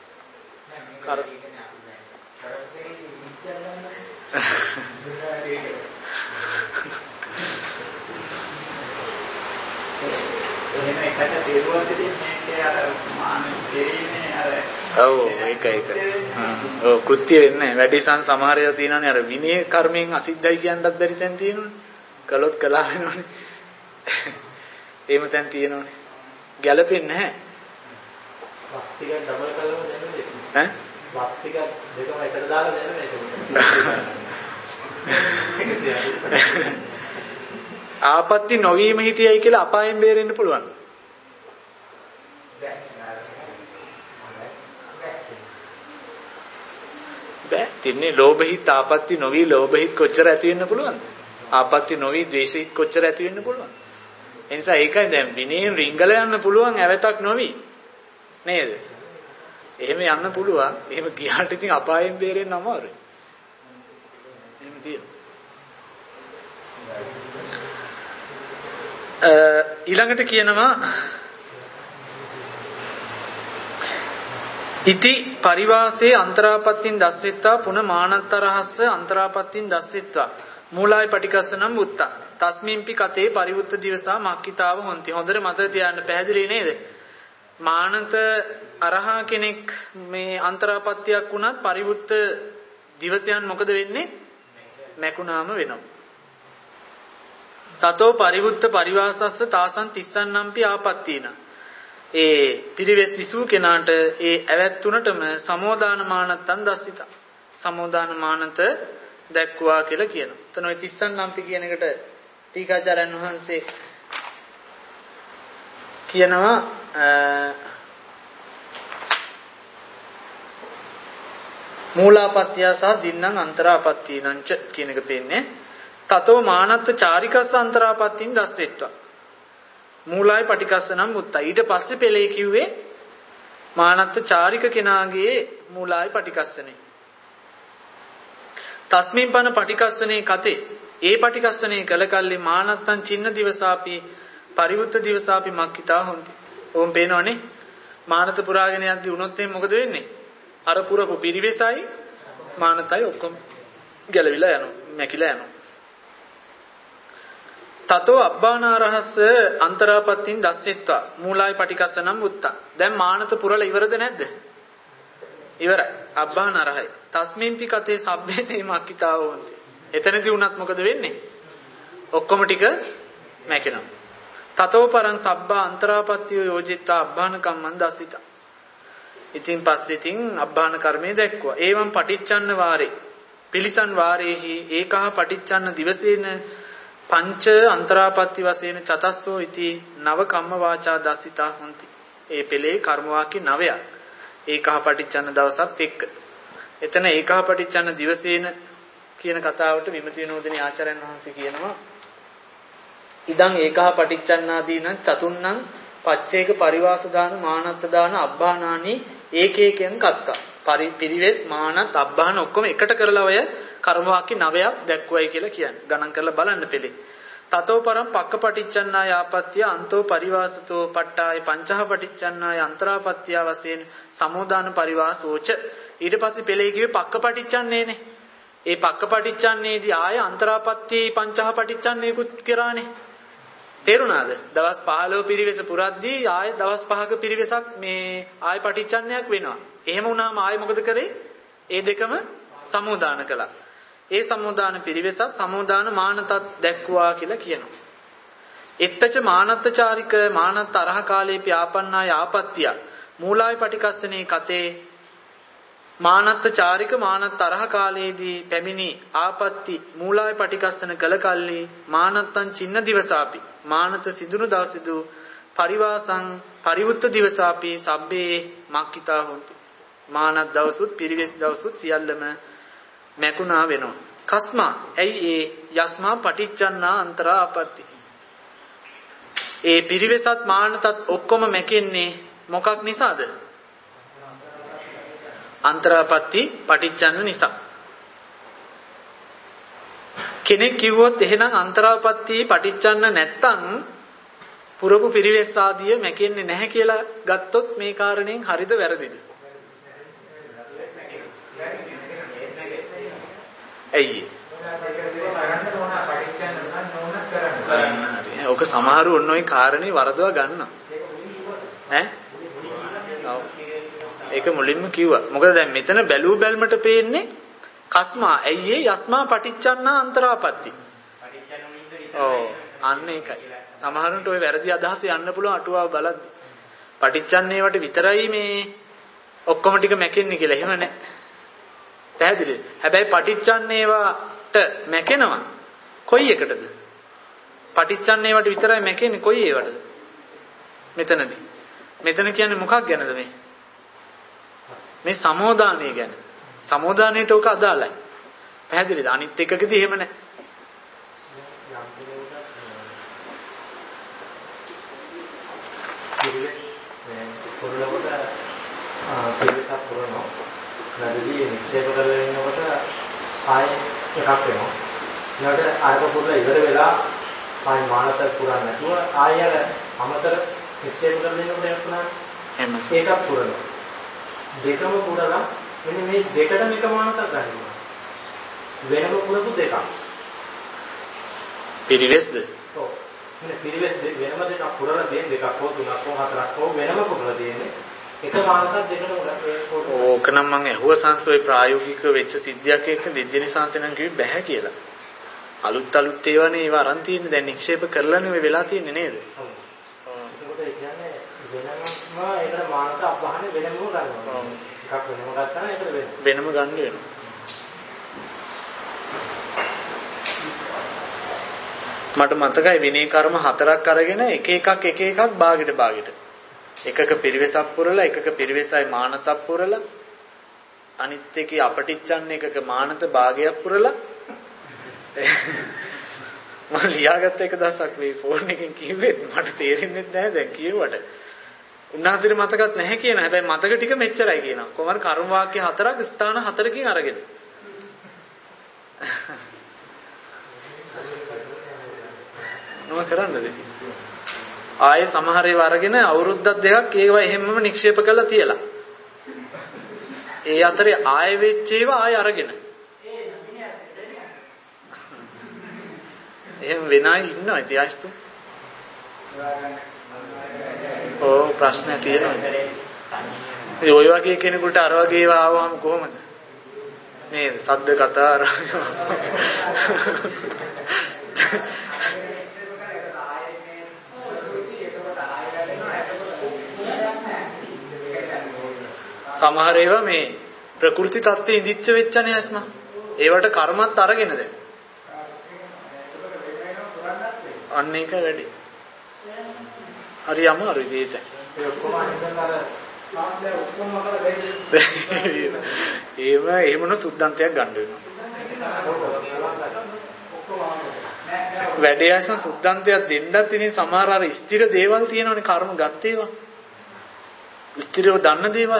Speaker 1: ඔව් ඒක. ඔව් කෘත්‍ය වෙන්නේ වැඩිසන් සමහර ඒවා තියෙනවානේ අර විනය කර්මයෙන් අසිද්ධයි කියන්නත් බැරි තැන් තියෙනවානේ. කළොත් කළා වෙනවනේ. එහෙම තැන් තියෙනවානේ. ගැළපෙන්නේ නැහැ.
Speaker 2: ටික ඩබල් කරලා දෙන්නේ.
Speaker 1: ඈ?
Speaker 2: වත් ටික දෙකම එකට දාලා දෙන්නේ ඒක.
Speaker 1: ආපත්‍ති නොවීම හිටියයි කියලා අපායෙන් බේරෙන්න පුළුවන්. බෑ. තින්නේ ලෝභහිත ආපත්‍ති නොවි ලෝභහිත කොච්චර ඇති වෙන්න පුළුවන්ද? ආපත්‍ති නොවි ද්වේෂහිත කොච්චර ඇති වෙන්න පුළුවන්ද? ඒ නිසා ඒකයි දැන් විනයෙන් රිංගල යන්න පුළුවන් ඇවතක් නොවි. නේද? එහෙම යන්න පුළුවන්. එහෙම ගියාට ඉතින් අපායෙන් බේරෙන්න අමාරුයි. එහෙම තියෙනවා. ඊළඟට කියනවා ඉති පරිවාසේ අන්තරාපත්තින් දස්සෙත්තා පුන මානත්තරහස්ස අන්තරාපත්තින් දස්සෙත්තා මූලාය පටිකස්සනම් උත්තා තස්මින්පි කතේ පරිවුත්ත දිවසා මක්කිතාව හොන්ති. හොඳට මතක තියාගන්න පැහැදිලි නේද? මානත අරහා කෙනෙක් මේ අන්තරාපත්තියක් වුණත් පරිවුත්ත දිවසයන් මොකද වෙන්නේ? මැකුණාම වෙනවා. තතෝ පරිවුත්ත පරිවාසස්ස තාසං තිස්සන්නම්පි ආපත්තීන. ඒ පිරිවෙස් විසූ කෙනාට ඒ ඇවැත් තුනටම සමෝදාන මානත්තන් දස්සිත. සමෝදාන මානත දැක්වා කියලා කියනවා. එතන ඔය තිස්සන්නම්පි කියන එකට ටීකාචාර්යන් වහන්සේ කියනවා මූලාපත්‍ය සහ දින්නම් අන්තරාපත්‍යනංච කියන එක පෙන්නේ. තතෝ මානත්ත චාරිකස්ස අන්තරාපත්‍යං දස්සෙත්වා. මූලයි පටිකස්සනම් මුත්තා. ඊට පස්සේ පෙළේ කිව්වේ මානත්ත චාරික කෙනාගේ මූලයි පටිකස්සනේ. තස්මින් පන පටිකස්සනේ කතේ. ඒ පටිකස්සනේ කළ කල්ලි මානත්තං චින්න දිවසාපි පරිවුත්ත දිවසාපි මක්කිතා හොಂತಿ. ඕම් පේනවනේ. මානත පුරාගෙන යද්දි උනොත් එහෙනම් මොකද වෙන්නේ? අර පුරපු පිරිවෙසයි මානතයි ඔක්කොම ගැලවිලා යනවා. මැකිලා යනවා. තතෝ අබ්බානාරහස්ස අන්තරාපත්තින් දස්සෙත්වා මූලයි පටිකස්සනම් මුත්තා. දැන් මානත පුරලා ඉවරද නැද්ද? ඉවරයි. අබ්බානාරහයි. තස්මින්පි කතේ සබ්බේතේ මක්කිතාව වොන්ති. එතනදී උනත් මොකද වෙන්නේ? ඔක්කොම ටික මැකෙනවා. තතෝ පරං සබ්බා අන්තරාපත්තිය යෝජිතා අබ්බාන කම්මං දස්සිතා. ඉතින් පස්සේ තින් අබ්බාන කර්මයේ දැක්කුවා. ඒවම් පටිච්චන්න වාරේ පිලිසන් වාරේහි ඒකහ පටිච්චන්න දිවසේන පංච අන්තරාපත්ති වශයෙන් චතස්සෝ ඉති නව කම්ම වාචා දස්සිතා හොಂತಿ. ඒ පෙළේ කර්ම වාක්‍ය 9ක්. ඒකහ පටිච්චන්න දවසත් එක්ක. එතන ඒකහ පටිච්චන්න දිවසේන කියන කතාවට විමති විනෝදිනී ආචාර්යයන් වහන්සේ කියනවා ඉදං ඒකහ පටිච්චන්නාදීන චතුන්නම් පච්චේක පරිවාස දාන මානත්ත දාන අබ්බානානි ඒකේකෙන් කත්තා. පිරිවෙස් මානත් අබ්බාන ඔක්කොම එකට කරලා ඔය කර්ම වාක්‍ය 9ක් දැක්වයි කියලා කියන්නේ. ගණන් කරලා බලන්න පෙළේ. තතෝ පරම් පක්කපටිච්චන්නාය ආපත්‍ය අන්තෝ පරිවාසතෝ පට්ටාය පංචහ පටිච්චන්නාය අන්තරාපත්‍ය වශයෙන් සමෝදාන පරිවාසෝච. ඊට පස්සේ පෙළේ කිව්වේ පක්කපටිච්චන්නේනේ. ඒ පක්කපටිච්චන්නේදී ආය අන්තරාපත්‍ය පංචහ පටිච්චන්නේකුත් කරානේ. තේරුණාද? දවස් 15 පිරිවෙස පුරද්දී ආය දවස් 5ක පිරිවෙසක් මේ ආය පටිච්චන්නයක් වෙනවා. එහෙම වුණාම ආය මොකද කරේ? ඒ දෙකම සමෝදාන කළා. ඒ සමෝදාන පිරිවෙසත් සමෝදාන මානතත් දැක්වා කියලා කියනවා. එත්තච මානත්තචාරික මානත් අරහ කාලේපි ආපන්නාය ආපත්‍ය මූලාය පටිකස්සනේ කතේ මානත්තචාරික මානත් අරහ කාලයේදී පැමිණි ආපත්‍ති මූලාය පටිකස්සන කළ කල්ලි මානත්තං චින්න දිවසාපි මානත සිදුණු දවසෙදු පරිවාසං පරිවුත්ත දිවසාපි සබ්බේ මක්කිතා හොಂತಿ. මානත් දවසුත් පිරිවෙස් දවසුත් සියල්ලම මැකුණා වෙනවා. කස්මා ඇයි ඒ යස්මා පටිච්චන්නා අන්තරා ආපත්‍ති. ඒ පිරිවෙසත් මානතත් ඔක්කොම මැකෙන්නේ මොකක් නිසාද? අන්තරාපත්‍ති පටිච්චන්න නිසා. කෙනෙක් කිව්වොත් එහෙනම් අන්තරාපත්‍ති පටිච්චන්න නැත්තම් පුරපු පිරිවෙස් ආදිය මැකෙන්නේ නැහැ කියලා ගත්තොත් මේ කාරණයෙන් හරිද වැරදිද? ඇයි? ඔක සමහරු ඔන්න ඔය කාරණේ වරදවා ගන්නවා. ඈ? ඒක මුලින්ම කිව්වා. මොකද දැන් මෙතන බැලූ බැල්මට පේන්නේ කස්මා ඇයි යස්මා පටිච්චන්නා අන්තරාපත්‍ති. ඔව් අන්න ඒකයි. සමහරුන්ට ওই වැරදි අදහස යන්න පුළුවන් අටුවාව බලද්දි. පටිච්චන්නේ වට විතරයි මේ ඔක්කොම ටික මැකෙන්නේ කියලා. එහෙම නැහැ. පැහැදිලිද? හැබැයි පටිච්චන්නේවට මැකෙනවා. කොයි එකටද? පටිච්චන්නේවට විතරයි මැකෙන්නේ කොයි ඒවටද? මෙතනදී. මෙතන කියන්නේ මොකක් ගැනද මේ? මේ සමෝදානය ගැන. සමෝදානයට ඔක අදාළයි. පැහැදිලිද? අනිත් එකකදී එහෙම නැහැ.
Speaker 2: පුරනකොට පිළිසක් පුරනවා. නැදදී නික්ෂේප කරලා ඉන්නකොට ආයෙ එකක් වෙනවා. ඊළඟට අරක පුරලා ඉවර වෙලා ආයෙ මානත පුරන්නේ නැතුව ආයෙ අර අමතර නික්ෂේප කරලා ඉන්නකොට එකක් පුරනවා. ඒකක් පුරනවා. දෙකම පුරලා මෙන්න මේ දෙකටම එක මානතක් ගන්නවා. වෙනම පුරපු දෙකක්. පිරිවෙස්ද? ඔව්. මේ පිරිවෙස් වෙනම දෙකක් පුරලා දෙන දෙකක් හෝ තුනක් හෝ හතරක් හෝ වෙනම පුරලා දෙන්නේ එක මානතක් දෙකට උගන්වන්නේ.
Speaker 1: ඕක නම් මම ඇහුව සංසෝයි ප්‍රායෝගිකව වෙච්ච සිද්ධියක් එක්ක දෙද්දෙනි සංසනන් කිව්වේ බෑ කියලා. අලුත් ඒවානේ ඒවා අරන් තියෙන්නේ දැන් නික්ෂේප කරලානේ ඔය වෙලා තියෙන්නේ නේද?
Speaker 2: ඔව්. ඒකට ඒ කියන්නේ වෙනම ඒකට මානස අබහනේ වෙනම ගන්නවා. එකක් වෙනම ගත්තා නම් ඒකට
Speaker 1: වෙනම ගන්න වෙනවා. මට මතකයි විනය කර්ම 4ක් අරගෙන එක එකක් භාගෙට එකක පිරිවෙසක් පුරලා එකක පිරිවෙසයි මානතක් පුරලා අනිත් එකේ අපටිච්චන්න එකක මානත භාගයක් පුරලා මම ලියාගත්ත එක දවසක් මේ ෆෝන් එකෙන් කිව්වෙත් මට තේරෙන්නේ නැහැ දැන් කියුවට. උන්වහන්සේට මතකත් නැහැ කියන හැබැයි මතක ටික මෙච්චරයි කියනවා. කොහොමද කර්ම වාක්‍ය 4ක් ස්ථාන 4කින් අරගෙන. නෝ කරන්නද ඉතින්. ආයේ සමහර ඒවා අරගෙන අවුරුද්දක් දෙකක් ඒවා එහෙමම නික්ෂේප කරලා තියලා. ඒ අතරේ ආයෙ වෙච්ච ඒවා ආයෙ අරගෙන. එහෙම වෙන අය ඉන්නවා ඉතිහාසතු. ඔව් ප්‍රශ්න තියෙනවා. ඒ ඔය වගේ කෙනෙකුට අර වගේ ඒවා ආවම කොහොමද? මේ සද්ද කතා අර සමහර ඒවා මේ ප්‍රകൃති தත්ත්වයේ ඉදිච්ච වෙච්චනේ ඇස්ම. ඒවට කර්මත් අරගෙන දැන්. අන්න ඒක වැඩි. හරි අමාරුයි දෙයට.
Speaker 2: ඒ ඔක්කොම හිතන අර ක්ලාස් එක ඔක්කොම කරලා බැරි.
Speaker 1: එහෙම නෝ සුද්ධාන්තයක් ගන්න වෙනවා. වැඩි ඇස්ම සුද්ධාන්තයක් දෙන්නත් ඉතින් සමහර අර ස්ථිර දේවල් තියෙනවනේ කර්ම ගත් ඒවා. ස්ථිරව දන්න දේවල්.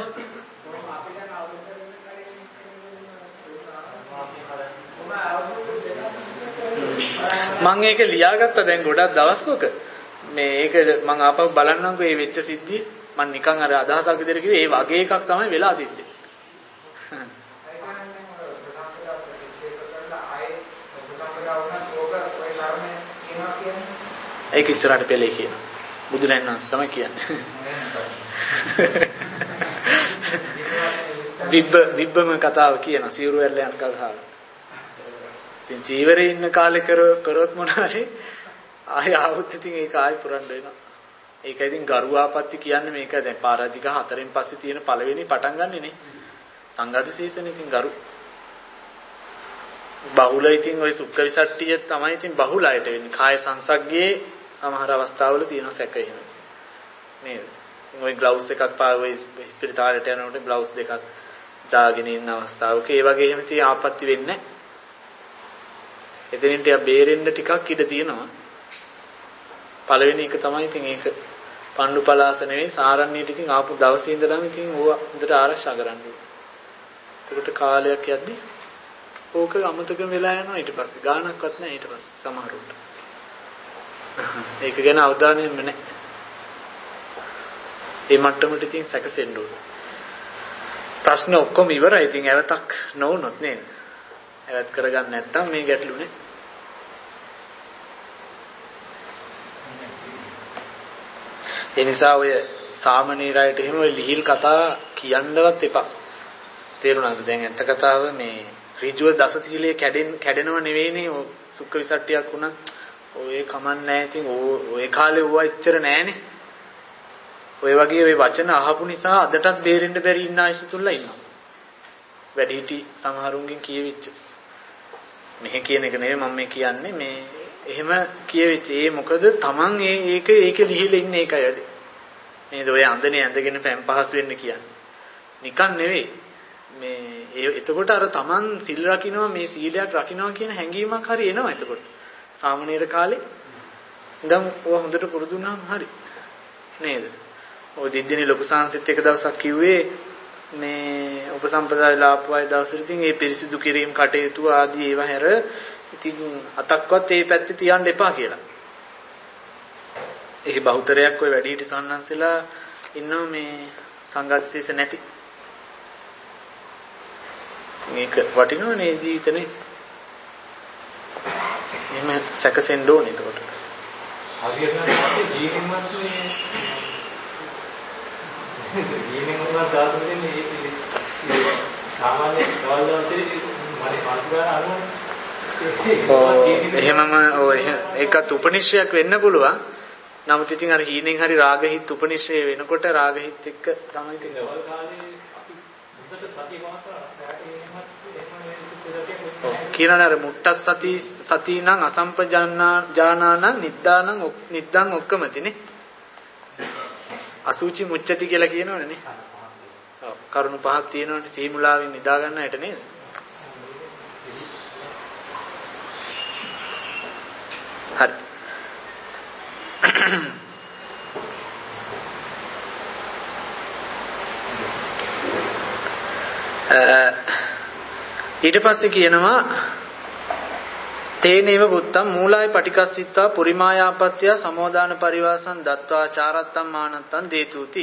Speaker 1: මම ඒක ලියාගත්තා දැන් ගොඩක් දවස්වක මේ ඒක මම ආපහු බලන්නම්කෝ මේ වෙච්ච සිද්ධිය මම නිකන් අර අදහසක් විදිහට කිව්වේ ඒ වගේ එකක් තමයි වෙලා තිබ්බේ. ඒක ඉස්සරහට පෙළේ කියනවා. බුදුරජාණන් වහන්සේ තමයි කියන්නේ. විබ්බම කතාව කියන සිවුරු ඇල්ල යන කතාව. ඉතින් ජීවරේ ඉන්න කාලේ කරොත් මොනාරි ආය ආවොත් ඉතින් ඒක ආයි පුරන්න වෙනවා. ඒක ඉතින් ගරු ආපත්‍ති කියන්නේ මේක දැන් පරාජික 4න් පස්සේ තියෙන පළවෙනි පටන් ගන්නෙ නේ. සංඝාත සීසනේ ඉතින් ගරු. බහුල ඉතින් ওই සුක්ඛ විසට්ටිය තමයි ඉතින් බහුලයට වෙන්නේ. කාය සංසග්ගේ සමහර අවස්ථාවල තියෙන සැක එහෙම. නේද? ඉතින් ওই ග්ලව්ස් එකක් පාවෙ ස්පිරිතාලයට යනකොට ග්ලව්ස් දෙකක් දාගෙන ඉන්න අවස්ථාවක ඒ වගේ එහෙම තිය ආපත්‍ති වෙන්නේ නැහැ. එතනින් ටික බේරෙන්න ටිකක් ඉඩ තියෙනවා. පළවෙනි එක තමයි ඉතින් ඒක පණ්ඩු පලාස නෙවෙයි සාරණ්‍යයට ඉතින් ආපු දවසේ ඉඳලාම ඉතින් ඕවා හොඳට ආරක්ෂා කරන්න ඕනේ. ඒකට කාලයක් යද්දි ඕක අමතක වෙලා යනවා ඊට පස්සේ ගානක්වත් නැහැ ඊට පස්සේ සමහරුන්ට. ඒක ගැන අවධානයෙම නැහැ. ඒ මට්ටමට ඉතින් සැකසෙන්න ඕනේ. ප්‍රශ්න ඔක්කොම ඉවරයි ඉතින් ඇවතක් නොවුනොත් නේද? ඇවත් කරගන්න නැත්තම් මේ ගැටලුනේ. ඒ නිසා ඔය සාමනීරයට එහෙම ඔය ලිහිල් කතා කියන්නවත් එපා. තේරුණාද? දැන් ඇත්ත කතාව මේ ඍජුව දස සීලයේ කැඩෙනව නෙවෙයිනේ සුක්ඛ විසට්ටියක් වුණා. ඔය කමන්නේ නැහැ. ඉතින් ඔය කාලේ ඕවා එච්චර නැහනේ. ඔය වගේ ඔය වචන අහපු නිසා අදටත් බේරෙන්න බැරි ඉන්න ආයසතුල්ලා ඉන්නවා. වැඩිහිටි සමහරුන්ගෙන් කියවිච්ච. මෙහෙ කියන එක නෙවෙයි මම මේ කියන්නේ මේ එහෙම කියවිච්ච. ඒ මොකද Taman ඒක ලිහිලා ඉන්නේ ඒකයි වැඩි. නේද? ඔය අඳනේ ඇඳගෙන පෑන් පහසු වෙන්න කියන්නේ. නිකන් නෙවෙයි. මේ එතකොට අර Taman සිල් රකින්නවා මේ සීලයක් රකින්නවා කියන හැඟීමක් හරි එනවා එතකොට. සාමනීර කාලේ ඉඳන් ඔය හොඳට පුරුදු වුණාම හරි. නේද? ඔය දිද්දිනේ ලොකු සාංශෙත් එක දවසක් කිව්වේ මේ උපසම්පදාය ආපුවයි දවසට ඉතින් මේ පිරිසිදු කිරීම කටයුතු ආදී ඒවා හැර ඉතින් අතක්වත් මේ පැත්තේ තියන්න එපා කියලා. ඒක බහුතරයක් ඔය වැඩිහිටි සම්හන්සලා ඉන්නවා මේ සංඝාතිශේෂ නැති. මේක වටිනවනේ ජීවිතේ. එහෙම සැකසෙන්න ඕනේ එතකොට.
Speaker 3: හරියට නම් ජීවිතේවත් මේ ජීවිතේවත් දාතු දෙන්නේ මේ සාමාන්‍ය කවදාවත් මරි මානසිකාර අනුව
Speaker 1: එහෙමම ඔය ඒකත් උපනිශ්‍රයක් වෙන්න පුළුවන්. නමුත් ඉතින් අර හීනෙන් හරි රාගහිත උපනිශ්‍රේ වෙනකොට රාගහිත එක්ක තමයි ඉතින්
Speaker 3: ලෙවල් කාලේ අපි මුදට සති මාත්‍රා
Speaker 1: කියනනේ අර මුට්ටස් සති නම් අසම්පජානාන නිද්දානං ඔක්කමතිනේ අසුචි මුච්චති කියලා කියනවනේ නේ. ඔව් කරුණු පහක් තියෙනවනේ සීමුලාවෙන් නිදා ගන්න හැට නේද? හරි. ඊට පස්සේ කියනවා තේනේව බුත්තම් මූලාය පටිකස්සිතා පුරිමායාපත්‍ය සමෝදාන පරිවාසං දත්වා චාරත්තම් මානත්තං දේතුති.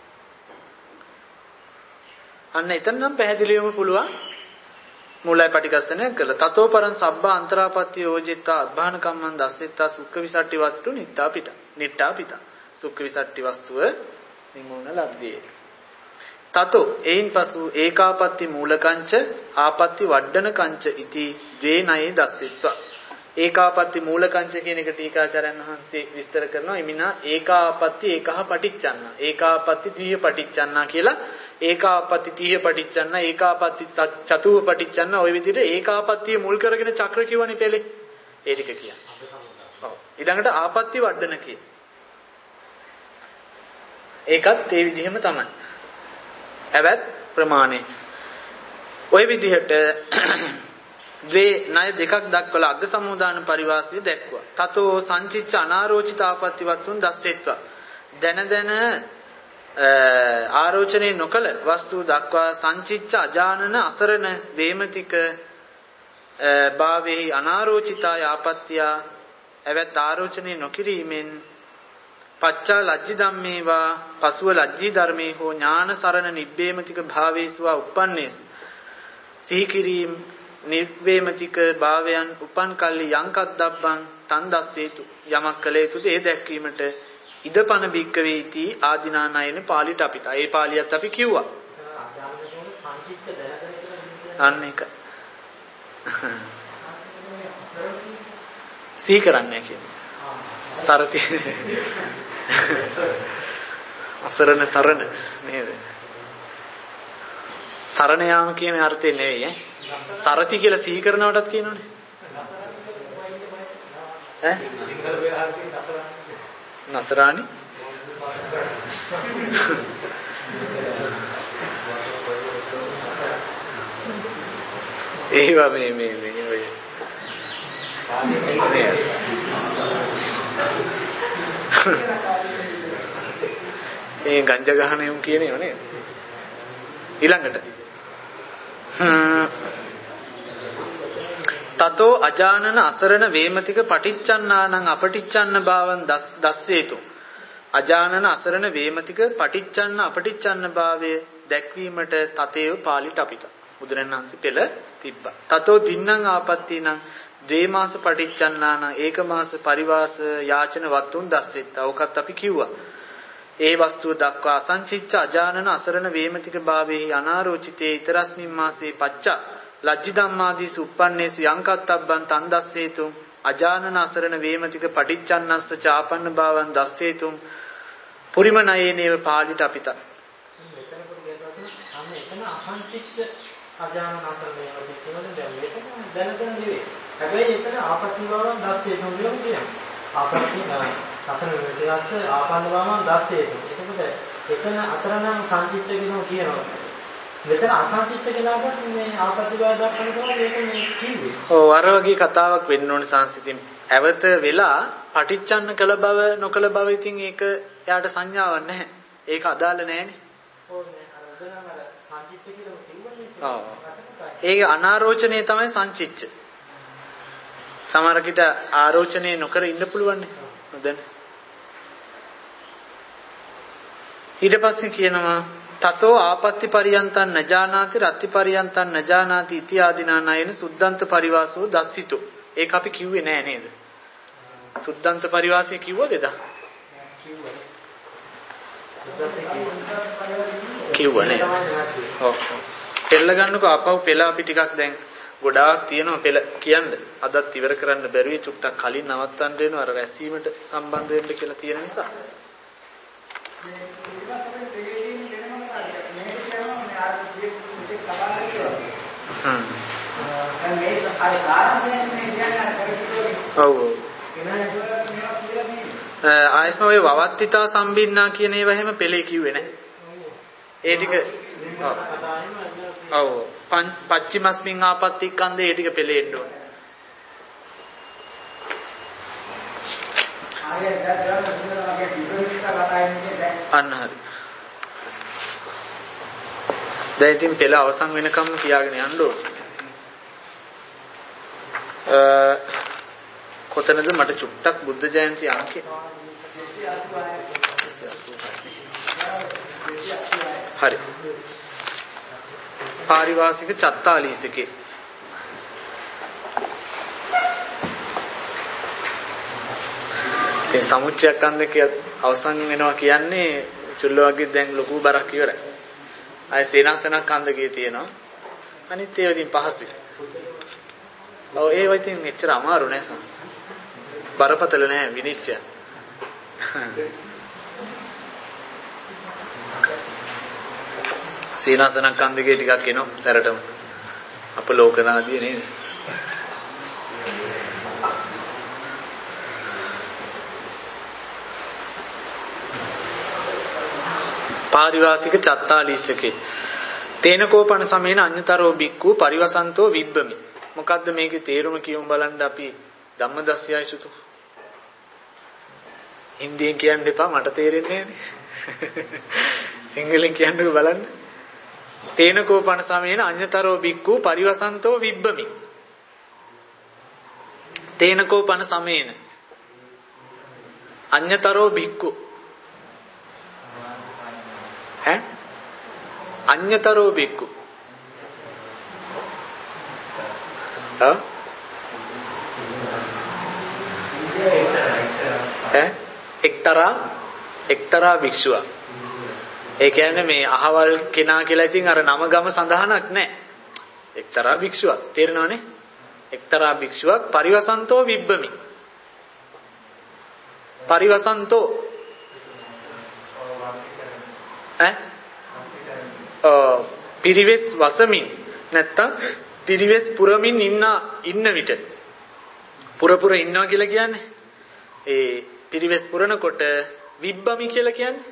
Speaker 1: අන්න එතන නම් පැහැදිලිවම පුළුවන් මූලාය පටිකස්සනය කළා. තතෝ පරං සබ්බා අන්තරාපත්‍ය යෝජිතා අබ්බාන කම්මං දස්සෙත්තා සුක්ඛ විසට්ටි වස්තු නිත්තා පිට. නිට්ටා පිට. සුක්ඛ විසට්ටි වස්තුව නිමුණ ලබ්ධියේ. තතෝ එයින් පසු ඒකාපත්ති මූලකංච ආපත්ති වඩන කංච ඉති ද්වේනයේ දස්සෙත්වා. ඒකාපත්ති මූලකංච කියන එක ටීකාචාර්යන් වහන්සේ විස්තර කරනවා. ඉමිනා ඒකාපත්ති ඒකහ පටිච්චන්න. ඒකාපත්ති ද්විය පටිච්චන්න කියලා ඒකාපත්ති තීය පටිච්චන්න ඒකාපත්ති චතුව පටිච්චන්න ওই විදිහට ඒකාපත්තිය මුල් කරගෙන චක්‍ර කියවනේ පෙළේ. ඒ ටික කියන්නේ. ඔව්. ඊළඟට ආපත්ති වඩන කිය. ඒකත් ඒ විදිහම තමයි. ඇවත් ප්‍රමාණය ওই විදිහට ද්වේ ණය දෙකක් දක්වලා අග්ග සමුදාන පරිවාසය දැක්වුවා. තතෝ සංචිච්ච අනාරෝචිත ආපත්ති වත්තුන් දස්සෙත්වා. දන ආරෝචනේ නොකල වස්තු දක්වා සංචිච්ච අජානන අසරණ වේමතික භාවේහි අනාරෝචිතා ආපත්‍ය ඇවත් ආරෝචනේ නොකිරීමෙන් පච්චා ලජ්ජි ධම්මේවා පසුව ලජ්ජී ධර්මේ හෝ ඥාන සරණ නිබ්බේමතික භාවේසුවා uppannේසු සිහි කිරීම නිබ්බේමතික භාවයන් උපන් කල්ලි යංකද්දබ්බං තන් දස්සේතු යමක් කළ යුතුද ඒ දැක්වීමට ඉදපන බික්කවේ ඉති ආදිනානයන පාලිට අපිට ඒ පාලියත් අපි කිව්වා අන්න එක සිහි කරන්නේ කියන්නේ සරති අසරණ සරණ නේද? සරණ යාම කියන අර්ථය නෙවෙයි ඈ. සරති කියලා සිහි කරනවටත් කියනවනේ. ඈ? නසරානි? ඒවා මේ ඔය මේ ගංජා ගහන යම් කියනේව නේද? ඊළඟට තතෝ අජානන අසරණ වේමතික පටිච්චන්නානං අපටිච්චන්න භාවං දස්සේතු. අජානන අසරණ වේමතික පටිච්චන්න අපටිච්චන්න භාවය දැක්වීමට තතේව පාලිට අපිට බුදුරණන්සි පෙළ තිබ්බා. තතෝ දින්නම් ආපත්තිනං ද්වේමාස පටිච්චන්නාන ඒකමාස පරිවාස යාචන වත්තුන් දස්සෙත්තා. ඕකත් අපි කිව්වා. ඒ වස්තුව දක්වා අසංචිච්ච අජානන අසරණ වේමතික භාවේහි අනාරෝචිතේ ඊතරස්මින් මාසේ පච්චා ලජ්ජි ධම්මාදීසු uppannේසු යංකත්තබ්බං තන් දස්සේතු අජානන අසරණ වේමතික පටිච්චන්නස්ස චාපන්න භාවං දස්සේතු පුරිමනයේනේව පාලිට අපිට.
Speaker 2: එතන අසංචිච්ච අජානන අසරණ වේමතික කියන්නේ දැන් මේක දැනගෙන නෙවෙයි. හැබැයි එතන ආපත්‍ය භාවං දස්සේතු කියලා කියනවා. ආපත්‍ය අසරණ වේමතිකස්ස ආපන්න භාවං දස්සේතු. එතකොට එතන අතරනම් සංචිච්ච කියනවා. මෙතන අසංචිච්ච කියලාට මේ ආපත්‍ය භාව දක්වන තමයි මේක මේ කිව්වේ.
Speaker 1: ඔව් අර වගේ කතාවක් වෙන්න ඕනේ සංසිතින්. ඇවත වෙලා පටිච්චන්න කළ බව නොකළ බව ඉතින් ඒක එයාට සංඥාවක් නැහැ. ඒක අදාළ නැහැනේ.
Speaker 2: ඔව් නේ අර උදේම අර සංචිච්ච කියලා කිව්වනේ.
Speaker 1: ඔව්. ඒක අනාරෝචනීය තමයි සංචිච්ච. සමහරකිට ආරෝචනීය නොකර ඉන්න පුළුවන් නේ. හොඳනේ. ඊට පස්සේ කියනවා තතෝ ආපත්‍ති පරියන්තං නජානාති රත්ති පරියන්තං නජානාති ඉති ආදිනානයන සුද්ධන්ත පරිවාසෝ දස්සිතෝ. ඒක අපි කිව්වේ නෑ නේද? සුද්ධන්ත පරිවාසය කිව්වද එදා? කිව්වා නේද? ඔව්. පෙළ ගන්නකො අපව පෙළ අපි ටිකක් දැන් ගොඩාක් තියෙනවා පෙළ කියන්න. අදත් ඉවර කරන්න බැරුවේ චුට්ටක් කලින් නවත්තන්න වෙනවා අර රැසීමට සම්බන්ධ වෙන්න කියලා තියෙන නිසා. ආයස්ම ඔය වවත්තිතා සම්බින්නා කියන ඒවා එහෙම පෙළේ කිව්වේ නැහැ. ඒ ටික ඔව් පච්චිමස්මින් ආපත්තික්කන්දේ ඒ ටික පෙළේ එන්න ඕනේ. අන්න හරි. දැන් ඉතින් පෙළ අවසන් වෙනකම් කියාගෙන යන්න ඕනේ. කොතනද මට චුට්ටක් බුද්ධ ජයන්ති අංකේ හරි පාරිවාසික චත්තාලීසකේ ඉතින් සමුච්චයක් අන්දක අවසන් වෙනවා කියන්නේ චුල්ල වගේ දැන් ලොකු බරක් ඉවරයි. ආයේ සේනාසනක් අන්දකේ තියෙනවා. අනිත් ඒවා ඉතින් පහසුයි. ඔව් ඒවා ඉතින් එච්චර අමාරු නෑ සමහර. බරපතල නෑ විනිශ්චය. සීනාසනක් අන්දකේ ටිකක් එනවා සැරටම. අපලෝකනාදී නේද? පාරිවාසික චත්තාලීසකේ තේනකෝපන සමේන අඤ්ඤතරෝ බික්ඛු පරිවසන්තෝ විබ්බමි. මොකද්ද මේකේ තේරුම කියමු බලන්න අපි ධම්මදස්සයයි සුතු. හින්දියෙන් කියන්න එපා මට තේරෙන්නේ නැහැ. සිංහලෙන් කියන්නකෝ බලන්න. තේනකෝපන සමේන අඤ්ඤතරෝ බික්ඛු පරිවසන්තෝ විබ්බමි. තේනකෝපන සමේන අඤ්ඤතරෝ බික්ඛු අඤ්ඤතරෝ බික්ඛු එක්තරා භික්ෂුවක්. ඒ කියන්නේ මේ අහවල් කෙනා කියලා ඉතින් අර නම ගම සඳහනක් නැහැ. එක්තරා භික්ෂුවක්. තේරෙනවනේ? එක්තරා භික්ෂුවක් පරිවසන්තෝ විබ්බමි. පරිවසන්තෝ පිරිවෙස් වසමින් නැත්තම් පිරිවෙස් පුරමින් ඉන්න විට පුර ඉන්නවා කියලා කියන්නේ ඒ පිරිවෙස් පුරනකොට විබ්බමි කියලා කියන්නේ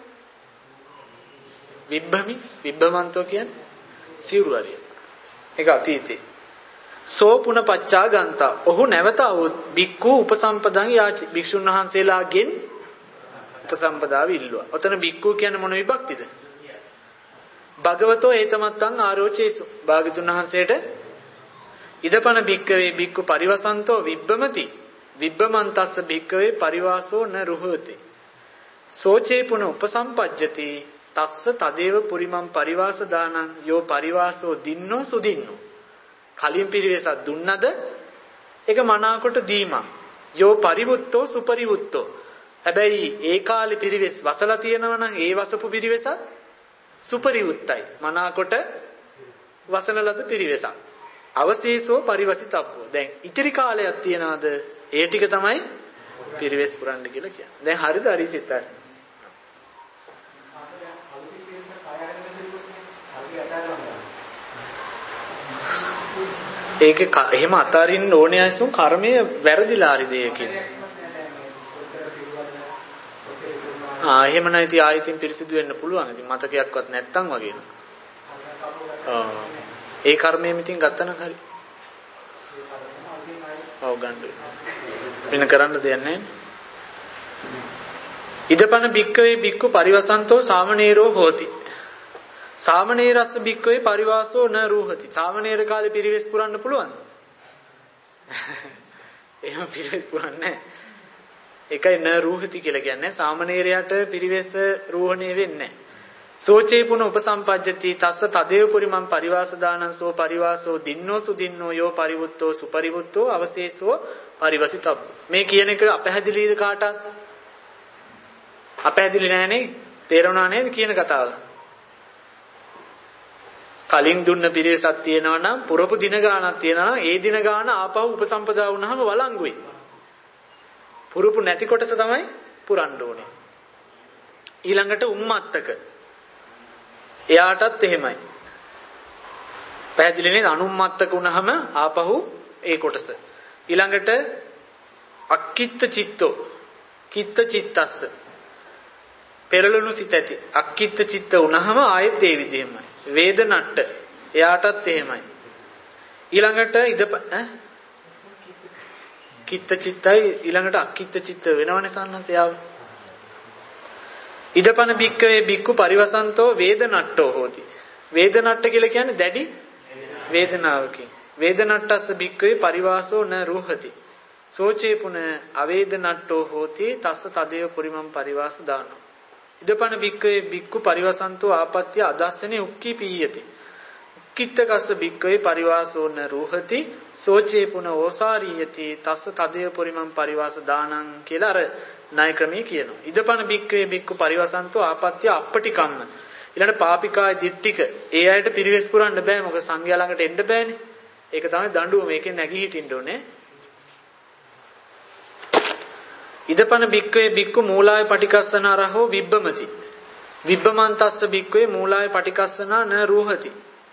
Speaker 1: විබ්බමන්තෝ කියන්නේ සිවුරු හරිය. ඒක අතීතේ. සෝ පුනපච්චා ගන්තා. ඔහු නැවත આવොත් බික්ඛු උපසම්පදං යාචි. භික්ෂුන් වහන්සේලාගෙන් උපසම්පදාව ඉල්ලුවා. ඔතන බික්ඛු කියන්නේ මොන විභක්තිද? භගවතෝ ඒතමත්තං ආරෝචේසු. භාග්‍යතුන් වහන්සේට ඉදපන භික්ඛවේ බික්ඛු පරිවසන්තෝ විබ්බමති. විබ්බමන්තස්ස භික්ඛවේ පරිවාසෝ න රුහති. සෝචේ පුන උපසම්පජ්ජති. තස්ස තදේව පුරිමං පරිවාස දානං යෝ පරිවාසෝ දින්නෝ සුදින්නෝ. කලින් පිරිවෙසක් දුන්නද ඒක මනාකොට දීමක්. යෝ පරිවුත්තෝ සුපරිවුත්තෝ. හැබැයි ඒ කාලේ පිරිවෙස් වසලා තියෙනවා නම් ඒ වසපු පිරිවෙසක් සුපරිවුත්තයි. මනාකොට වසන ලද පිරිවෙසක්. අවශේෂෝ පරිවසිතබ්බෝ. දැන් ඉතිරි කාලයක් තියනවාද? ඒ ටික තමයි පිරිවෙස් පුරන්න කියලා කියන්නේ. දැන් හරිද හරි සිතාස්. ඒක එහෙම අතාරින්න ඕනේ අයසුන් කර්මය වැරදිලා හරිද කියන්නේ. එහෙම නැති ඉතින් ආයෙත් පිරිසිදු වෙන්න පුළුවන්. ඉතින් මතකයක්වත් නැත්තම් වගේ නේ. ඒ කර්මයෙන් ඉතින් ගත්තනම් හරි. ඔව් ගන්න. වෙන කරන්න දෙයක් නැහැ. ඉදපන භික්ඛවේ භික්ඛු පරිවසන්තෝ සාමණේරෝ හෝති. සාමණේරස්ස භික්ඛවේ පරිවාසෝ න රූහති. සාමණේර කාලේ පිරිවෙස් පුරන්න පුළුවන්ද? එහෙම පිරිවෙස් පුරන්නේ නැහැ. ඒකයි න රූහති කියලා කියන්නේ. සාමණේරයාට පිරිවෙස රෝහණය වෙන්නේ නැහැ. සෝචේ පුන උපසම්පජ්ජති තස්ස තදේව පුරිමං පරිවාස දානං සෝ පරිවාසෝ දින්නෝ සුදින්නෝ යෝ පරිවුත්තෝ සුපරිවුත්තෝ අවශේෂෝ පරිවසිතබ්බ. මේ කියන එක අපැහැදිලිද කාටත්? අපැහැදිලි නෑනේ. තේරුණා නේද කියන කතාව? කලින් දුන්න පිරිසක් තියෙනවා නම් පුරපු දින ගාණක් තියෙනවා නම් ඒ දින ගාණ ආපහු උපසම්පදා වුණාම වළංගුයි. පුරපු නැති කොටස තමයි පුරන්න ඕනේ. ඊළඟට උම්මත්තක. එයාටත් එහෙමයි. පැහැදිලි නේද? අනුම්මත්තක වුණාම ආපහු ඒ කොටස. ඊළඟට අක්කිත්ත චිත්තෝ කිත්ත චිත්තස්ස පෙරළුණු සිත ඇති අක්කිත්ත චිත්ත වුණාම ආයෙත් ඒ විදිහමයි. වේදනට්ට එයාටත් එහෙමයි. ඊළඟට කිත්ත චිත්තයි ඊළඟට අක්කිත්ත චිත්ත වෙනවනේ සන්නස යාව. ඉදපන බික්කවේ බික්කු පරිවසන්තෝ වේදනට්ටෝ හෝති. වේදනට්ට කියලා කියන්නේ දැඩි වේදනාවකින්. වේදනට්ටස්ස බික්කවේ පරිවාසෝ න රූහති. සෝචේපුන අවේදනට්ටෝ හෝති තස්ස තදේව පුරිමම් පරිවාස දානෝ. ඉදපන බික්කවේ බික්කු පරිවසන්තෝ ආපත්‍ය අදස්සනේ උක්කී පීයති. උක්කිත්තකස්ස බික්කවේ පරිවාසෝ න රූහති සෝචේපුන ඕසාරීයති තස්ස තදේව පුරිමම් පරිවාස දානං කියලා අර ණය ක්‍රමයේ කියනවා. ඉදපන බික්කවේ බික්කු පරිවසන්තෝ ආපත්‍ය අප්පටිකම්ම. ඊළඟ පාපිකාය දිට්ටික ඒ අයට පිරිවෙස් පුරන්න බෑ මොකද සංඝයා ළඟට එන්න බෑනේ. ඒක තමයි දඬුවම. මේකෙන් නැගී හිටින්න ඕනේ. ඉදපන බික්කවේ බික්කු මූලාය පටිකස්සනා රහෝ විබ්බමති. විබ්බමන්තස්ස බික්කවේ මූලාය පටිකස්සනා න රූහති.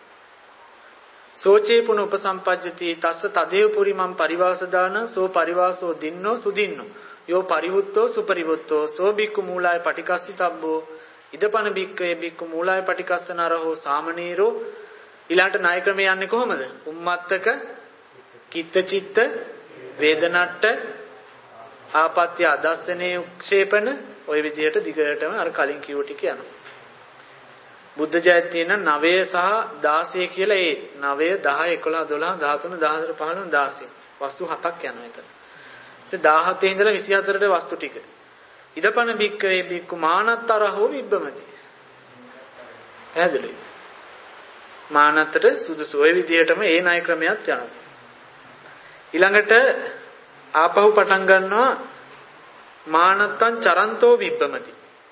Speaker 1: සෝචේ පුන උපසම්පජ්ජති තස්ස තදේව පුරිමම් පරිවාසදාන සෝ පරිවාසෝ දින්නෝ සුදින්නෝ යෝ පරිවුත්තෝ සුපරිවුත්තෝ සෝ බික්කු මූලාය පටිකස්සිතබ්බෝ. ඉදපන බික්කවේ බික්කු මූලාය පටිකස්සනා රහෝ සාමනීරෝ. ඊළාට ණය ක්‍රමය යන්නේ කොහොමද? උම්මත්තක කිත්තචිත්ත වේදනට්ට ආපත්‍ය අදස්සනේ උක්ෂේපන ওই විදිහට දිගටම අර කලින් කිව්ව ටික යනවා. බුද්ධ ජයත් තියෙන 9 සහ 16 කියලා ඒ 9 10 11 12 13 14 15 16 වස්තු 7ක් යනවා එතන. ඒ 17 ඉඳලා 24ට වස්තු ටික. ඉදපන බික්කවේ බික්කු මානත්තරහෝ විබ්බමති. පැහැදිලිද? මානත්තට සුදුසු ওই විදිහටම ඒ ණය ක්‍රමයක් යනවා. ඊළඟට ආපහු පටන් ගන්නවා මානත්තං චරන්තෝ විබ්බමති.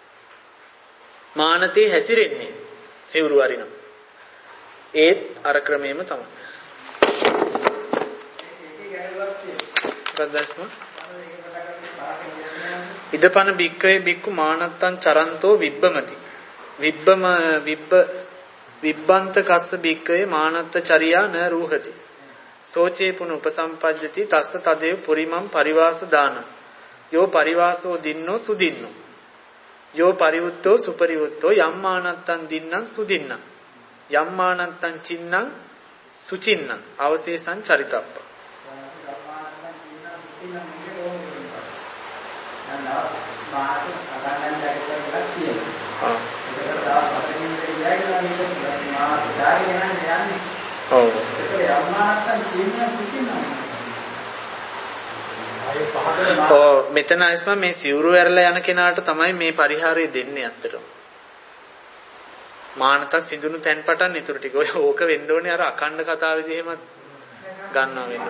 Speaker 1: මානතේ හැසිරෙන්නේ සිවුරු අරිනවා. ඒත් අර ක්‍රමෙම තමයි. රද්දස්ම ඉදපන බික්කවේ බික්කු මානත්තං චරන්තෝ විබ්බමති. විබ්බන්ත කස්ස බික්කවේ මානත්ත චරියා න රූහති. සෝචේ පුන උපසම්පජ්ජති තස්ස තදේව පුරිමම් පරිවාස දාන යෝ පරිවාසෝ දින්නෝ සුදින්නෝ යෝ පරිවුත්තෝ සුපරිවුත්තෝ යම්මානත්තං දින්නං සුදින්නං යම්මානත්තං චින්නං සුචින්නං අවශේෂං චරිතප්ප. මෙතන අයිස්ම මේ සිවුරු ඇරලා යන කෙනාට තමයි මේ පරිහාරය දෙන්නේ අත්‍තරම. මානතක් සිඳුණු තැන් පටන් ඊටු ටික ඔය ඕක වෙන්න ඕනේ අර අඛණ්ඩ කතා විදිහෙම ගන්නවා වෙන්න.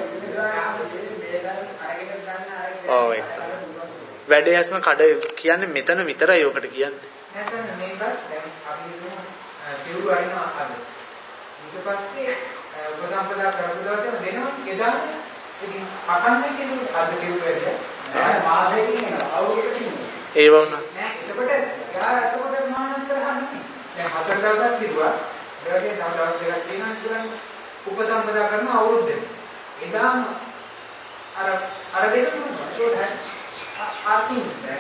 Speaker 1: ඔව් ඒක. වැඩේ අස්ම කඩ කියන්නේ මෙතන විතරයි ඔකට කියන්නේ.
Speaker 4: නැත්නම් මේක දැන් අපි සිවුරු අරිනවා අහන්න. ඊට පස්සේ උපසම්පදා කරපු දවසේම දෙනවා එදා ඉතින් අකන්නේ කියන අද සිවුරු ඇරියා. නෑ මාසෙකින් එනවා. අවුරුද්දකින්.
Speaker 1: ඒ වුණා.
Speaker 4: නෑ එතකොට මානන්තර හන්නේ. දැන් 4 දවසක් තිබුණා. ඒ වගේ තව දවස් දෙකක් තියෙනවා ඉතින් උපසම්පදා කරන අවුරුද්දේ. එදාම අර දෙක තුනක් ඒක ආතින්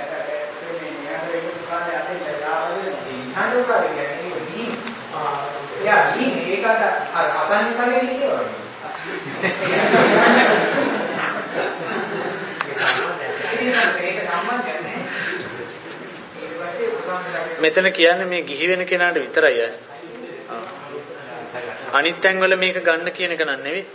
Speaker 1: මෙතන කියන්නේ මේ ගිහි වෙන කෙනාට විතරයි ඇස්. අනිත් තැන් වල මේක ගන්න කියන එක නන් නෙවෙයි.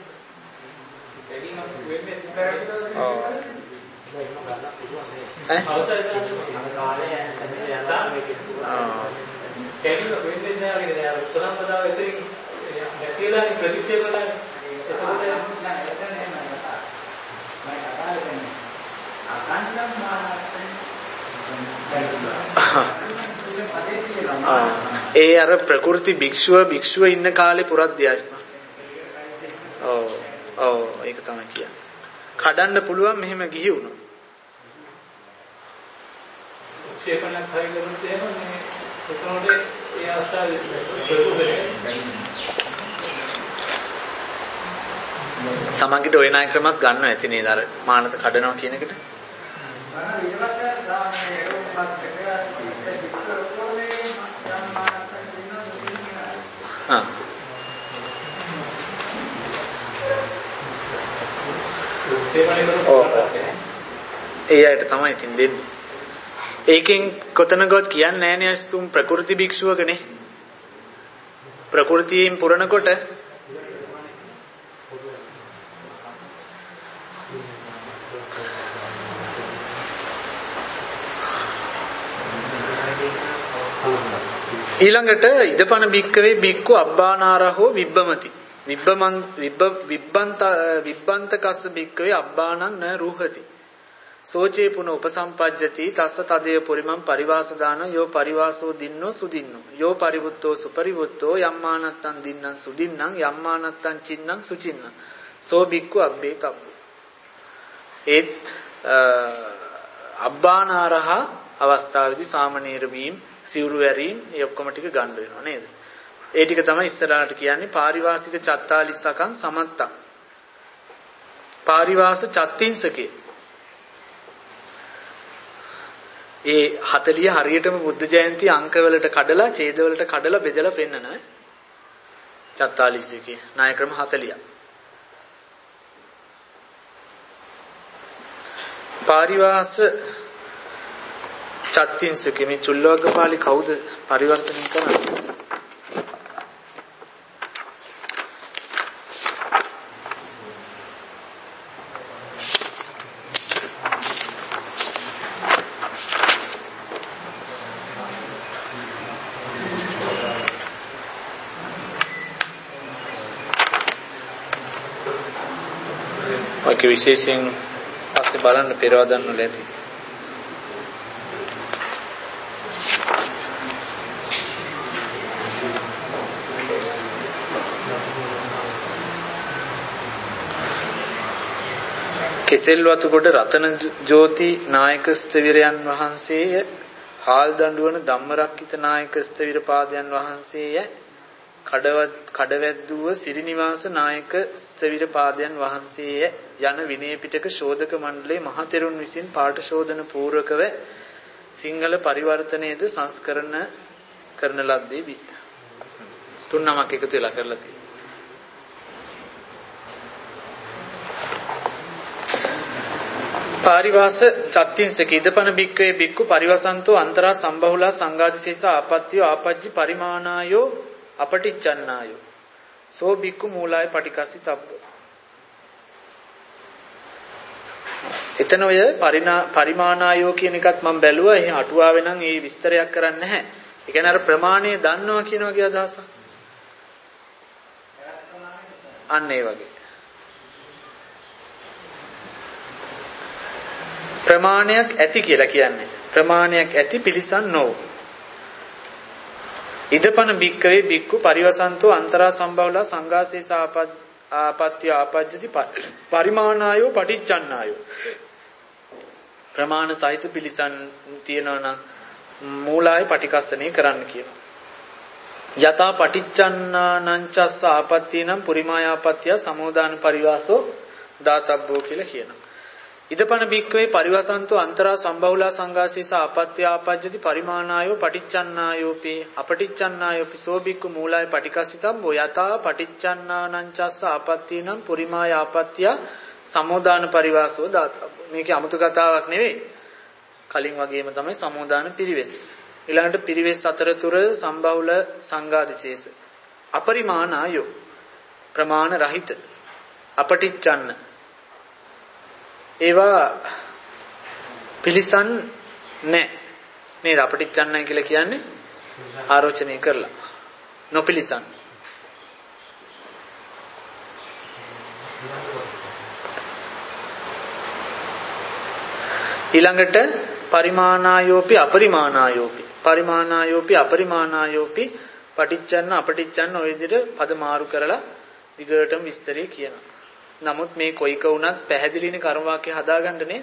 Speaker 1: ඒ අර ප්‍රකෘති භික්ෂුව ඉන්න කාලේ පුරද්දියාස්න. ඔව් ඒක තමයි කියන්නේ. කඩන්න පුළුවන් මෙහෙම ගිහි වුණා.
Speaker 3: ක්ෂේපණක් හරියනොත් එහෙම මේ උතනෝඩේ ඒ අවස්ථාවේ ප්‍රකෘතිය
Speaker 1: සමගිට ওই නාය ක්‍රමත් ගන්නවා ඇති නේද අර මානත කඩනවා කියන එකට. ඒ අයට තමයි ඉතින් දෙන්නේ. ඒකෙන් කොතනකවත් කියන්නේ නැහැ නේ අස්තුම් ප්‍රකෘති භික්ෂුවකනේ. ප්‍රകൃතියෙන් පුරනකොට ඊළඟට ඉදපන බික්කවේ බික්කු අබ්බානාරහෝ විබ්බමති විබ්බන්ත කස්ස බික්කවේ අබ්බානං න රූහති සෝචේ පුන උපසම්පජ්ජති තස්ස තදේ පුරිමං පරිවාසදාන යෝ පරිවාසෝ දින්නෝ සුදින්නෝ යෝ පරිවුත්තෝ සුපරිවුත්තෝ යම්මානත්තං දින්නං සුදින්නං යම්මානත්තං චින්නං සුචින්නං සෝ බික්කු අබ්බේ තබ්බු ඒත් අබ්බානාරහ අවස්ථාවේදී සාමනීර වීම සිවුරු වැරීම් ඒ ඔක්කොම ටික ගන්න වෙනවා නේද? ඒ ටික තමයි ඉස්සරහට කියන්නේ පාරිවාසික 44කන් සමත්තක්. පාරිවාස චත්තිංසකේ. ඒ 40 හරියටම බුද්ධ ජයන්ති අංකවලට කඩලා ඡේදවලට කඩලා බෙදලා පෙන්නන 44කේ ණය ක්‍රම 40ක්. පාරිවාස චත්තිංසකේ මේ චුල්ලවග්ගපාලි කවුද පරිවර්තනය කරන්නේ? ඔක විශේෂයෙන් පස්සේ බලන්න පෙරවදන්න වල ඇති. කෙසෙල් වතුගොඩ රතන ජෝති නායක ස්තවිරයන් වහන්සේය හාල් දඬුවන ධම්මරක්කිත නායක ස්තවිර පාදයන් වහන්සේය කඩවැද්දුව සිරිනිවාස නායක ස්තවිර පාදයන් වහන්සේය යන විනය පිටක ශෝධක මණ්ඩලයේ මහතෙරුන් විසින් පාඨ ශෝධන පූර්වකව සිංහල පරිවර්තනයේද සංස්කරණ කරන ලද්දේ තුන් නමක් එකතු වෙලා කරලා තියෙනවා. පාරිවාස චත්තිංසක ඉදපන බික්කවේ බික්කු පරිවසන්තෝ අන්තරා සම්බහුලා සංඝාදිශේෂ ආපත්‍යෝ ආපජ්ජි පරිමානායෝ අපටිච්චන්නායෝ සෝ බික්කු මූලාය පටිකසි තබ්බ. එතන ඔය පරිමානායෝ කියන එකත් මම බැලුවා. එහෙ අටුවාවේ නම් ඒ විස්තරයක් කරන්නේ නැහැ. ඒ කියන්නේ අර ප්‍රමාණය දන්නවා කියන වගේ අදහසක්. අන්න ඒ වගේ. ප්‍රමාණයක් ඇති කියලා කියන්නේ ප්‍රමාණයක් ඇති පිළිසන් නොව. ඉදපන බික්කවේ බික්කු පරිවසන්තෝ අන්තරා සම්බවලා සංඝාසේස ආපත්‍ය ආපජ්ජති පරිමාණායෝ පටිච්චන්නායෝ. ප්‍රමාණ සහිත පිළිසන් තියනවා නම් මූලාය පටිකස්සනේ කරන්න කියනවා. යතා පටිච්චන්නානංචස්ස ආපත්‍යනම් පුරිමායාපත්‍ය සමෝදාන පරිවාසෝ දාතබ්බෝ කියලා කියනවා. ඉදපන බික්කවේ පරිවසන්තෝ අන්තරා සම්බහුලා සංඝාසේස ආපත්‍ය ආපජ්ජති පරිමාණායෝ පටිච්චන්නායෝපි අපටිච්චන්නායෝපි සෝ බික්කු මූලාය පටිකසිතම්බෝ යතා පටිච්චන්නානංචස්ස ආපත්‍යනම් පුරිමාය ආපත්‍ය සමෝදාන පරිවාසෝ දාතබ්බෝ. මේකේ 아무තු කතාවක් නෙවෙයි. කලින් වගේම තමයි සමෝදාන පිරිවෙස්. ඊළඟට පිරිවෙස් අතරතුර සම්බහුල සංඝාදිශේෂ අපරිමාණායෝ ප්‍රමාණ රහිත අපටිච්චන්න ඒවා පිළිසන් නැහැ නේද? අපටිච්චන්නයි කියලා කියන්නේ ආරෝචනය කරලා නොපිලිසන්. ඊළඟට පරිමානායෝපි අපරිමානායෝපි පරිමානායෝපි අපරිමානායෝපි පටිච්චන්න අපටිච්චන්න ඔය විදිහට පද මාරු කරලා දිගටම විස්තරේ කියනවා. නමුත් මේ කොයික වුණත් පැහැදිලිනේ කර්ම වාක්‍ය හදාගන්න නේද?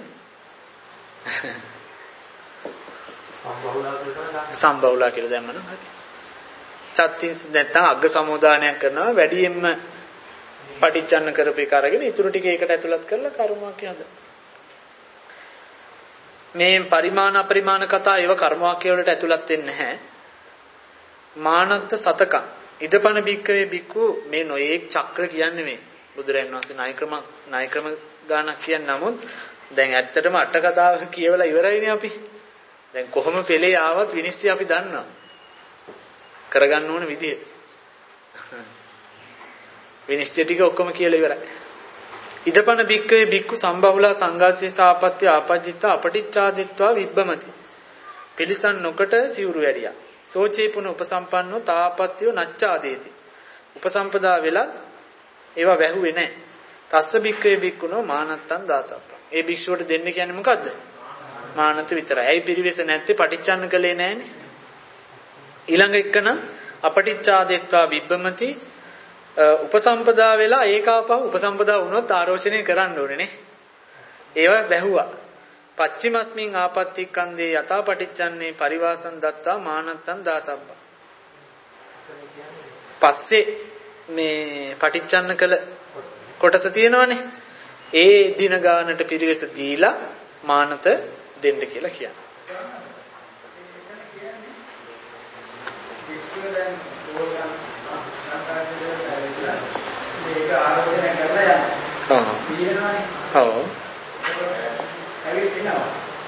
Speaker 1: සම්බහුලා කියලා දැම්මනම් හරි. චත්තිස් නැත්තම් අග්ග සමුදානයක් කරනවා වැඩියෙන්ම පටිච්චන්න කරපු එක අරගෙන ඊටු ටික ඒකට ඇතුළත් කරලා කර්ම වාක්‍ය හදනවා. මේ පරිමාණ අපරිමාණ කතා ඒව කර්ම වාක්‍ය වලට ඇතුළත් වෙන්නේ නැහැ. මානත්ත සතකම් ඉදපන බික්කවේ බික්කු මේ නොයේක් චක්‍ර කියන්නේ මේ බුදුරජාණන් වහන්සේ ණය ක්‍රම ගානක් කියන්නේ. නමුත් දැන් ඇත්තටම අට කතාව කියවලා ඉවරයිනේ අපි. දැන් කොහොම පෙළේ ආවත් විනිශ්චය අපි දන්නවා. කරගන්න ඕන විදිය. විනිශ්චය ටික ඔක්කොම කියලා ඉවරයි. ඉදපන බික්කවේ බික්කු සම්බහුලා සංඝාසේ සාපත්‍ය ආපජ්ජිත අපටිච්චාදිත්වා විබ්බමති. පිළිසන් නොකට සිවුරු ඇරියා. සෝචේ පුන උපසම්පන්නෝ තාපත්‍යෝ නච්චාදේති. උපසම්පදා වෙලා ඒවා වැහුවේ නැහැ. තස්ස බික්කවේ බික්කුණෝ මානත්තං දාතප්ප. ඒ භික්ෂුවට දෙන්න කියන්නේ මොකද්ද? මානත විතරයි. ඇයි පිරිවෙස නැත්තේ? පටිච්චන්න කළේ නැහනේ. ඊළඟ එකන අපටිච්චාදෙත්වා විබ්බමති. උපසම්පදා වෙලා ඒකාපව උපසම්පදා වුණොත් ආරෝචනය කරන්න ඕනේ නේ. ඒවා වැහුවා. පච්චිමස්මින් ආපත්තික්ඛන්දේ යථා පටිච්චන්නේ පරිවාසං දත්තා මානත්තං දාතබ්බ. පස්සේ මේ පටිච්චන්න කළ කොටස තියෙනවනේ. ඒ දින ගානට පිරිවෙස දීලා මානත දෙන්න කියලා කියනවා.
Speaker 2: මේක ආරෝපණය කරලා යනවා. ඔව්. ඇවිල්ලා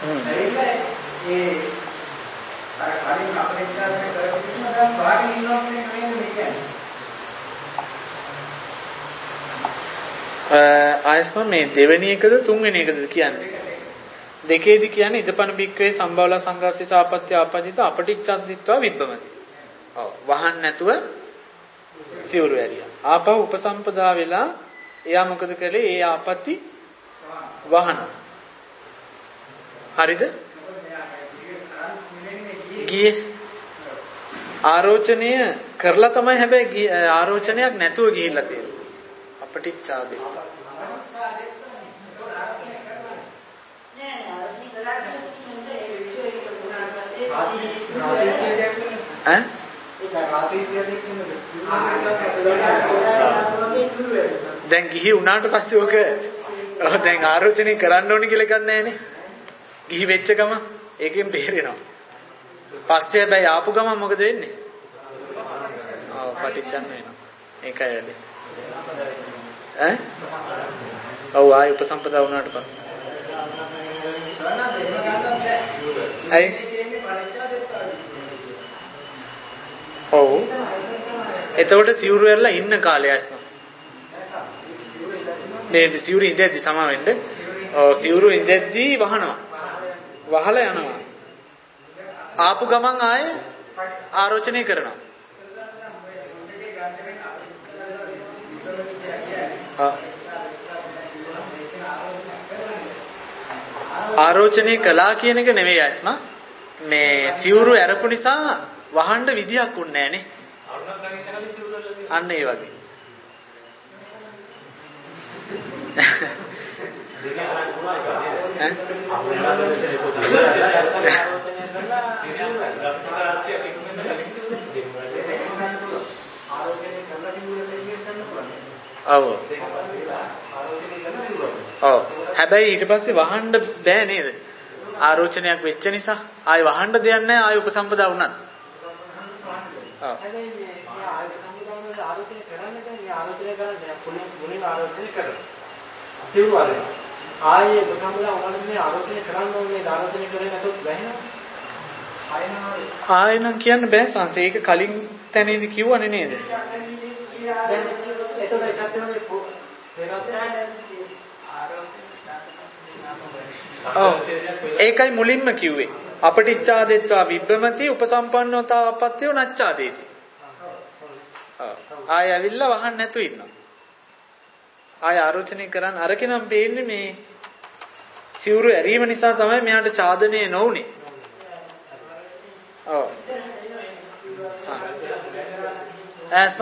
Speaker 2: ඒ අර කලින් අපේ ඉස්සරහට කරගෙන දැන් වාගේ ඉන්නවා කියන එක කියන්නේ.
Speaker 1: ආයස්ම මේ දෙවෙනි එකද තුන්වෙනි එකද කියන්නේ? දෙකේදි කියන්නේ ඉදපන බික්කවේ සම්බවලා සංඝාසේ සාපත්‍ය ආපජිත අපටිච්චද්දිත්වා විබ්බමති. ඔව් වහන්න නැතුව සිවුරු ඇරියා. ආපහු උපසම්පදා වෙලා එයා මොකද කළේ? ඒ ආපත්‍ති වහන. හරිද? ගියේ ආරෝචනය කරලා තමයි. හැබැයි ආරෝචනයක් නැතුව ගිහිල්ලා තියෙනවා. අපටිච්චාදිත්වා දැන් ගිහි උනාට පස්සේ ඔක දැන් ආරෝචනය කරන්න ඕනේ කියලා ගන්න නැහැනේ. ගිහි වෙච්ච ගම ඒකෙන් බේරෙනවා. පස්සේ හැබැයි ආපු ගම මොකද වෙන්නේ? පටිච්චන්න වෙනවා. ඒකයි වැඩේ. ඔව් ආයි උපසම්පදා වුණාට පස්සේ. අය ඔව් එතකොට සිවුරු ඇරලා ඉන්න කාලය ඇස්ම මේ සිවුරු ඉඳද්දි සමා වෙන්න. ඔව් සිවුරු ඉඳද්දි වහනවා. වහලා යනවා. ආපු ගමන් ආයේ ආරෝචනය කරනවා. ආරෝචනය කළා කියන එක නෙවෙයි ඇස්ම. මේ සිවුරු ඇරපු නිසා වහන්න විදියක් උන්නේ නැහනේ. අන්න ඒ වගේ. ඔව් හැබැයි ඊට පස්සේ වහන්න බෑ නේද? ආරෝචනයක් වෙච්ච නිසා ආයෙ වහන්න දෙයක් නැහැ. ආයෙ උපසම්පදා වුණත්. ඔව්
Speaker 2: හැබැයි මේ ආයතනවල ආරෝචනය කරන්නේ මේ ආරෝචනය කරන්නේ මුලින්ම ආරෝචනය කරනවා. සිවුරු ආයේ උපසම්පදා වුණාම මේ ආරෝචනය කරන්න ඕනේ. ආරෝචනය කරේ නැතොත් වැහෙනවා.
Speaker 1: ආයෙනම් කියන්න බෑ සංස. ඒක කලින් තැනේදී කිව්වනේ නේද? ඒකයි මුලින්ම කිව්වේ. අපටිච්චාදෙත්වා විබ්බමති උපසම්පන්නෝතා අපත්‍යෝ නච්චාදේති. ආය ඇවිල්ලා වහන්න නැතු ඉන්නවා. ආය ආරෝචනය කරන් අරකිනම් පේන්නේ මේ සිවුරු ඇරීම නිසා තමයි මෙයාට ඡාදනය නොවුනේ. ඔව්. ඇස්ම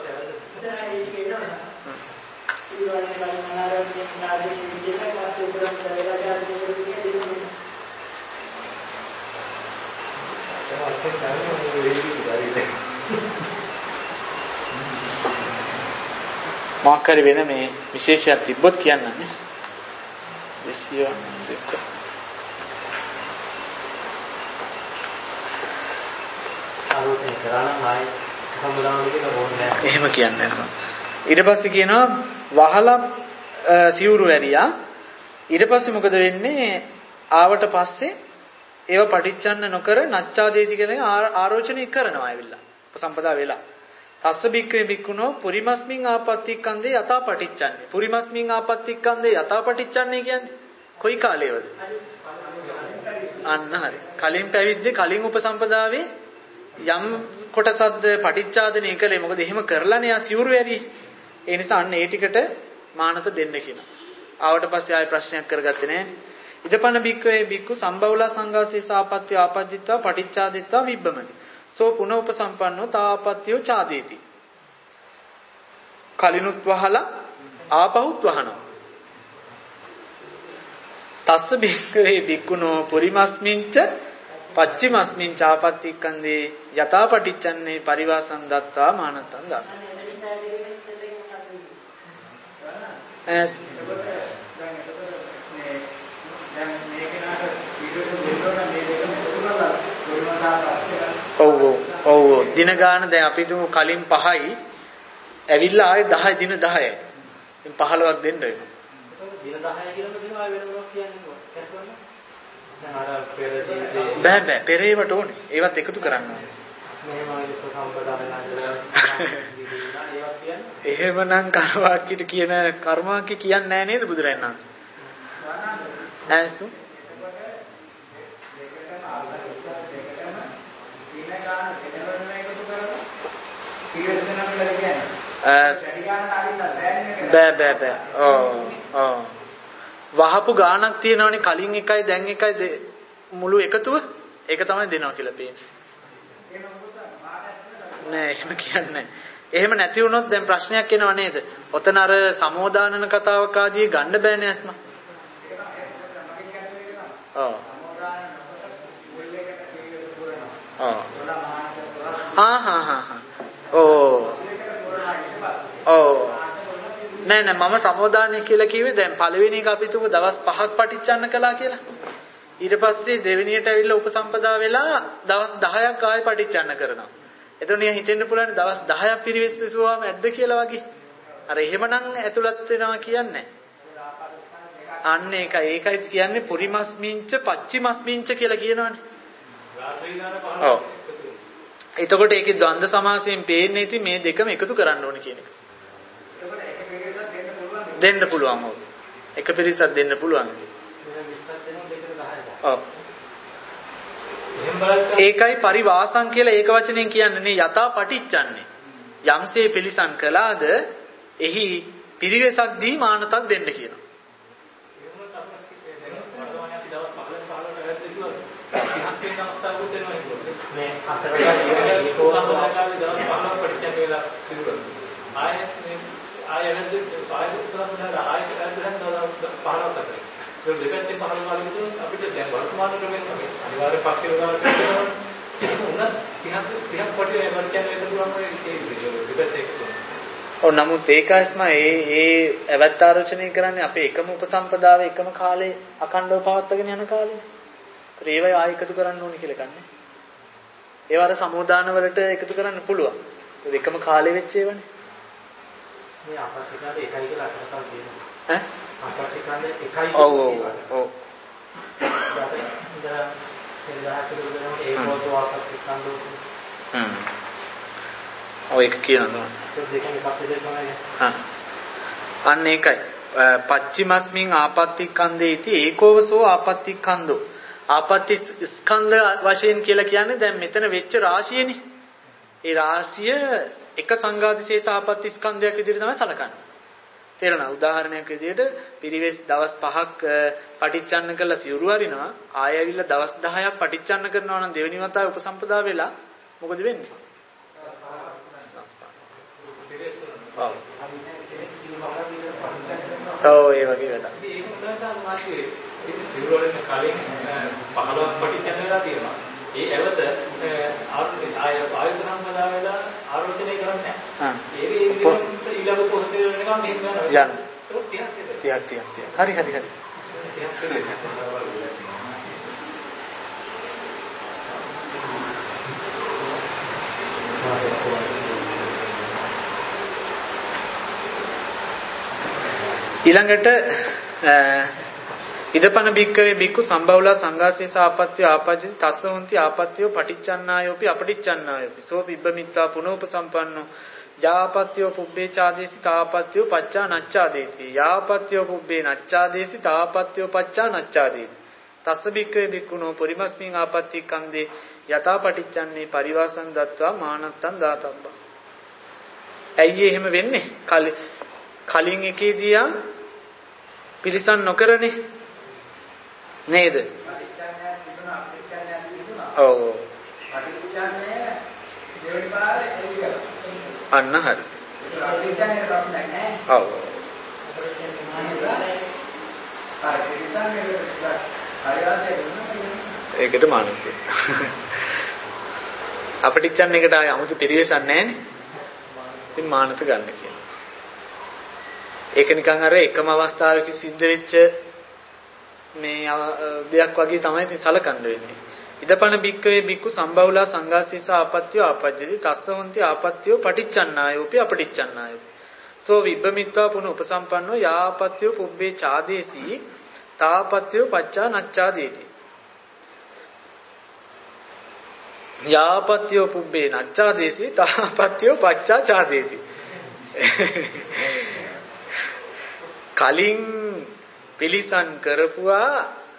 Speaker 1: මාකරි වෙන මේ විශේෂයක් තිබ්බොත් කියන්නනේ. එහෙම කියන්නේ සංස. ඊට පස්සේ කියනවා වහලා සිවුරු ඇරියා. ඊට පස්සේ මොකද වෙන්නේ? ආවට පස්සේ ඒව පටිච්චන්න නොකර නච්චාදේති කියලා ආරෝචනය කරනවා ඇවිල්ලා. උපසම්පදා වෙලා. තස්ස බික්කේ බික්කුණෝ පුරිමස්මින් ආපත්තික්කන්දේ යතා පටිච්චන්නේ. පුරිමස්මින් ආපත්තික්කන්දේ යතා පටිච්චන්නේ කියන්නේ කොයි කාලේවද? අන්න හරි. කලින් පැවිද්දේ කලින් උපසම්පදාවේ යම් කොටසක්ද පටිච්චාදනය කළේ. මොකද එහෙම කරලානේ ආ සිවුරු ඇරියේ. ඒ නිසා අන්න ඒ ටිකට මානත දෙන්න කියනවා. ආවට පස්සේ ආයෙ ප්‍රශ්නයක් කරගත්තේ නෑ. ඉදපන බික්කවේ බික්කු සම්බවුලා සංඝාසේ සාපත්‍ය ආපජ්ජිත්වා පටිච්චාදිත්වා විබ්බමති. සෝ පුන උපසම්පන්නෝ තාපත්‍යෝ ඡාදේති. කලිනුත් වහලා ආපහුත් වහනවා. තස්ස බික්කවේ බික්කුණෝ පුරිමස්මින්ච පච්චිමස්මින් චාපත්තික්කන්දේ යතා පටිච්චන්නේ පරිවාසං දත්තා මානතං දත්තා. ඔව් දින ගාන දැන් අපි තුමු කලින් 5යි ඇවිල්ලා ආයේ 10 දින 10යි. ඉතින් 15ක් දෙන්න වෙනවා.
Speaker 2: දින 10 කියලා දින ආයෙ වෙන මොකක් කියන්නේ කොහොමද? දැන් අර පෙර ජීවිතේ
Speaker 1: බෑ පෙරේවට ඕනේ. ඒවත් එකතු කරන්න ඕනේ.
Speaker 2: මෙහෙම ආයෙත් සම්පදාන නන්දලා ඒවත් කියන්නේ.
Speaker 1: එහෙමනම් කරවාක්කිට කියන කර්මාක්කි කියන්නේ නැහැ නේද බුදුරජාණන් වහන්සේ? ඇසු බෑ. ඔව්. වහපු ගාණක් තියෙනවනේ කලින් එකයි දැන් එකයි මුළු එකතුව. ඒක තමයි දෙනවා කියලා පේන්නේ. නෑ එහෙම කියන්නේ. එහෙම නැති වුණොත් දැන් ප්‍රශ්නයක් එනව නේද? ඔතන අර සමෝදානන කතාවක ආදී ගන්න බෑනේ අස්ම. ඔව්. නෑ මම සමෝදානය කියලා කිව්වේ දැන් පළවෙනි එක අපි තුමු දවස් 5ක් පටිච්චන්න කළා කියලා. ඊට පස්සේ දෙවෙනියට ඇවිල්ලා උපසම්පදා වෙලා දවස් 10ක් ආයෙ පටිච්චන්න කරනවා. එතකොට නිකන් හිතෙන්න පුළුවන් දවස් 10ක් පිරිවෙස් විසුවාම ඇද්ද කියලා වගේ. අර එහෙමනම් ඇතුළත් වෙනවා කියන්නේ. අන්න ඒකයි කියන්නේ පුරිමස්මින්ච පච්චිමස්මින්ච කියලා කියනවනේ. ඔව්. එතකොට ඒකේ ද්වන්ද සමාසයෙන් පේන්නේ ඉතින් මේ දෙකම එකතු කරන්න ඕනේ කියන එක. දෙන්න පුළුවන් ඕක. එක පිරිසක් දෙන්න පුළුවන් ඉතින්. ඔව්. ඒකයි පරිවාසං කියලා ඒක වචනෙන් කියන්නේ යතා පටිච්චන්නේ. යම්සේ පිළිසන් කළාද එහි පිරිවෙසක් දී මානතක් දෙන්න කියනවා.
Speaker 2: මේ අතරලා දෙපැත්තේ පහළ වලින් අපිට දැන් වර්තමාන ක්‍රමයෙන් තමයි අනිවාර්ය පක්ෂේ උදාහරණ දෙනවා. ඒක උනත් 30ක් කොටිය එවර්චන් වෙන්න පුළුවන් මේ දෙපැත්තේ එක්ක.
Speaker 1: ඔව් නමුත් ඒකස්ම ඒ අවත්තාරචනය කරන්නේ අපේ එකම උපසම්පදාවේ එකම කාලේ අකණ්ඩව පවත්වාගෙන යන කාලේ. ඒවයි ආයෙ එකතු කරන්න ඕනේ කියලා කන්නේ. ඒව අර සමුදාන වලට එකතු කරන්න පුළුවන්. ඒක එකම කාලේ වෙච්ච ඒවානේ.
Speaker 2: මේ අපස්තිකාවේ එකයි කියලා අටකල් තියෙනවා.
Speaker 1: ඈ?
Speaker 2: අපස්තිකාවේ එකයි.
Speaker 1: ඔව්. ඒක කියනවා. අන්න ඒකයි. පච්චිමස්මින් ආපත්තික්ඛන්දේ इति ඒකෝවසෝ ආපත්තික්ඛන්தோ. ආපත්ති ස්කන්ධ වශයෙන් කියලා කියන්නේ දැන් මෙතන වෙච්ච රාශියනේ. ඒ රාශිය එක සංඝාතිශේෂ ආපත්ති ස්කන්ධයක් විදිහට තමයි සලකන්නේ. තේරෙනවද? උදාහරණයක් විදිහට පිරිවෙස් දවස් 5ක් පටිච්චන්න කරලා සිවුරු අරිනවා. ආයෙ ඇවිල්ලා දවස් 10ක් පටිච්චන්න කරනවා නම් දෙවෙනි වතාවේ උපසම්පදා වෙලා මොකද වෙන්නේ? ඔව් ඒ වගේ වැඩක්.
Speaker 3: ඒක උදාහරණ මාසේ සිවුරු වලින් කලින් 15ක් පටිච්චන්න වෙලා තියෙනවා. ඒ ඇවත ආයතන සම්බන්ධ වෙලා ආරෝචනය කරන්නේ නැහැ. ඒක ඊළඟ පොස්ටේ වෙනකම් මෙහෙම යනවා. යන්න. 30. හරි.
Speaker 1: ඊළඟට ඉදපන බික්කවේ බික්කු සම්බවුලා සංඝාසී සාපත්‍ය ආපජ්ජති තස්ස හොಂತಿ ආපත්‍යෝ පටිච්චන්නායෝපි අපටිච්චන්නායෝපි සෝ පිබ්බමිත්තා පුනෝපසම්පන්නෝ යාපත්‍යෝ පුබ්බේ චාදේසි තාපත්‍යෝ පච්චා නච්චාදේති යාපත්‍යෝ පුබ්බේ නච්චාදේසි තාපත්‍යෝ පච්චා නච්චාදේති තස්ස බික්කවේ බික්කුනෝ පරිමස්මින් ආපත්‍ති කන්දේ යතා පටිච්චන්නේ පරිවාසං දත්වා මානත්තං දාතබ්බා. ඇයි එහෙම වෙන්නේ? කලින් එකේදී පිළිසන් නොකරනේ නේද? ඔව්. අන්න හරි. ඔව්. ඒකට මානසික. අපටිච්චන් එකට ආය 아무තු පිරිවෙසක් නැහැනේ. ඉතින් මානස ගන්න කියනවා. ඒක නිකන් අර එකම අවස්ථාවක සිද්ධ වෙච්ච මේ දෙයක් වගේ තමයි ඉතින් සලකන්න වෙන්නේ. ඉදපන බික්කවේ බික්කු සම්බවුලා සංඝාසීස ආපත්‍යෝ ආපජ්ජති තස්ස හොಂತಿ ආපත්‍යෝ පටිච්චන්නායෝපි අපටිච්චන්නායෝපි සෝ විබ්බමිත්වා පුන උපසම්පන්නෝ යාපත්‍යෝ පුබ්බේ චාදේසි තාපත්‍යෝ පච්චා නච්චාදේති යාපත්‍යෝ පුබ්බේ නච්චාදේසි තාපත්‍යෝ පච්චා චාදේති. කලින් පිළිසන් කරපුවා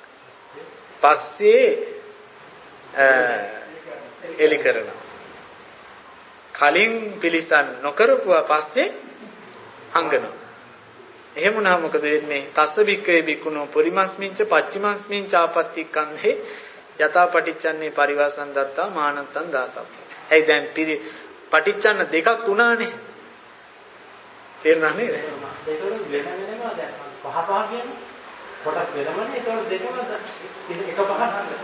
Speaker 1: පස්සේ එලි කරනවා. කලින් පිළිසන් නොකරපුවා පස්සේ හංගනවා. එහෙම වුණාම මොකද වෙන්නේ? තස්ස බික්කේ බිකුණෝ පරිමස්මින්ච පච්චිමස්මින්ච ආපත්‍ති කන්දේ යතා පටිච්චන්නේ පරිවාසං දත්තා මානත්තං දාතම්. ඇයි දැන් පටිච්චන්න දෙකක් වුණානේ. තේරුණා නේද?
Speaker 2: ඒක වෙනම දැන් පහ කියන්නේ කොටස් වෙනමනේ. ඒක දෙකම එක පහක්.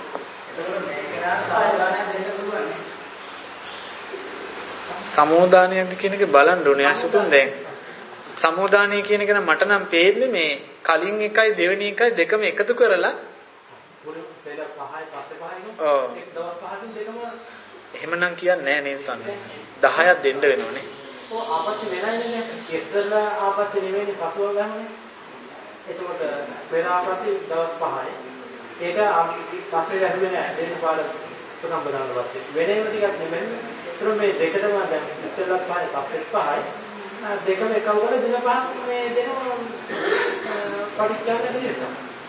Speaker 1: සමෝදානයක්ද කියන එක බලන්න ඕනේ අසතුන්. දැන් සමෝදානය කියන එක නම් මට නම් පේන්නේ මේ කලින් එකයි දෙවෙනි එකයි දෙකම එකතු කරලා එහෙමනම් කියන්නේ නෑ නේද සම්මත. 10ක් දෙන්න වෙනවනේ.
Speaker 2: ඔව් ආපත්‍ය වෙනයිනේ නේ. ඉස්සෙල්ලා ආපත්‍ය නෙවෙයි පසුව ගන්නනේ. එතකොට පෙර ආපත්‍ය දවස් 5යි. ඒක පස්සේ වැහුවේ නෑ. දෙන්න පාර සම්බන්ධව පස්සේ. වෙනේම ටිකක් නෙමෙයි. ඒතර මේ දෙකටම දැන් ඉස්සෙල්ලා 5යි පස්සේ 5යි. දෙකම එකව කරලා දෙන පහක් මේ දෙනවා පරිච්ඡේදය නිසා.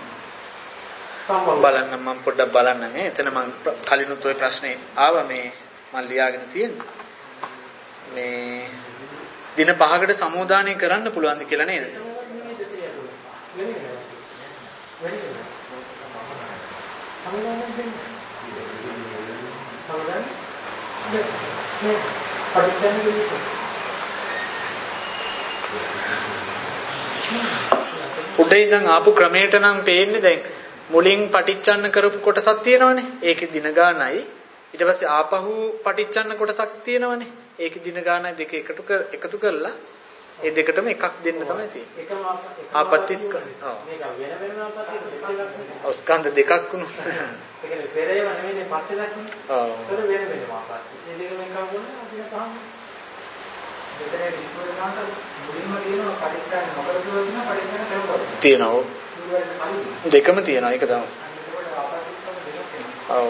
Speaker 1: බලන්න මම පොඩ්ඩක් බලන්න නේ. එතන මම කලිනුත් ওই ප්‍රශ්නේ ආවා මේ මම ලියාගෙන තියෙන්නේ. මේ දින 5කට සමෝදානය කරන්න පුළුවන්ද කියලා නේද? උඩ ඉඳන් ආපු ක්‍රමයට නම් පේන්නේ දැන් මුලින් පටිච්චන්න කරපු කොටසක් තියෙනවනේ. ඒකේ දින ගානයි. ඊට පස්සේ ආපහු පටිච්චන්න කොටසක් තියෙනවනේ. ඒකේ දින ගානයි දෙක එකතු කරලා ඒ දෙකටම එකක් දෙන්න තමයි තියෙන්නේ.
Speaker 2: එකම
Speaker 1: ආපත්‍තිස් කරන. ඔව්.
Speaker 2: මේක වෙන වෙනම ආපත්‍ති දෙකක්.
Speaker 1: ස්කන්ධ දෙකක් වුණා.
Speaker 2: ඒ කියන්නේ පෙරේම නෙවෙයි පස්සේ දැක්කේ.
Speaker 1: ඔව්.
Speaker 2: ඒක වෙන වෙනම ආපත්‍ති. මේ දෙකම එකම වුණා අපිට පහම. දෙතරේ විශ්වවිද්‍යාලවල මුලින්ම තියෙනවා පරිච්ඡේදය නොකර දුවන පරිච්ඡේදය කරනවා.
Speaker 1: තියෙනවා. දෙකම තියෙනවා ඒක තමයි. ඔව්.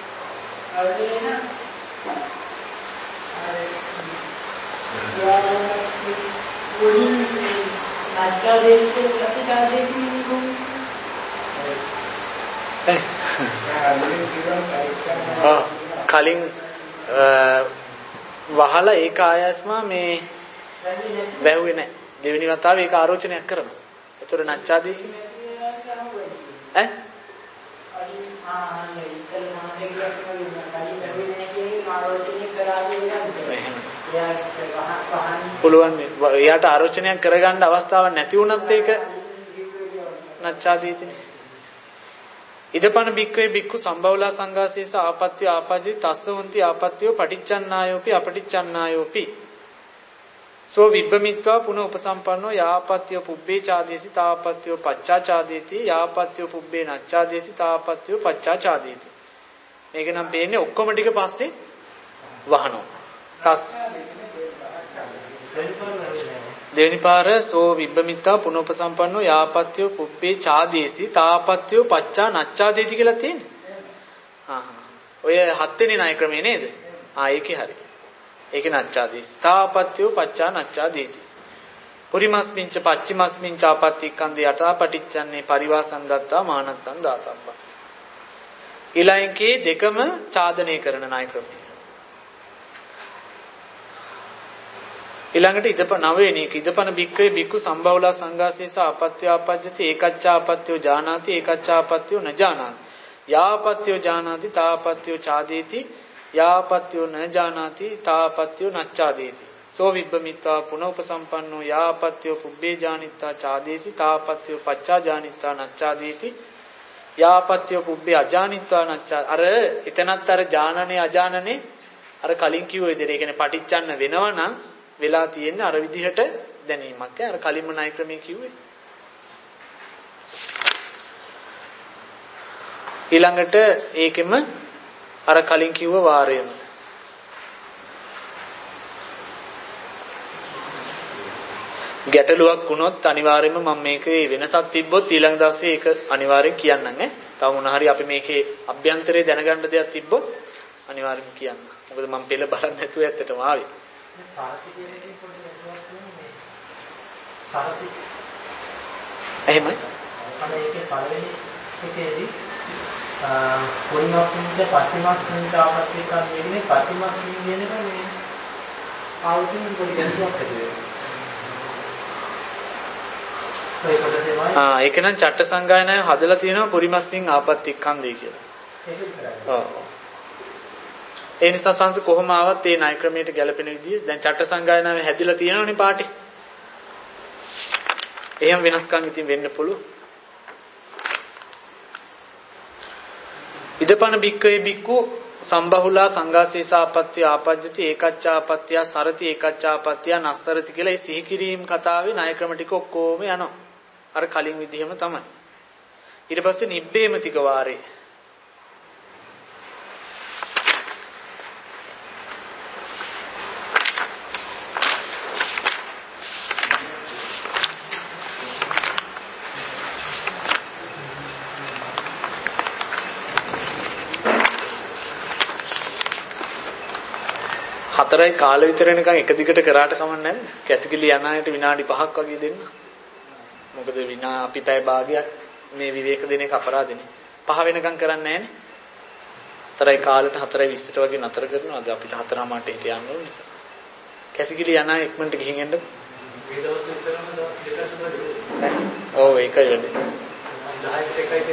Speaker 1: කලින් වහලා ඒක ආයස්මා මේ වැහුවේ නැහැ. දෙවෙනි වතාවේ ඒක ආරෝචනයක් කරනවා. ඒතර නච්ඡාදීසි ඈ පුළුවන් එයාට ආරෝචනයක් කරගන්න අවස්ථාවක් නැති වුණත් ඒක නච්ඡාදීතිනේ. ඉදපන බික්කේ බික්කු සම්බවලා සංඝාසීස ආපත්‍ය ආපජ්ජි තස්සවන්ති ආපත්‍යෝ පටිච්චන්නායෝපි අපටිච්චන්නායෝපි සෝ විබ්බමිත්වා පුන උපසම්පන්නෝ යාපත්‍යෝ පුබ්බේ චාදේසි තාපත්‍යෝ පච්චා චාදේති යාපත්‍යෝ පුබ්බේ නච්ඡාදේසි තාපත්‍යෝ පච්චා චාදේති. මේක නම් පේන්නේ ඔක්කොම ටික පස්සේ වහනවා. තස් දෙවෙනි පාර සෝ විබ්බමිත්තා පුන උපසම්පන්නෝ යාපත්‍යෝ පුබ්බේ චාදේසි තාපත්‍යෝ පච්චා නච්ඡාදේති කියලා තියෙන්නේ. ඔය 7 වෙනි ණය ක්‍රමේ නේද? ඒකේ හරි. ඒකේ නච්ඡාදේසි තාපත්‍යෝ පච්චා නච්ඡාදේති. පුරිමස්මින්ච පච්චිමස්මින්ච ආපත්තික්ඛන්දේ යටා පටිච්චන්නේ පරිවාසං දත්තා මානත්තං දාතබ්බා. ඊළඟේ දෙකම ඡාදනය කරන ණය ක්‍රමය. ඊළඟට ඉදප 9 වෙනි එක ඉදපන බික්කේ බික්කු සම්බවලා සංඝාසීස ආපත්‍ය ආපජ්ජති ඒකච්ඡාපත්‍යෝ ජානාති ඒකච්ඡාපත්‍යෝ න ජානාති යාපත්‍යෝ ජානාති තාපත්‍යෝ ඡාදේති යාපත්‍යෝ න ජානාති තාපත්‍යෝ නච්ඡාදේති සෝ විබ්බමිත්වා පුන උපසම්පන්නෝ යාපත්‍යෝ පුබ්බේ ජානිත්තා ඡාදේසි තාපත්‍යෝ පච්චා ජානිත්තා නච්ඡාදේති යාපත්‍යෝ පුබ්බේ අජානිත්වා නච්ඡා. අර එතනත් අර ජානනේ අජානනේ අර කලින් කිව්ව විදිහට ඒ කියන්නේ පටිච්චන්න වෙනවනම් වෙලා තියෙන්නේ අර විදිහට දැනීමක්. අර කලින්ම ණය ක්‍රමයේ කිව්වේ. ඊළඟට ඒකෙම අර කලින් කිව්ව වාරයම. ගැටලුවක් වුණොත් අනිවාර්යයෙන්ම මම මේකේ වෙනසක් තිබ්බොත් ඊළඟ දවසේ ඒක අනිවාර්යෙන් කියන්නම් ඈ. තව මොන හරි අපි මේකේ අභ්‍යන්තරේ දැනගන්න දෙයක් තිබ්බොත් අනිවාර්යෙන්ම කියන්න. මොකද මම පෙළ බලන්න නැතුව ඇත්තටම ආවේ. එහෙමයි.
Speaker 2: අර ඒකේ පළවෙනි එකේදී පොරිමස්මින්ච පස්තිමස්මින්ච ආපත්තිකම් කියන්නේ පස්තිමස්මින් කියන එක මේ ආවුතින් පොඩි ගැටලුවක් ඇති වෙනවා.
Speaker 1: ඒක නම් චට්ට සංගායනාවේ හදලා තියෙනවා පොරිමස්මින් ආපත්තිකම්දී කියලා. ඔව්. ඒ නිසා සංස කොහොම ආවත් ඒ ණය ක්‍රමයට ගැලපෙන විදිය දැන් චට්ට සංගායනාවේ හැදිලා තියෙනවනේ පාටි. එහෙම වෙනස්කම් ඉතින් වෙන්න පුළුවන්. ඉදපන බික්කේ බික්කු සම්බහුලා සංඝාසීසාපත්‍ය ආපජ්ජති ඒකච්ඡාපත්‍ය සරති ඒකච්ඡාපත්‍ය නස්සරති කියලා මේ සිහි කිරීම කතාවේ ණය ක්‍රම ටික ඔක්කොම යනවා. අර කලින් විදිහම තමයි. ඊට පස්සේ නිබ්බේමතික වාරේ හතරයි කාල විතර වෙනකන් එක දිගට කරාට කමක් නැද්ද? කැසිකිලි යන අයට විනාඩි 5ක් වගේ දෙන්න. මොකද අපි පැය භාගයක් මේ විවේක දෙන එක අපරාධනේ. 5 වෙනකන් කරන්නේ නැහනේ. හතරයි කාලෙට 4:20ට වගේ නතර කරනවා. අද අපිට 4:00ට හිට යන්න ඕන නිසා. කැසිකිලි යන අය ඉක්මනට ගිහින් එන්න. මේ දවස් දෙකම දෙකක් ඔව් ඒකයි වෙන්නේ. 10ට එකයි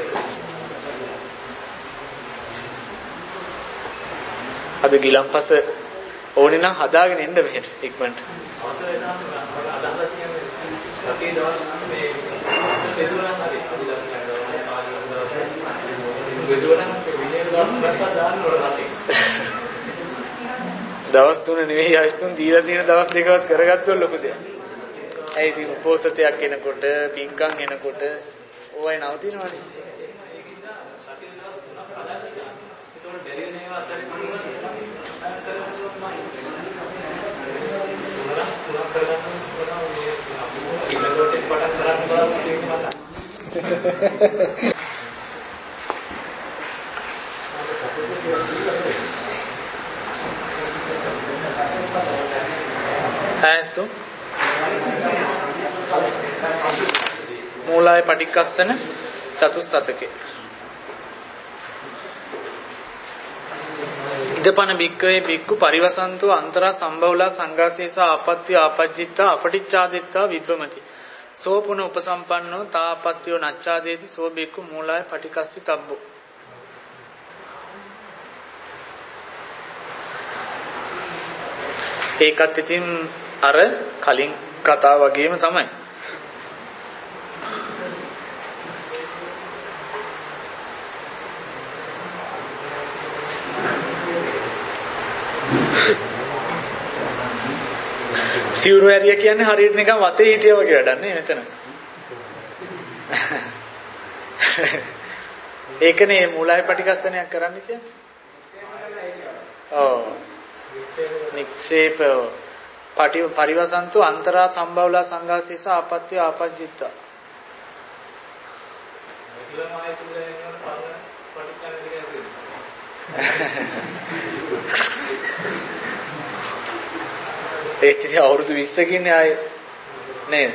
Speaker 1: අද ගිලම්පස ඕනේ නම් හදාගෙන එන්න මෙහෙට ඉක්මනට. අවසරයි නම් අදහස් කියන්නේ සතිය දවස් මේ සෙදුරන් හරි දවස් 3 නෙවෙයි ආයස් 3 දීලා තියෙන දවස් දෙකවත් කරගත්තොත් ලොකු දෙයක්. ඇයි ඉතින් උපෝසතයක් එනකොට පින්කම් එනකොට ඕවයි නවතිනවනේ. ඇසු මූලය පටික්කස්සන චතුස්සතකේ ඉද ඉදපන බික්කවේ බික්කු පරිවසන්තෝ අන්තරා සම්භවලා සංඝාසේස ආපත්‍ය ආපජ්ජිත්තා අපටිච්ඡාදිත්තා විබ්බමති සෝපුන උපසම්පන්නෝ තාපත්‍යෝ නච්ඡාදේති සෝ බික්කු මූලාය පටිකස්සි තබ්බෝ. ඒකත් ඉතින් අර කලින් කතාව වගේම තමයි. සිවුරු ඇරිය කියන්නේ හරියට නිකන් වතේ හිටියා වගේ වැඩක් නේ මෙතන. ඒකනේ මූලයි පටිකස්සනයක් කරන්න කියන්නේ. ඔව්. නික්ෂේප පරිවසන්තු අන්තරා සම්භවලා සංඝාසීස ආපත්‍ය ආපජ්ජිත්තා. ඒ ඉතින් අවුරුදු 20 කින්නේ ආයේ නේද?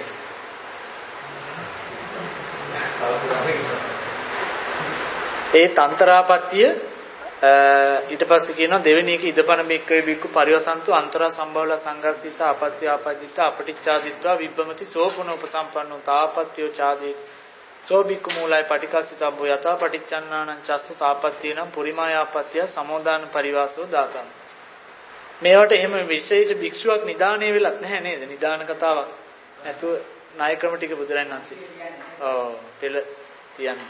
Speaker 1: ඒ තන්තරාපත්‍ය ඊට පස්සේ කියනවා දෙවෙනි එක ඉදපන බික්කවේ බික්කු පරිවසන්තු අන්තරා සම්භවලා සංඝාසීස ආපත්‍ය ආපජ්ජිත්තා අපටිච්ඡාදිත්වා විබ්බමති සෝ පුන උපසම්පන්නෝ තාපත්‍යෝ චාදේ සෝ බික්කු මූලයි පටිකස්සිතබ්බෝ යතා පටිච්චන්නානං චස්ස සාපත්‍යේනම් පුරිමායාපත්‍ය සමෝදාන පරිවාසෝ දාතං. මේවට එහෙම විශේෂ භික්ෂුවක් නිදාණය වෙලත් නැහැ නේද? නිදාන කතාවක් නැතුව ණය ක්‍රම ටික බුදුරජාණන් වහන්සේ. ඔව් පෙළ තියන්නේ.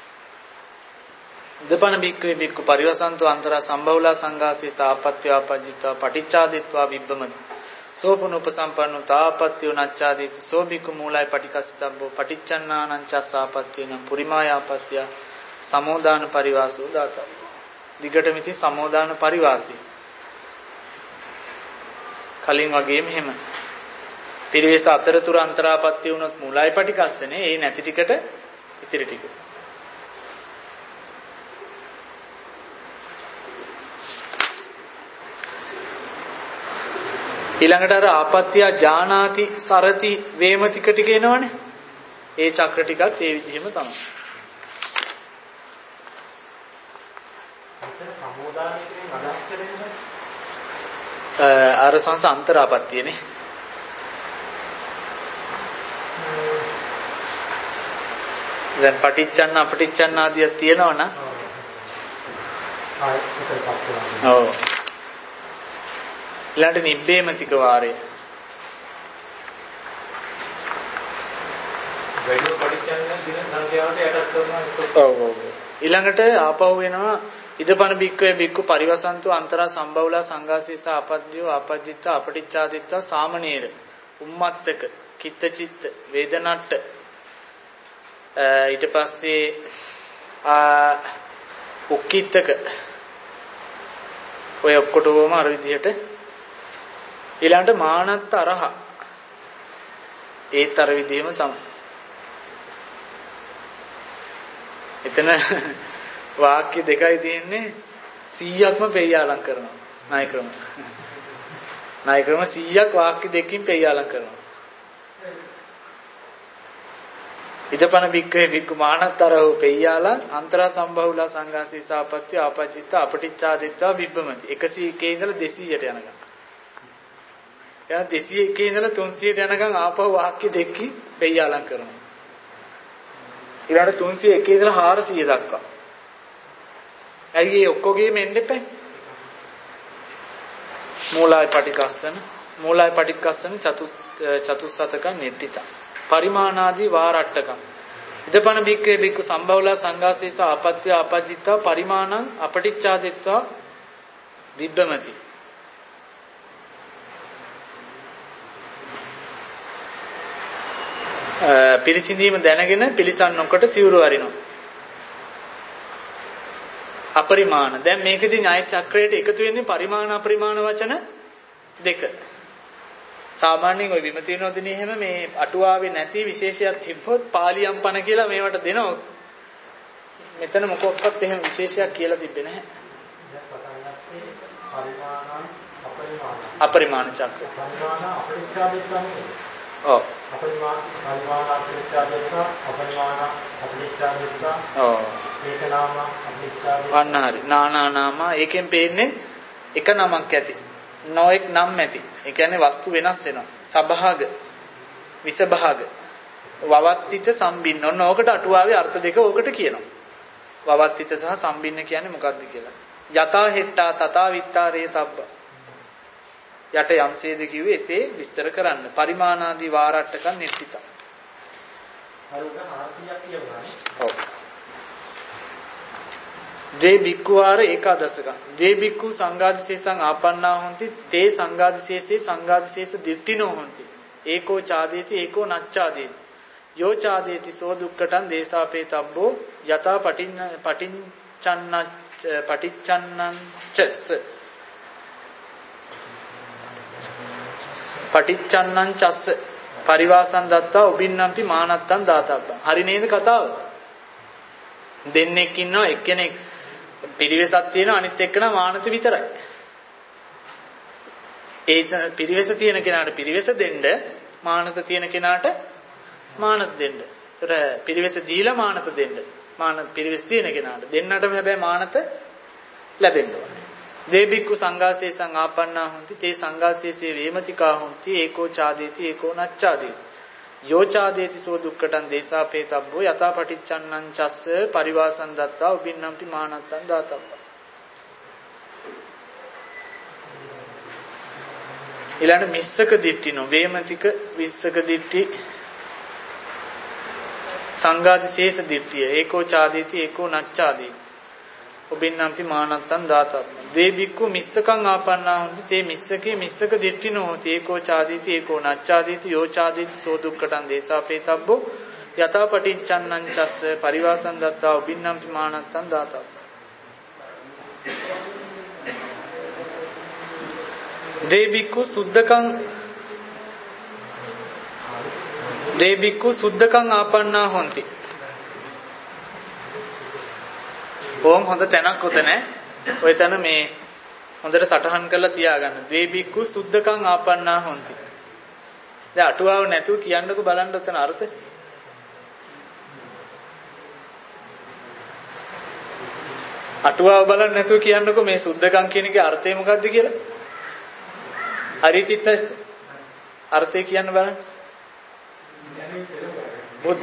Speaker 1: දපන බික්කවේ බික්කු පරිවසන්තු අන්තරා සම්භවලා සංඝාසීස ආපත්‍ය ආපජ්ජිත්වා පටිච්ඡාදිත්වා විබ්බමති සෝපන උපසම්පන්නෝ තාපත්‍යෝ නච්ඡාදීති සෝ බික්කු මූලයි පටිකස්සිතබ්බෝ පටිච්චන්නානං චස්සාපත්‍යේනම් පුරිමායාපත්‍ය සමෝදාන පරිවාසෝ දාතං. දිගටම ඉතින් සමෝදාන පරිවාසී කලින් වගේම එහෙම පිරිවෙස අතරතුර අන්තරාපත්‍ය වුණොත් මූලයි පටිකස්සනේ ඒ නැති ටිකට ඉතිරි ටික. ඊළඟට අර ආපත්‍ය ජානාති සරති වේමතික ටික එනවනේ. ඒ චක්‍ර ටිකත් ඒ විදිහම තමයි.
Speaker 2: සම්මෝදානයේ අදහස් කරන්නේ
Speaker 1: අර සංස අන්තරාපත්‍යනේ. දැන් පටිච්චන්න අපටිච්චන්න ආදියක් තියෙනවනම් ඔව් ඊළඟට නිබ්බේමතික වාරය
Speaker 3: වැඩි පටිච්චන්න දින සංඛ්‍යාවට යටත් කරනවා.
Speaker 1: ඔව් ඊළඟට ආපහු වෙනවා ඉදපන බික්කවේ බික්කු පරිවසන්තු අන්තරා සම්භවලා සංඝාසීස ආපද්දියෝ ආපජ්ජිත්තා අපටිච්ඡාදිත්තා සාමනීර උම්මත්තක කිත්තචිත්ත වේදනට්ට ඊට පස්සේ උක්කිත්තක ඔය ඔක්කොටම අර විදිහට ඊළඟට මානත්ත අරහ ඒත් අර විදිහම තමයි. එතන වාක්‍ය දෙකයි තියෙන්නේ 100ක්ම පෙය්‍යාලම් කරනවා ණය ක්‍රම. ණය ක්‍රම 100ක් වාක්‍ය දෙකකින් පෙය්‍යාලම් කරනවා. ඉදපන බික්කේ බික්කු මානතරෝ පෙය්‍යාලම් අන්තරා සම්භවලා සංඝාසීස ආපත්‍ය ආපජ්ජිත්තා අපටිච්ඡාදිත්වා විබ්බමති 101 ඉඳලා 200ට යනකම්. එයා 201 ඉඳලා 300ට යනකම් ආපහු වාක්‍ය දෙකකින් පෙය්‍යාලම් කරනවා. ඊළඟට 301 ඉඳලා 400 දක්වා. ඇයි ඒ ඔක්කොගේම එන්න එපා? මූලයි පටිකස්සන චතුස්සතකං නිට්ඨිත පරිමාණාදී වාරට්ටකං ඉදපන බික්කේ බික්කු සම්භවලා සංඝාසීස ආපත්‍ය ආපජ්ජිත්වා පරිමාණං අපටිච්ඡාදිත්වා විබ්බමති. පිරිසිඳීම දැනගෙන පිළිසන් නොකොට සිවුරු අරිනවා. අපරිමාණ. දැන් මේකදී ණය චක්‍රයට එකතු වෙන්නේ පරිමාණ අපරිමාණ වචන දෙක. සාමාන්‍යයෙන් ওই විමතිනෝදිනේ එහෙම මේ අටුවාවේ නැති විශේෂයක් තිබ්බොත් පාලියම්පන කියලා මේවට දෙනවා. මෙතන මොකක්වත් එහෙම විශේෂයක් කියලා තිබෙන්නේ නැහැ. අපරිමාණ චක්‍ර. ඔව්. ඔව්. ඒක නාම අපිච්ඡාදිත්වා. අන්න හරි. නානා නාම ඒකෙන් පේන්නේ එක නමක් ඇති. නොඑක් නම් ඇති. ඒ කියන්නේ වස්තු වෙනස් වෙනවා. සභාග, විසභාග, වවත්තිත සම්බින්න. ඔන්න ඕකට අටුවාවේ අර්ථ දෙක ඕකට කියනවා. වවත්තිත සහ සම්බින්න කියන්නේ මොකක්ද කියලා. යතා හෙට්ටා තථා විත්තාරේ තබ්බ. යට යම්සේද කිව්වේ එසේ විස්තර කරන්න. පරිමාණාදී වාරට්ටකන් නිට්ඨිත.
Speaker 2: හරුක 400ක් කියවුවානේ.
Speaker 1: ඔව්. ජේ බික්කුවාර ඒකාදසක. ජේ බික්කු සංඝාදිශේෂං ආපන්නා හොಂತಿ තේ සංඝාදිශේෂේ සංඝාදිශේෂ දිට්ඨිනෝ හොಂತಿ. ඒකෝ චාදේති ඒකෝ නච්චාදේති. යෝ චාදේති සෝ දුක්ඛටං දේසාපේ තබ්බෝ යතා පටිච්චන්නං චස්ස. පටිච්චන්නං චස්ස පරිවාසං දත්තා උබින්නම්පි මානත්තං දාතබ්බ. හරි නේද කතාව? දෙන්නෙක් ඉන්නවා, එක්කෙනෙක් පිරිවෙසක් තියෙනවා, අනිත් එක්කෙනා මානත විතරයි. ඒ පිරිවෙස තියෙන කෙනාට පිරිවෙස දෙන්න, මානත තියෙන කෙනාට මානත දෙන්න. ඒතර පිරිවෙස දීලා මානත දෙන්න. පිරිවෙස තියෙන කෙනාට දෙන්නටම හැබැයි මානත ලැබෙන්න ඕනේ. දේබික්කු සංඝාසේසං ආපන්නා හොಂತಿ තේ සංඝාසේසේ වේමතිකා හොಂತಿ ඒකෝ චාදේති ඒකෝ නච්චාදේති. යෝ චාදේති සෝ දුක්ඛටං දේසාපේ තබ්බෝ යතා පටිච්චන්නං චස්ස පරිවාසං දත්තා උබින්නම්පි මානත්තං දාතබ්බ. ඊළඟ මිස්සක දිට්ඨිනෝ වේමතික විස්සක දිට්ඨි සංඝාදිශේෂ දිට්ඨිය ඒකෝ චාදේති ඒකෝ නච්චාදේති උබින්නම්පි මානත්තං දාතබ්බ. දේබික්කු මිස්සකං ආපන්නා හොಂತಿ තේ මිස්සකේ මිස්සක දිට්ඨිනෝ හොති ඒකෝ චාදීති ඒකෝ නච්චාදීති යෝ චාදීති සෝ දුක්ඛටං දේසාපේ තබ්බෝ යතා පටිච්චන්නං චස්ස පරිවාසං දත්තා උබින්නම්පි මානත්තං දාතබ්බ. දේබික්කු සුද්ධකං ආපන්නා හොಂತಿ. ඕම් හොඳ තැනක් උතන. ඔය තැන මේ හොඳට සටහන් කරලා තියාගන්න. දේබික්කු සුද්ධකං ආපන්නා හොಂತಿ. දැන් අටුවාව නැතුව කියන්නකෝ බලන්න උතන අර්ථය. අටුවාව බලන්න නැතුව කියන්නකෝ මේ සුද්ධකං කියන එකේ අර්ථය මොකක්ද කියලා. හරි චිත්තස්ත අර්ථය කියන්න බලන්න. බුද්ධ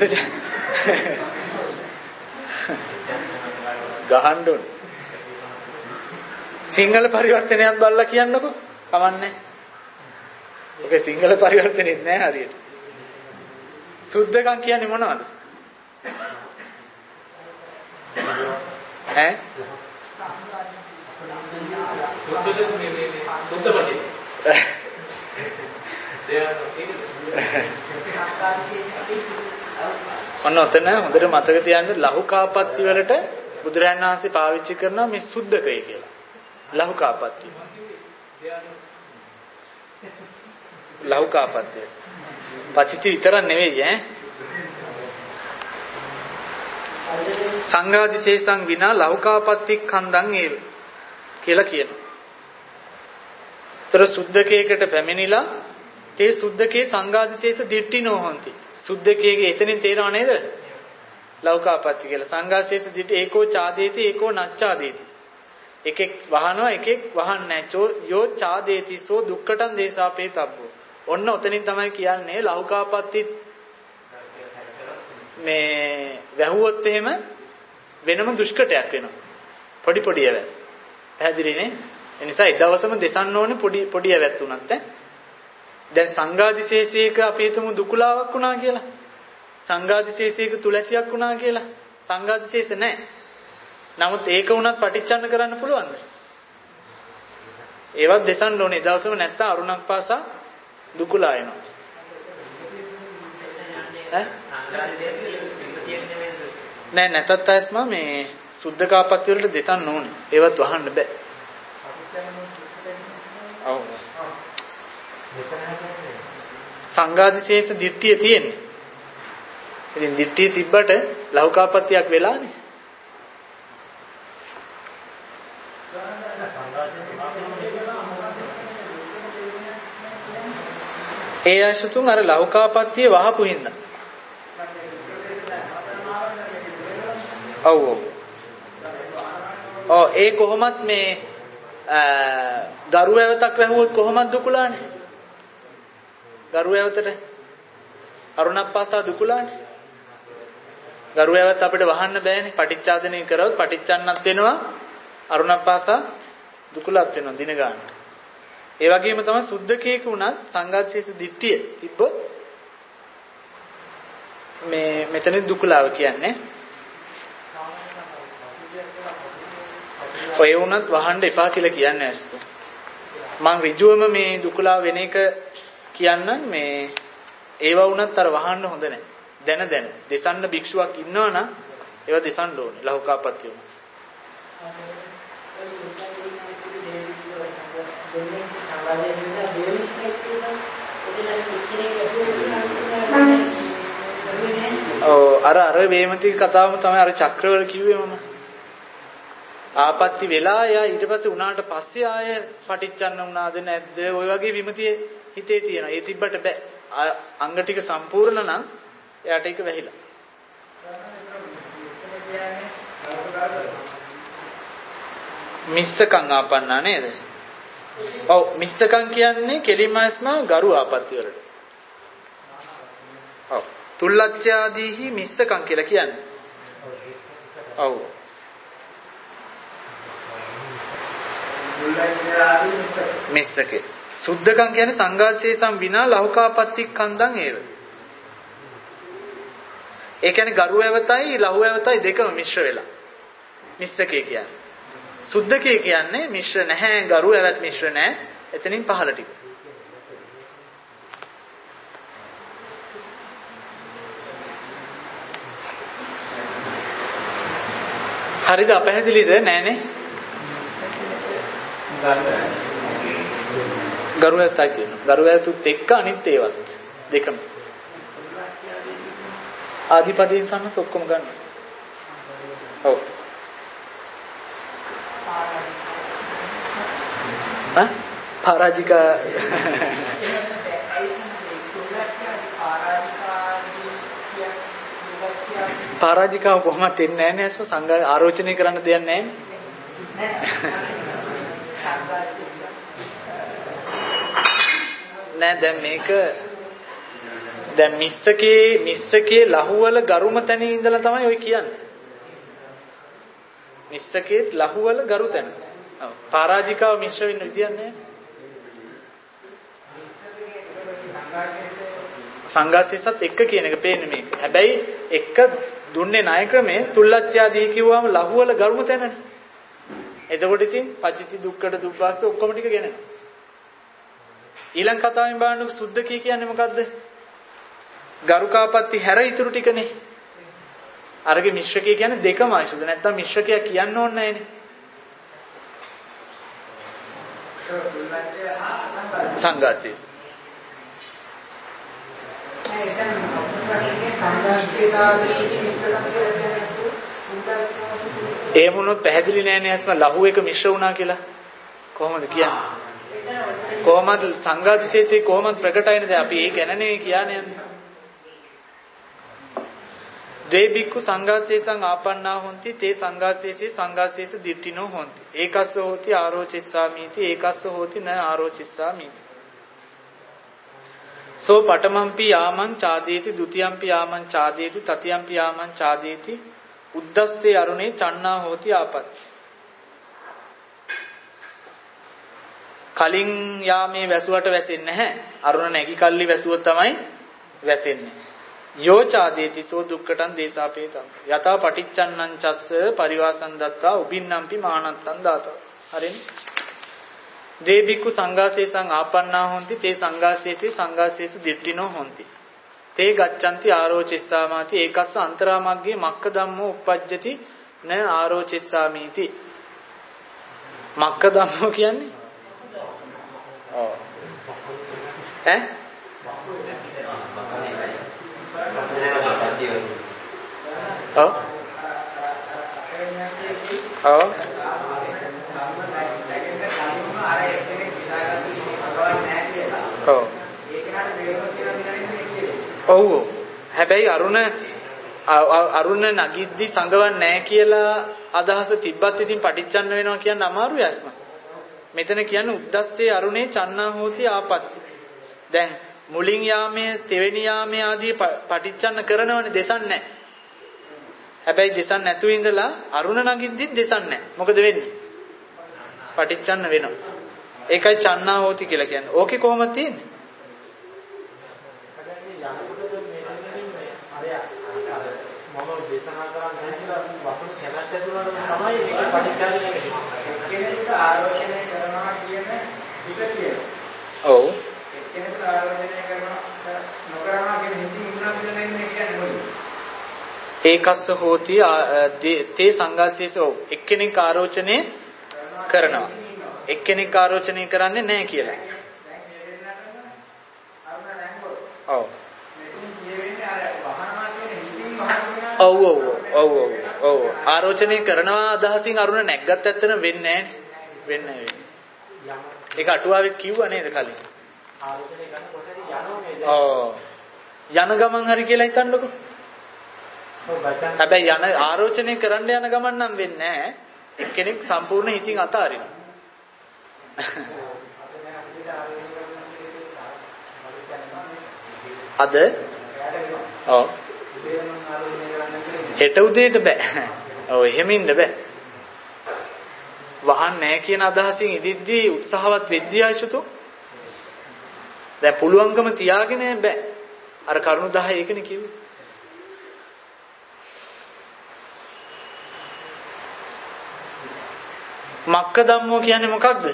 Speaker 1: ගහන්න ඕන. සිංහල පරිවර්තනයත් බලලා කියන්නකෝ. කමන්නේ. ඔකේ සිංහල පරිවර්තනෙත් නෑ හරියට. සුද්ධකම් කියන්නේ මොනවද? ඈ? සුද්ධපටි. ඔන්න ඔතන හොඳට මතක තියාගන්න ලහුකාපත්ති වලට බුදුරජාණන් වහන්සේ පාවිච්චි කරනවා මේ සුද්ධකය කියලා. ලහුකාපත්ති. ලහුකාපත්ති. පචිති විතරක් නෙවෙයි ඈ. සංඝාදිශේෂං විනා ලහුකාපත්ති කන්දං ඒව කියලා කියනවා. තර සුද්ධකයකට පැමිණිලා තේ සුද්ධකේ සංඝාදිශේෂ දිට්ඨිනෝ හොಂತಿ. සුද්ධකයේගේ එතනින් තේරෙනව නේද? ලෞකාපත්ති කියලා. සංඝාශේෂ දිට්ඨි ඒකෝ චාදේති ඒකෝ නච්චාදේති. එකෙක් වහනවා එකෙක් වහන්නේ නැහැ. යෝ චාදේති සෝ දුක්ඛටං දේසාපේ තබ්බෝ. ඔන්න ඔතනින් තමයි කියන්නේ ලෞකාපත්ති මේ වැහුවොත් එහෙම වෙනම දුෂ්කටයක් වෙනවා. පොඩි පොඩි ඒවා. පැහැදිලිනේ? ඒ නිසා ඒ දවසම දෙසන්න ඕනේ පොඩි ඒවත් උනත් දැන් සංඝාදිශේෂයක අපි හිතමු දුකුලාවක් වුණා කියලා. සංඝාදිශේෂයක තුලසියක් වුණා කියලා. සංඝාදිශේෂ නැහැ. නමුත් ඒක වුණත් පටිච්චන්න කරන්න පුළුවන්ද? ඒවත් දෙසන්න ඕනේ. දවසම නැත්තම් අරුණක් පාසා දුකුලා එනවා. ඈ? නෑ නැතත් ඇස්ම මේ සුද්ධකාපත්ති වලට දෙසන්න ඕනේ. ඒවත් වහන්න බෑ. ඔව්. සංඝාදිශේෂ දිට්ඨිය තියෙන්නේ. ඉතින් දිට්ඨිය තිබ්බට ලෞකාපත්තියක් වෙලානේ. ඒ අසුතුන් අර ලෞකාපත්තිය වහපු හින්දා. ඔව් ඔව්. ඒ කොහොමත් මේ ගරු ඇවතක් වැහුවොත් කොහොමද දුකලානේ? ගරු ඇවතට අරුණප්පාසා දුකලානේ. ගරු ඇවත අපිට වහන්න බෑනේ. පටිච්චාදනය කරවොත් පටිච්චන්නත් වෙනවා. අරුණප්පාසා දුකලත් වෙනවා දින ගන්න. ඒ වගේම තමයි සුද්ධකේක උනත් සංඝාතශේෂ දිට්ඨිය තිබ්බොත් මේ මෙතන දුකලාව කියන්නේ. ඔය වුණත් වහන්න එපා කියලා කියන්නේ ඇස්තු. මං ඍජුවම මේ දුකලාව වෙන එක කියන්නම් මේ ඒවා වුණත් අර වහන්න හොඳ නැහැ. දැන දෙසන්න භික්ෂුවක් ඉන්නවනම් ඒවා දෙසන්න ඕනේ. ලහුකාපත්‍ය වුණා. අර වේමති කතාවම තමයි අර චක්‍රවල කිව්වේ මම. ආපත්‍ති වෙලා යා ඊට පස්සේ උනාට පස්සේ ආය පටිච්චන්න උනාද නැද්ද ඔය වගේ විමතිය හිතේ තියෙනවා. ඒ තිබ්බට බෑ. අංග ටික සම්පූර්ණ නම් එයාට ඒක වැහිලා. මිස්සකං ආපන්නා නේද? ඔව් මිස්සකං කියන්නේ කෙලින්ම අස්මා ගරු ආපත්‍ය වලට. ඔව් තුල්ලච්ඡාදීහි මිස්සකං කියලා කියන්නේ. ඔව් මිස්සකේ සුද්ධකම් කියන්නේ සංඝාතශේෂම් විනා ලහුකාපත්‍ති කන්දං ඒව. ඒ කියන්නේ ගරු ඇවතයි ලහු ඇවතයි දෙකම මිශ්‍ර වෙලා මිස්සකේ කියන්නේ. සුද්ධකේ කියන්නේ මිශ්‍ර නැහැ, ගරු ඇවත් මිශ්‍ර නැහැ. එතනින් පහළ ටික. හරිද? අපහැදිලිද? නෑනේ. ගරු ඇතයි කියනවා. ගරු ඇතුත් එක්ක අනිත් ඒවත් දෙකම. ආදිපදීන් සම්මත ඔක්කොම ගන්න. ඔව්. පරාජිකා පරාජිකාව කොහොමද එන්නේ නැහැ නේ අස්ම සංඝ ආරෝචනය කරන්න දෙයක් නැහැ නෑ. දැන් මේක දැන් මිස්සකේ ලහුවල ගරුම තැන ඉඳලා තමයි ඔය කියන්නේ. මිස්සකේ ලහුවල ගරු තැන. පරාජිකාව මිශ්‍ර වෙන්න විදියක් නැහැ. සංඝාතශේෂත් එක්ක කියන එක පේන්නේ මේක. හැබැයි එක දුන්නේ ණය ක්‍රමයේ තුල්ලච්ඡාදී කිව්වම ලහුවල ගරුම තැනනේ. එතකොට ඉතින් පචිති දුක්කට දුබ්බාස ඔක්කොම ටික ගෙනෙනවා. ඊළඟ කතාවෙන් බලන්නකො සුද්ධකී කියන්නේ මොකද්ද? ගරුකාපත්ති හැර ඉතුරු ටිකනේ. අරගේ මිශ්‍රකී කියන්නේ දෙකමයි සුද්ධ. නැත්තම් මිශ්‍රකයා කියන්න ඕනේ නැහැනේ. සංඝාතශේෂ ඒ මොනොත් පැහැදිලි නෑනේ අස්ම ලහු එක මිශ්‍ර වුණා කියලා. කොහොමද කියන්නේ? කොහොමද සංඝාතශේෂේ කොහොමද ප්‍රකටයිනේ? දැන් අපි ඒ ගැන නෙවෙයි කියන්නේ. ද්වේ බික්ඛු සංඝාතශේෂං ආපන්නා හොಂತಿ තේ සංඝාතශේෂේ සංඝාතශේෂ දිට්ඨිනෝ හොಂತಿ. ඒකස්ස හෝති ආරෝචිස්සාමීති ඒකස්ස හෝති න ආරෝචිස්සාමීති. සෝ පඨමම්පි යාමං චාදේති ဒ ුතියම්පි යාමං චාදේති තතියම්පි යාමං චාදේති උද්දස්තේ අරුණේ චන්නා හෝති ආපත්. කලින් යාමේ වැසුවට වැසෙන්නේ නැහැ. අරුණ නැගි කල්ලි වැසුවොත් තමයි වැසෙන්නේ. යෝ චාදේති සෝ දුක්ඛටං දේසාපේතං යතා පටිච්චන්නං චස්ස පරිවාසං දත්තා උබින්නම්පි මානත්තං දාතා. හරිනේ. දේබික්කු සංඝාතශේෂං ආපන්නා හොಂತಿ තේ සංඝාතශේෂේ සංඝාතශේෂ දිට්ඨිනෝ හොಂತಿ. තේ ගච්ඡanti ආරෝචිස්සාමාති ඒකස්ස අන්තරාමග්ගේ මක්ක ධම්මෝ uppajjati න ආරෝචිස්සාමීති. මක්ක ධම්මෝ කියන්නේ ඔව් ඈ ඔව් ඔව් ඔව් හැබැයි අරුණ නගිද්දි සංගවන්නේ නැහැ කියලා අදහස තිබ්බත් ඉතින් පටිච්චන්න වෙනවා කියන්න අමාරුයි අස්ම. මෙතන කියන්නේ උද්දස්සේ අරුණේ චන්නා හෝති ආපත්‍ය. දැන් මුලින් යාමයේ තෙවෙනි යාමයේ ආදී පටිච්චන්න කරනවනේ දෙසන්නේ නැහැ. හැබැයි දෙසන් නැතුව ඉඳලා අරුණ නගිද්දිත් දෙසන්නේ නැහැ. මොකද වෙන්නේ? පටිච්චන්න වෙනවා. ඒකයි චන්නා හෝති කියලා කියන්නේ. ඕකේ කොහොමද තියෙන්නේ?
Speaker 2: මම දේශනා කරන්නේ කියලා වතුන කැමැත්ත ඇතුළත තමයි මේක පටිච්චාරණය වෙන්නේ. එක්කෙනෙකුට ආරෝචනය කරනවා කියන විදිහ කියනවා.
Speaker 1: ඔව්.
Speaker 2: එක්කෙනෙකුට ආරෝචනය කරනවා නොකරනවා කියන හිතින් ඉන්නවා කියලා නෙමෙයි කියන්නේ මොකද?
Speaker 1: ඒකස්ස හෝති තේ සංඝාසීස ඔව්. එක්කෙනෙක් ආරෝචනය කරනවා. එක්කෙනෙක් ආරෝචනය කරන්නේ නැහැ කියලා. ඔව්. ඔව් ආරෝචනය කරනවා අදහසින් අරුණ නැග්ගත් ඇත්තට වෙන්නේ නැහැ. ඒක අටුවාවෙත් කිව්වා නේද කලින්?
Speaker 2: ආරෝචනය කරනකොට යනවා නේද?
Speaker 1: යන ගමන් හරි කියලා හිතන්නකෝ. හැබැයි යන ආරෝචනය කරන්න යන ගමන් නම් වෙන්නේ නැහැ. එක්කෙනෙක් සම්පූර්ණ හිතින් අතාරිනවා. අද ඔව් හෙට උදේට බෑ. ඔව් එහෙම ඉන්න බෑ. වහන්නේ නැහැ කියන අදහසින් ඉදිද්දී උත්සාහවත් වෙද්දී ආයසුතු. දැන් පුළුවන්කම තියාගෙන බෑ. අර කරුණු 10 ඒකනේ කිව්වේ. මක්ක ධම්මෝ කියන්නේ මොකක්ද?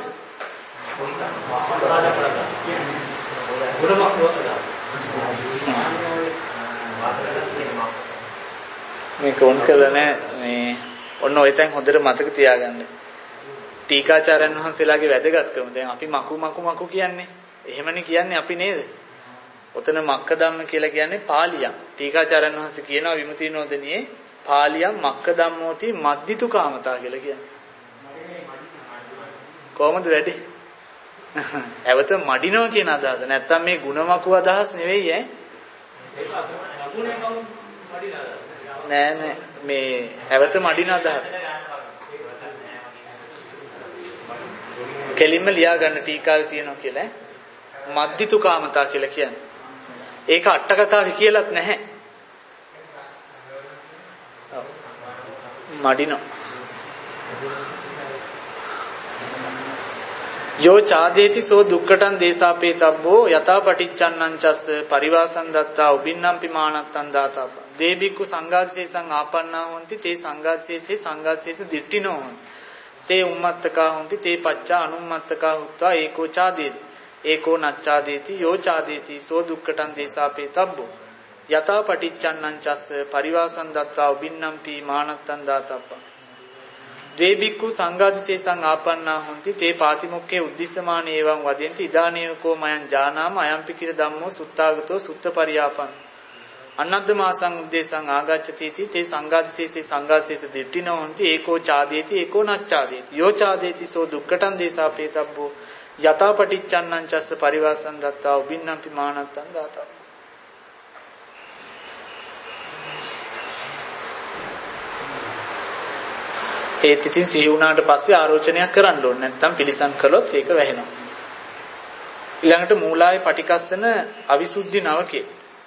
Speaker 1: මේක උන් කළා නෑ මේ ඔන්න ඔය තැන් හොඳට මතක තියාගන්න. ටීකාචාර්යන් වහන්සේලාගේ වැදගත්කම. දැන් අපි මකු කියන්නේ. එහෙමනේ කියන්නේ අපි නේද? ඔතන මක්ක ධම්ම කියලා කියන්නේ පාලියක්. ටීකාචාර්යන් වහන්සේ කියනවා විමුක්ති නෝදනියේ පාලියක් මක්ක ධම්මෝති මද්දිතු කාමතා කියලා කියන්නේ. කොහොමද වැඩි? ඇවත මඩිනවා කියන අදහස. නැත්තම් මේ ಗುಣමකු අදහස් නෙවෙයි ඈ. නෑ මේ ඇවත මඩින අදහස. කෙලින්ම ලියා ගන්න ටීකාවේ තියෙනවා කියලා මද්දිතු කාමතා කියලා කියන්නේ. ඒක අට කතාවේ කියලාත් නැහැ. මඩිනවා. යෝ චාදේති සෝ දුක්ඛටං දේසාපේතබ්බෝ යතා පටිච්චන්නං චස්ස පරිවාසං දත්තා උබින්නම්පි මානත්තං දාතප්ප දේබික්කු සංඝාසේසං ආපන්නා හොಂತಿ තේ සංඝාසේසේ සංඝාසේස දිට්ඨිනෝ හොಂತಿ තේ උම්මත්තකා හොಂತಿ තේ පච්චා අනුම්මත්තකා හුත්වා ඒකෝ චාදේති ඒකෝ නච්ඡාදේති යෝ චාදේති සෝ දුක්ඛටං දේසාපේතබ්බෝ යතා පටිච්චන්නං චස්ස පරිවාසං දත්තා උබින්නම්පි මානත්තං දාතප්ප දේබික්කු සංඝාදිසේසං ආපන්නා හොಂತಿ තේ පාතිමුක්ඛේ උද්දිස්සමාන ඒවං වදෙන්ති ඉදානේකෝ මයං ජානාම අයම්පි කිර ධම්මෝ සුත්තාගතෝ සුත්තපරියාපන් අනද්දමාසං උද්දේශං ආගච්ඡති තේ සංඝාදිසේසේ සංඝාසේස දිට්ඨිනෝ හොಂತಿ ඒකෝ චාදේති ඒකෝ නච්ඡාදේති යෝ චාදේති සෝ දුක්ඛටං දේසාපේතබ්බෝ යතා පටිච්චන්නං චස්ස පරිවාසං දත්තා උබින්නම්පි මානත්තං දාතා ඒත් ඉතින් සිහි වුණාට පස්සේ ආරෝචනයක් කරන්න ඕනේ. නැත්නම් පිළිසම් කළොත් ඒක වැහෙනවා. ඊළඟට මූලාය පටිකස්සන අවිසුද්ධි නවකේ.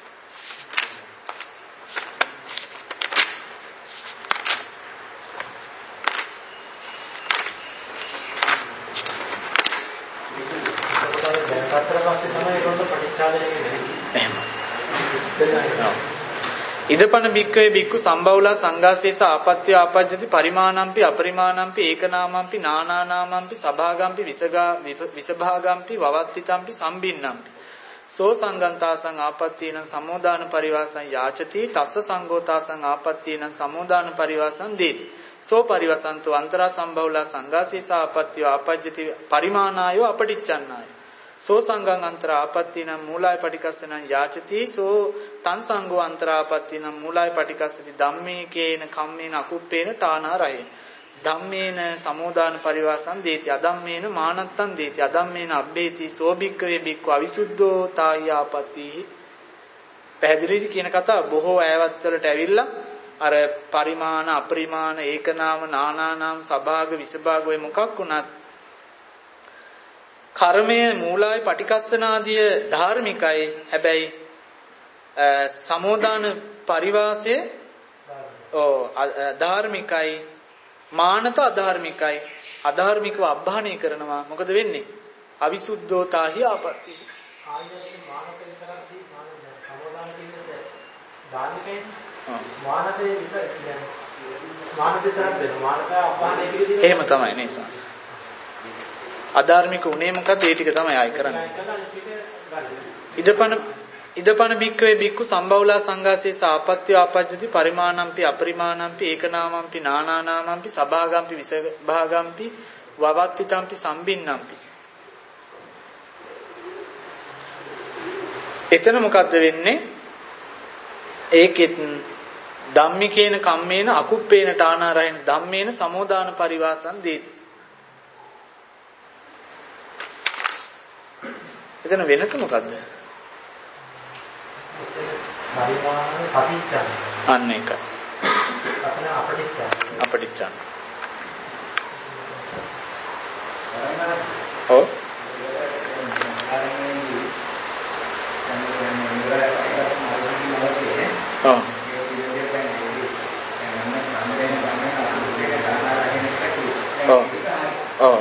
Speaker 1: ඉදපන බික්කවේ බික්කු සම්බවුලා සංඝාසේස ආපත්‍ය ආපජ්ජති පරිමාණම්පි අපරිමාණම්පි ඒකනාමම්පි නානානාමම්පි සභාගම්පි විසභාගම්පි වවත්තිතම්පි සම්බින්නම්පි සෝ සංගන්තාසං ආපත්තීන සමෝදාන පරිවාසං යාචති තස්ස සංඝෝතාසං ආපත්තීන සමෝදාන පරිවාසං දේති සෝ පරිවසන්තෝ අන්තරා සම්බවුලා සංඝාසේස ආපත්‍ය ආපජ්ජති පරිමාණායෝ අපටිච්චන්නාය සෝ සංඝං අන්තරා ආපත්තීනම් මූලාය පටිකස්සනං යාචති සෝ තං සංඝෝ අන්තරා ආපත්තීනම් මූලාය පටිකස්සති ධම්මේකේන කම්මේන අකුප්පේන තානාරහේ ධම්මේන සමෝදාන පරිවාසං දේති අධම්මේන මානත්තං දේති අධම්මේන අබ්බේති සෝ භික්ඛවේ භික්ඛු අවිසුද්ධෝ තායි ආපති පැහැදිලිද කියන කතාව බොහෝ ඈවත් වලට ඇවිල්ලා අර පරිමාණ අපරිමාණ ඒකනාම නානානාම සභාග විසභාග ඔය මොකක් වුණත් කර්මය මූලයි පටිකස්සනාදිය ධාර්මිකයි. හැබැයි සමෝදාන පරිවාසය ධාර්මිකයි. මානත අධාර්මිකයි. අධාර්මිකව අභාණය කරනවා. මොකද වෙන්නේ? අවිසුද්ධෝතාහි ආපත්‍ති.
Speaker 2: ආයතන මානත විතරක්දී සමෝදාන කියන්නේ ධාර්මිකයි. මානතේ විතර කියන්නේ මානත විතරක් දෙනවා. මානත අභාණය කිරීම
Speaker 1: එහෙම තමයි නේද? අධාර්මික උනේ මොකද? ඒ ටික තමයි ආයි කරන්නේ. ඉදපන බික්කවේ බික්කු සම්බවුලා සංඝාසේ සාපත්‍ය ආපජ්ජති පරිමාණම්පි අපරිමාණම්පි ඒකනාමම්පි නානානාමම්පි සභාගම්පි විසභාගම්පි වවත්තිතම්පි සම්බින්නම්පි. එතන මොකද්ද වෙන්නේ? ඒකෙත් ධම්මිකේන කම්මේන අකුප්පේන ඨානාරයන ධම්මේන සමෝදාන පරිවාසං දේති. එතන වෙනස මොකද්ද?
Speaker 2: පරිමාණ පටිච්චන.
Speaker 1: අන්න ඒකයි. අපටිච්චන. ඔව්. ඔව්. ඔව්.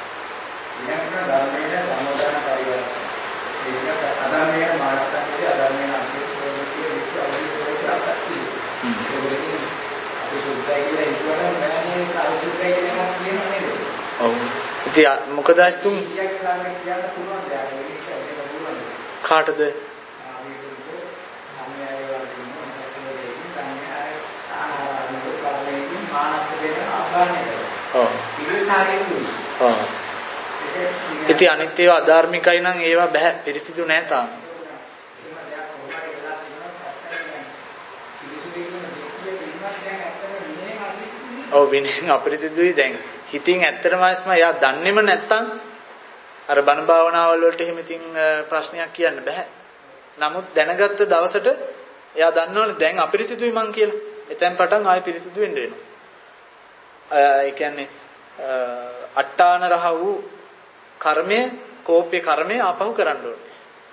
Speaker 1: ඉතින් මොකද අසුම් කාටද? ඉතින් අනිත් ඒවා අධාර්මිකයි නම් ඒවා බෑ පිරිසිදු නෑ තාම. ඔව් විනයෙන් අපිරිසිදුයි දැන්. හිතින් ඇත්තටම එයා දන්නේම නැත්තම් අර බණ භාවනාවල් වලට එහෙම ඉතින් ප්‍රශ්නයක් කියන්න බෑ. නමුත් දැනගත්ත දවසට එයා දන්නවනේ දැන් අපිරිසිදුයි මං කියලා. එතෙන් පටන් ආයෙ පිරිසිදු වෙන්න වෙනවා. ඒ කියන්නේ අට්ටාන රහ වූ කර්මය, කෝපේ කර්මය ආපහු කරන්න ඕනේ.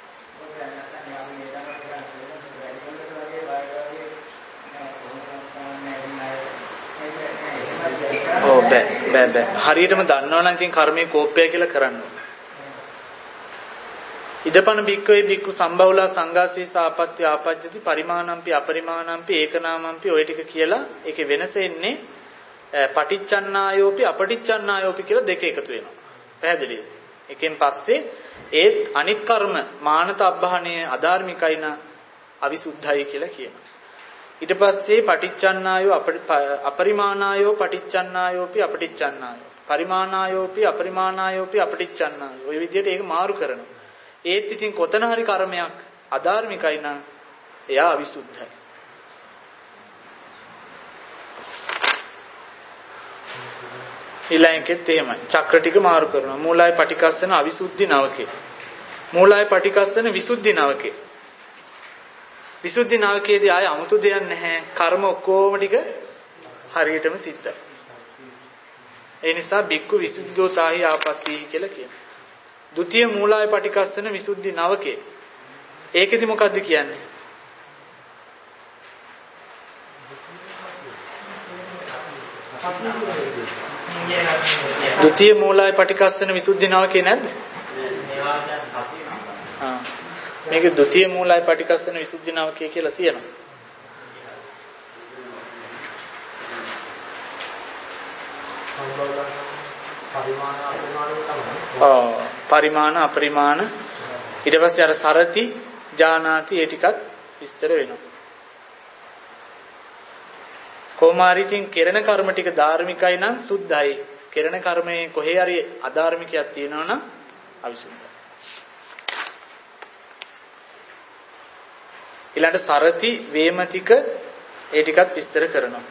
Speaker 1: ඔව් බෑ. හරියටම දන්නවනම් ඉතින් කර්මයේ කෝපය කියලා කරන්න ඕනේ. ඉදපන බික්කවේ බික්කු සම්බවුලා සංඝාසේ සාපත්‍ය ආපජ්ජති පරිමාණම්පි අපරිමාණම්පි ඒකනාමම්පි ඔය ටික කියලා ඒකේ වෙනස එන්නේ පටිච්චන්නායෝපි අපටිච්චන්නායෝපි කියලා දෙක එකතු වෙනවා. පැහැදිලිද? එකෙන් පස්සේ ඒත් අනිත් කර්ම මානත අබ්බහණය අධාර්මිකයි නා අවිසුද්ධයි කියලා කියනවා. ඊට පස්සේ පටිච්චන්නායෝ අපරිමාණායෝ පටිච්චන්නායෝපි අපටිච්චන්නායෝ පරිමාණායෝපි අපරිමාණායෝපි අපටිච්චන්නායෝ ඔය විදිහට ඒක මාරු කරනවා. ඒත් ඉතින් කොතන හරි කර්මයක් අධාර්මිකයි නම් එයා අවිසුද්ධයි. ඊළඟෙත් එහෙමයි. චක්‍ර ටික මාරු කරනවා. මූලයි පටිකස්සන අවිසුද්ධි නවකේ. මූලයි පටිකස්සන විසුද්ධි නවකේ. විසුද්ධි නවකේදී ආය 아무තු දෙයක් නැහැ. කර්ම ඔක්කොම ටික හරියටම සිද්ධයි. ඒ නිසා බික්කු විසුද්ධෝතාහි ආපත්‍ති කියලා කියනවා. ဒုတိ ය මූලයි පටිකස්සන විසුද්ධි නවකේ. ඒකෙදි මොකද්ද කියන්නේ? ද්විතීය මූලයි පටිකස්සන විසුද්ධි නවකේ නැද්ද? මේක ද්විතීය මූලයි පටිකස්සන විසුද්ධි නවකේ කියලා තියෙනවා. පරිමාණ අපරිමාණ ඊට පස්සේ අර සරති ජානාති ඒ ටිකත් විස්තර වෙනවා. කොමාරිතින් කෙරෙන කර්ම ටික ධාර්මිකයි නම් සුද්ධයි. කෙරෙන කර්මයේ කොහේ හරි අධාර්මිකයක් තියෙනවා නම් අවිසුද්ධයි. ඊළඟට සරති වේමතික ඒ ටිකත් විස්තර කරනවා.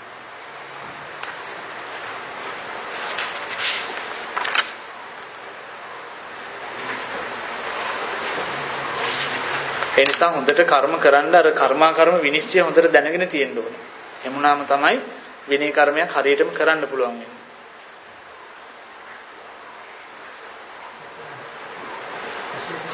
Speaker 1: ඒ නිසා හොඳට කර්ම කරන්න අර කර්ම විනිශ්චය හොඳට දැනගෙන තියෙන්න ඕනේ. එමුණාම තමයි විනය කර්මයක් හරියටම කරන්න පුළුවන් වෙන්නේ.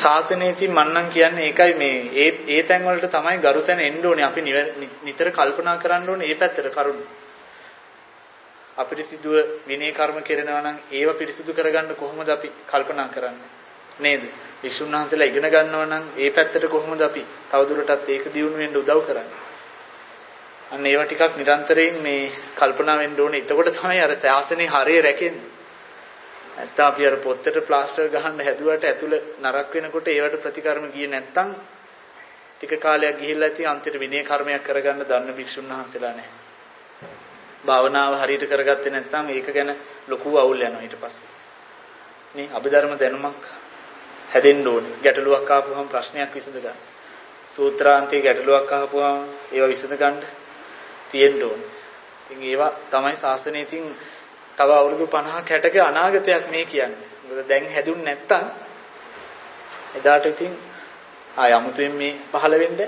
Speaker 1: ශාසනයේදී මන්නම් කියන්නේ ඒකයි මේ ඒ තැන් වලට තමයි ගරුතැන එන්න ඕනේ. අපි නිතර කල්පනා කරන්න ඕනේ මේ පැත්තට කරුණ. අපිරිසිදුව විනය කර්ම කරනවා නම් ඒව පිරිසිදු කරගන්න කොහොමද අපි කල්පනා කරන්නේ? නේද? වික්ෂුන් වහන්සේලා ඉගෙන ගන්නවා නම් ඒ පැත්තට කොහොමද අපි තවදුරටත් ඒක දියුණු වෙන්න උදව් කරන්නේ? අන්න ඒවා ටිකක් නිරන්තරයෙන් මේ කල්පනා වෙන්න ඕනේ. එතකොට තමයි අර ශාසනේ හරිය රැකෙන්නේ. නැත්තම් අපි අර පොත්තට ප්ලාස්ටර් ගහන්න හැදුවට ඇතුළ නරක වෙනකොට ඒවට ප්‍රතිකර්ම ගියේ නැත්තම් ටික කාලයක් ගිහිල්ලා ඉතින් අන්තිමට විනය කර්මයක් කරගන්න දන්න භික්ෂුන් වහන්සේලා නැහැ. භාවනාව හරියට කරගත්තේ නැත්තම් ඒක ගැන ලොකු අවුල් යනවා ඊට පස්සේ. නේ අභිධර්ම දැනුමක් හැදෙන්න ඕනේ. ගැටලුවක් ආපුවම ප්‍රශ්නයක් විසඳ ගන්න. සූත්‍රාන්තයේ ගැටලුවක් ආපුවම ඒවා විසඳ ගන්න තියෙන්න ඕනේ. ඉතින් ඒවා තමයි ශාසනයේ තින් තව අවුරුදු 50ක් 60ක අනාගතයක් මේ කියන්නේ. මොකද දැන් හැදුන්නේ නැත්තම් එදාට ඉතින් යමුතුෙන් මේ පහළ වෙන්නේ.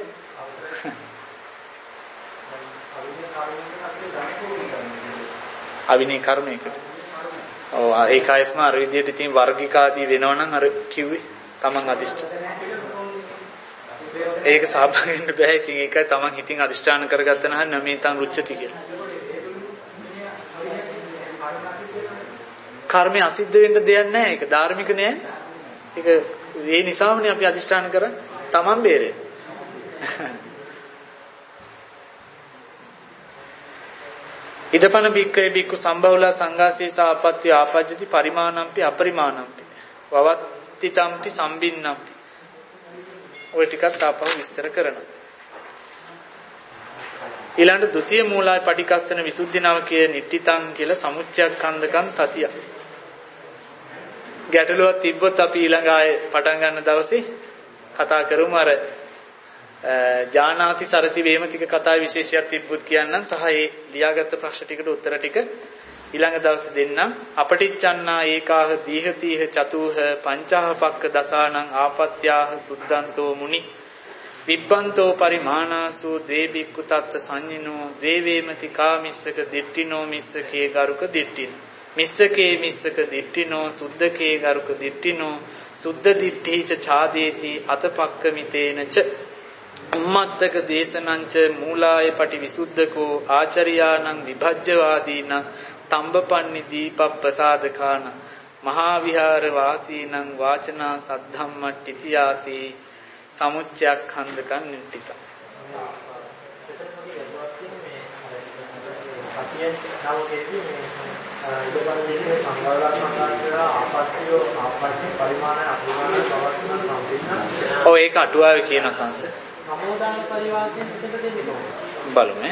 Speaker 1: අවිනී කර්මයකට. ඔව් ඒකයිස්ම අර විදියට ඉතින් වර්ගිකාදී වෙනවනම් අර කිව්වේ තමන් ඒක සාපේක්ෂ වෙන්න බෑ. ඉතින් ඒකයි තමන් හිතින් අදිෂ්ඨාන කරගත්තා නම් නමේතං රුච්චති කියලා. කර්මය අසිද්ධ වෙන්න දෙයක් නැහැ. ඒක ධාර්මික නෑ. ඒක ඒ නිසාමනේ අපි අදිෂ්ඨාන කරන්නේ. තමන් බේරෙන්න. ඉදපන බික්කේ බික්කු සම්භවලා සංඝාසී සාපත්‍ය ආපජ්ජති පරිමාණම්පි අපරිමාණම්පි වවත්තිතම්පි සම්බින්නම්පි. ඔය ටිකත් ආපහු විස්තර කරනවා. ඊළඟ ဒုတိ ය මූලයි පටිකස්සන විසුද්ධි නවකයේ නිට්ඨිතං කියලා සමුච්චයක්ඛන්දකම් තතිය. ගැටලුවක් තිබ්බොත් අපි ඊළඟ ආයේ පටන් ගන්න දවසේ කතා කරමු. අර ජානාති සරති වේමතික කතාවේ විශේෂයක් තිබ්බොත් කියන්නම් සහ ඒ ලියාගත්ත ප්‍රශ්න ටිකට උත්තර ටික ඊළඟ දවසේ දෙන්නම්. අපටිච්චන්නා ඒකාහ දීහතිහ චතුහ පංචාහපක්ක දසානං ආපත්‍යාහ සුද්ධන්තෝ මුනි විබ්බන්තෝ පරිමානාසු දේ බික්කු තත්ත සංඤිනෝ දේ වේමති කාමිස්සක දිට්ඨිනෝ මිස්සකේ ගරුක දිට්ඨිනෝ මිස්සකේ මිස්සක දිට්ඨිනෝ සුද්ධකේ ගරුක දිට්ඨිනෝ සුද්ධ දිට්ඨීච ඡාදේති අතපක්ක මිතේනච උම්මත්තක දේශනංච මූලාය පටි විසුද්ධකෝ ආචර්යානං විභජ්‍යවාදීන තම්බපන්නි දීපප්පසාදකාන මහා විහාර වාසීනං වාචනා සද්ධම්මට්ඨිතියාති සමුච්චයක්ඛන්දකං නිට්ඨිත. ඔව් ඒක අටුවාවේ කියන සංස
Speaker 2: සමෝදාන පරිවාසයෙන් පිටට දෙන්නේ.
Speaker 1: බලමු.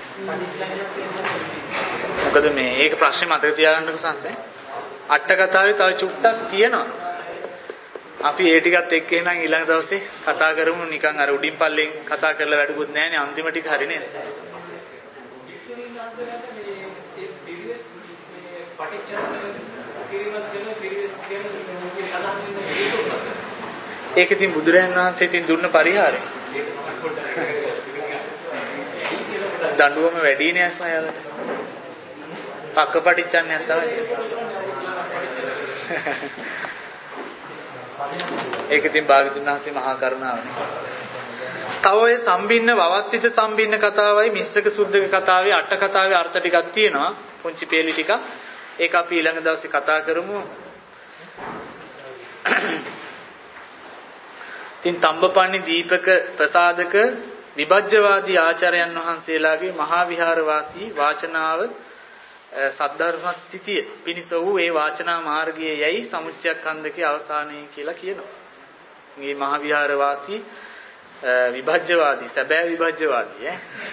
Speaker 1: මොකද මේ ඒක ප්‍රශ්නේ මතක තියාගන්නකො සංසේ. අට කතාවේ තව චුට්ටක් තියෙනවා. අපි ඒ ටිකත් එක්ක එහෙනම් ඊළඟ දවසේ කතා කරමු. නිකන් අර උඩින් පල්ලෙන් කතා කරලා වැඩකුත් නැහැනේ. අන්තිම ටික හරි නේද? ඒක ඉතින් බුදුරජාණන් වහන්සේ ඉතින් දුන්න පරිහාරය. දඬුවම වැඩි නේ අස්ම යාලට. පක්කපටිච්චන්නයක් තමයි. ඒක ඉතින් භාග්‍යතුන් වහන්සේ මහා කරුණාවනේ. තව ඔය සම්බින්න වවත්තිත සම්බින්න කතාවයි මිස්සක සුද්ධක කතාවේ අට කතාවේ අර්ථ ටිකක් තියෙනවා. පුංචි පේලි ටික. ඒක අපි ඊළඟ දවසේ කතා කරමු. තින් තම්බපන්නි දීපක ප්‍රසාදක විභජ්‍යවාදී ආචාර්යයන් වහන්සේලාගේ මහා විහාර වාසී වාචනාව සද්ධර්ම ස්ථිතිය පිණිස වූ ඒ වාචනා මාර්ගයේ යයි සමුච්චයක්ඛන්දකේ අවසානයේ කියලා කියනවා. මේ මහා විහාර වාසී විභජ්‍යවාදී සැබෑ විභජ්‍යවාදී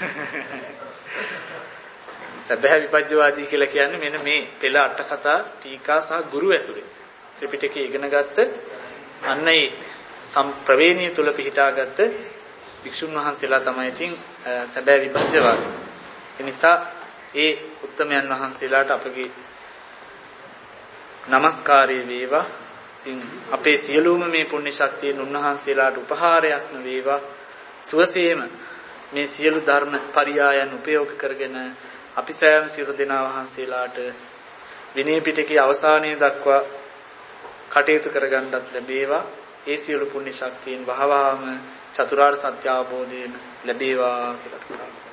Speaker 1: සැබෑ විභජ්‍යවාදී කියලා කියන්නේ මෙන්න මේ පෙළ අට කතා ටීකා සහ ගුරු ඇසුරේ ත්‍රිපිටකය ඉගෙන ගත්ත අන්න ඒ ප්‍රවේණිය තුල පිහිටාගත්ත වික්ෂුන් වහන්සේලා තමයි ඉතින් සැබෑ විභජ්‍යවාදී. ඒ නිසා ඒ උත්තමයන් වහන්සේලාට අපගේ নমස්කාරය වේවා. ඉතින් අපේ සියලුම මේ පුණ්‍ය ශක්තියෙන් උන්වහන්සේලාට උපහාරයක්ම වේවා. සුවසේම මේ සියලු ධර්ම පරියායන් උපයෝග කරගෙන අපි සෑම සියලු දෙනා වහන්සේලාට විනය පිටකයේ අවසානයේ දක්වා කටයුතු කරගන්නත් ලැබේවා. ඒ සියලු පුණ්‍ය ශක්තියින් වහවහම චතුරාර්ය සත්‍ය අවබෝධයෙන් ලැබේවා කියලා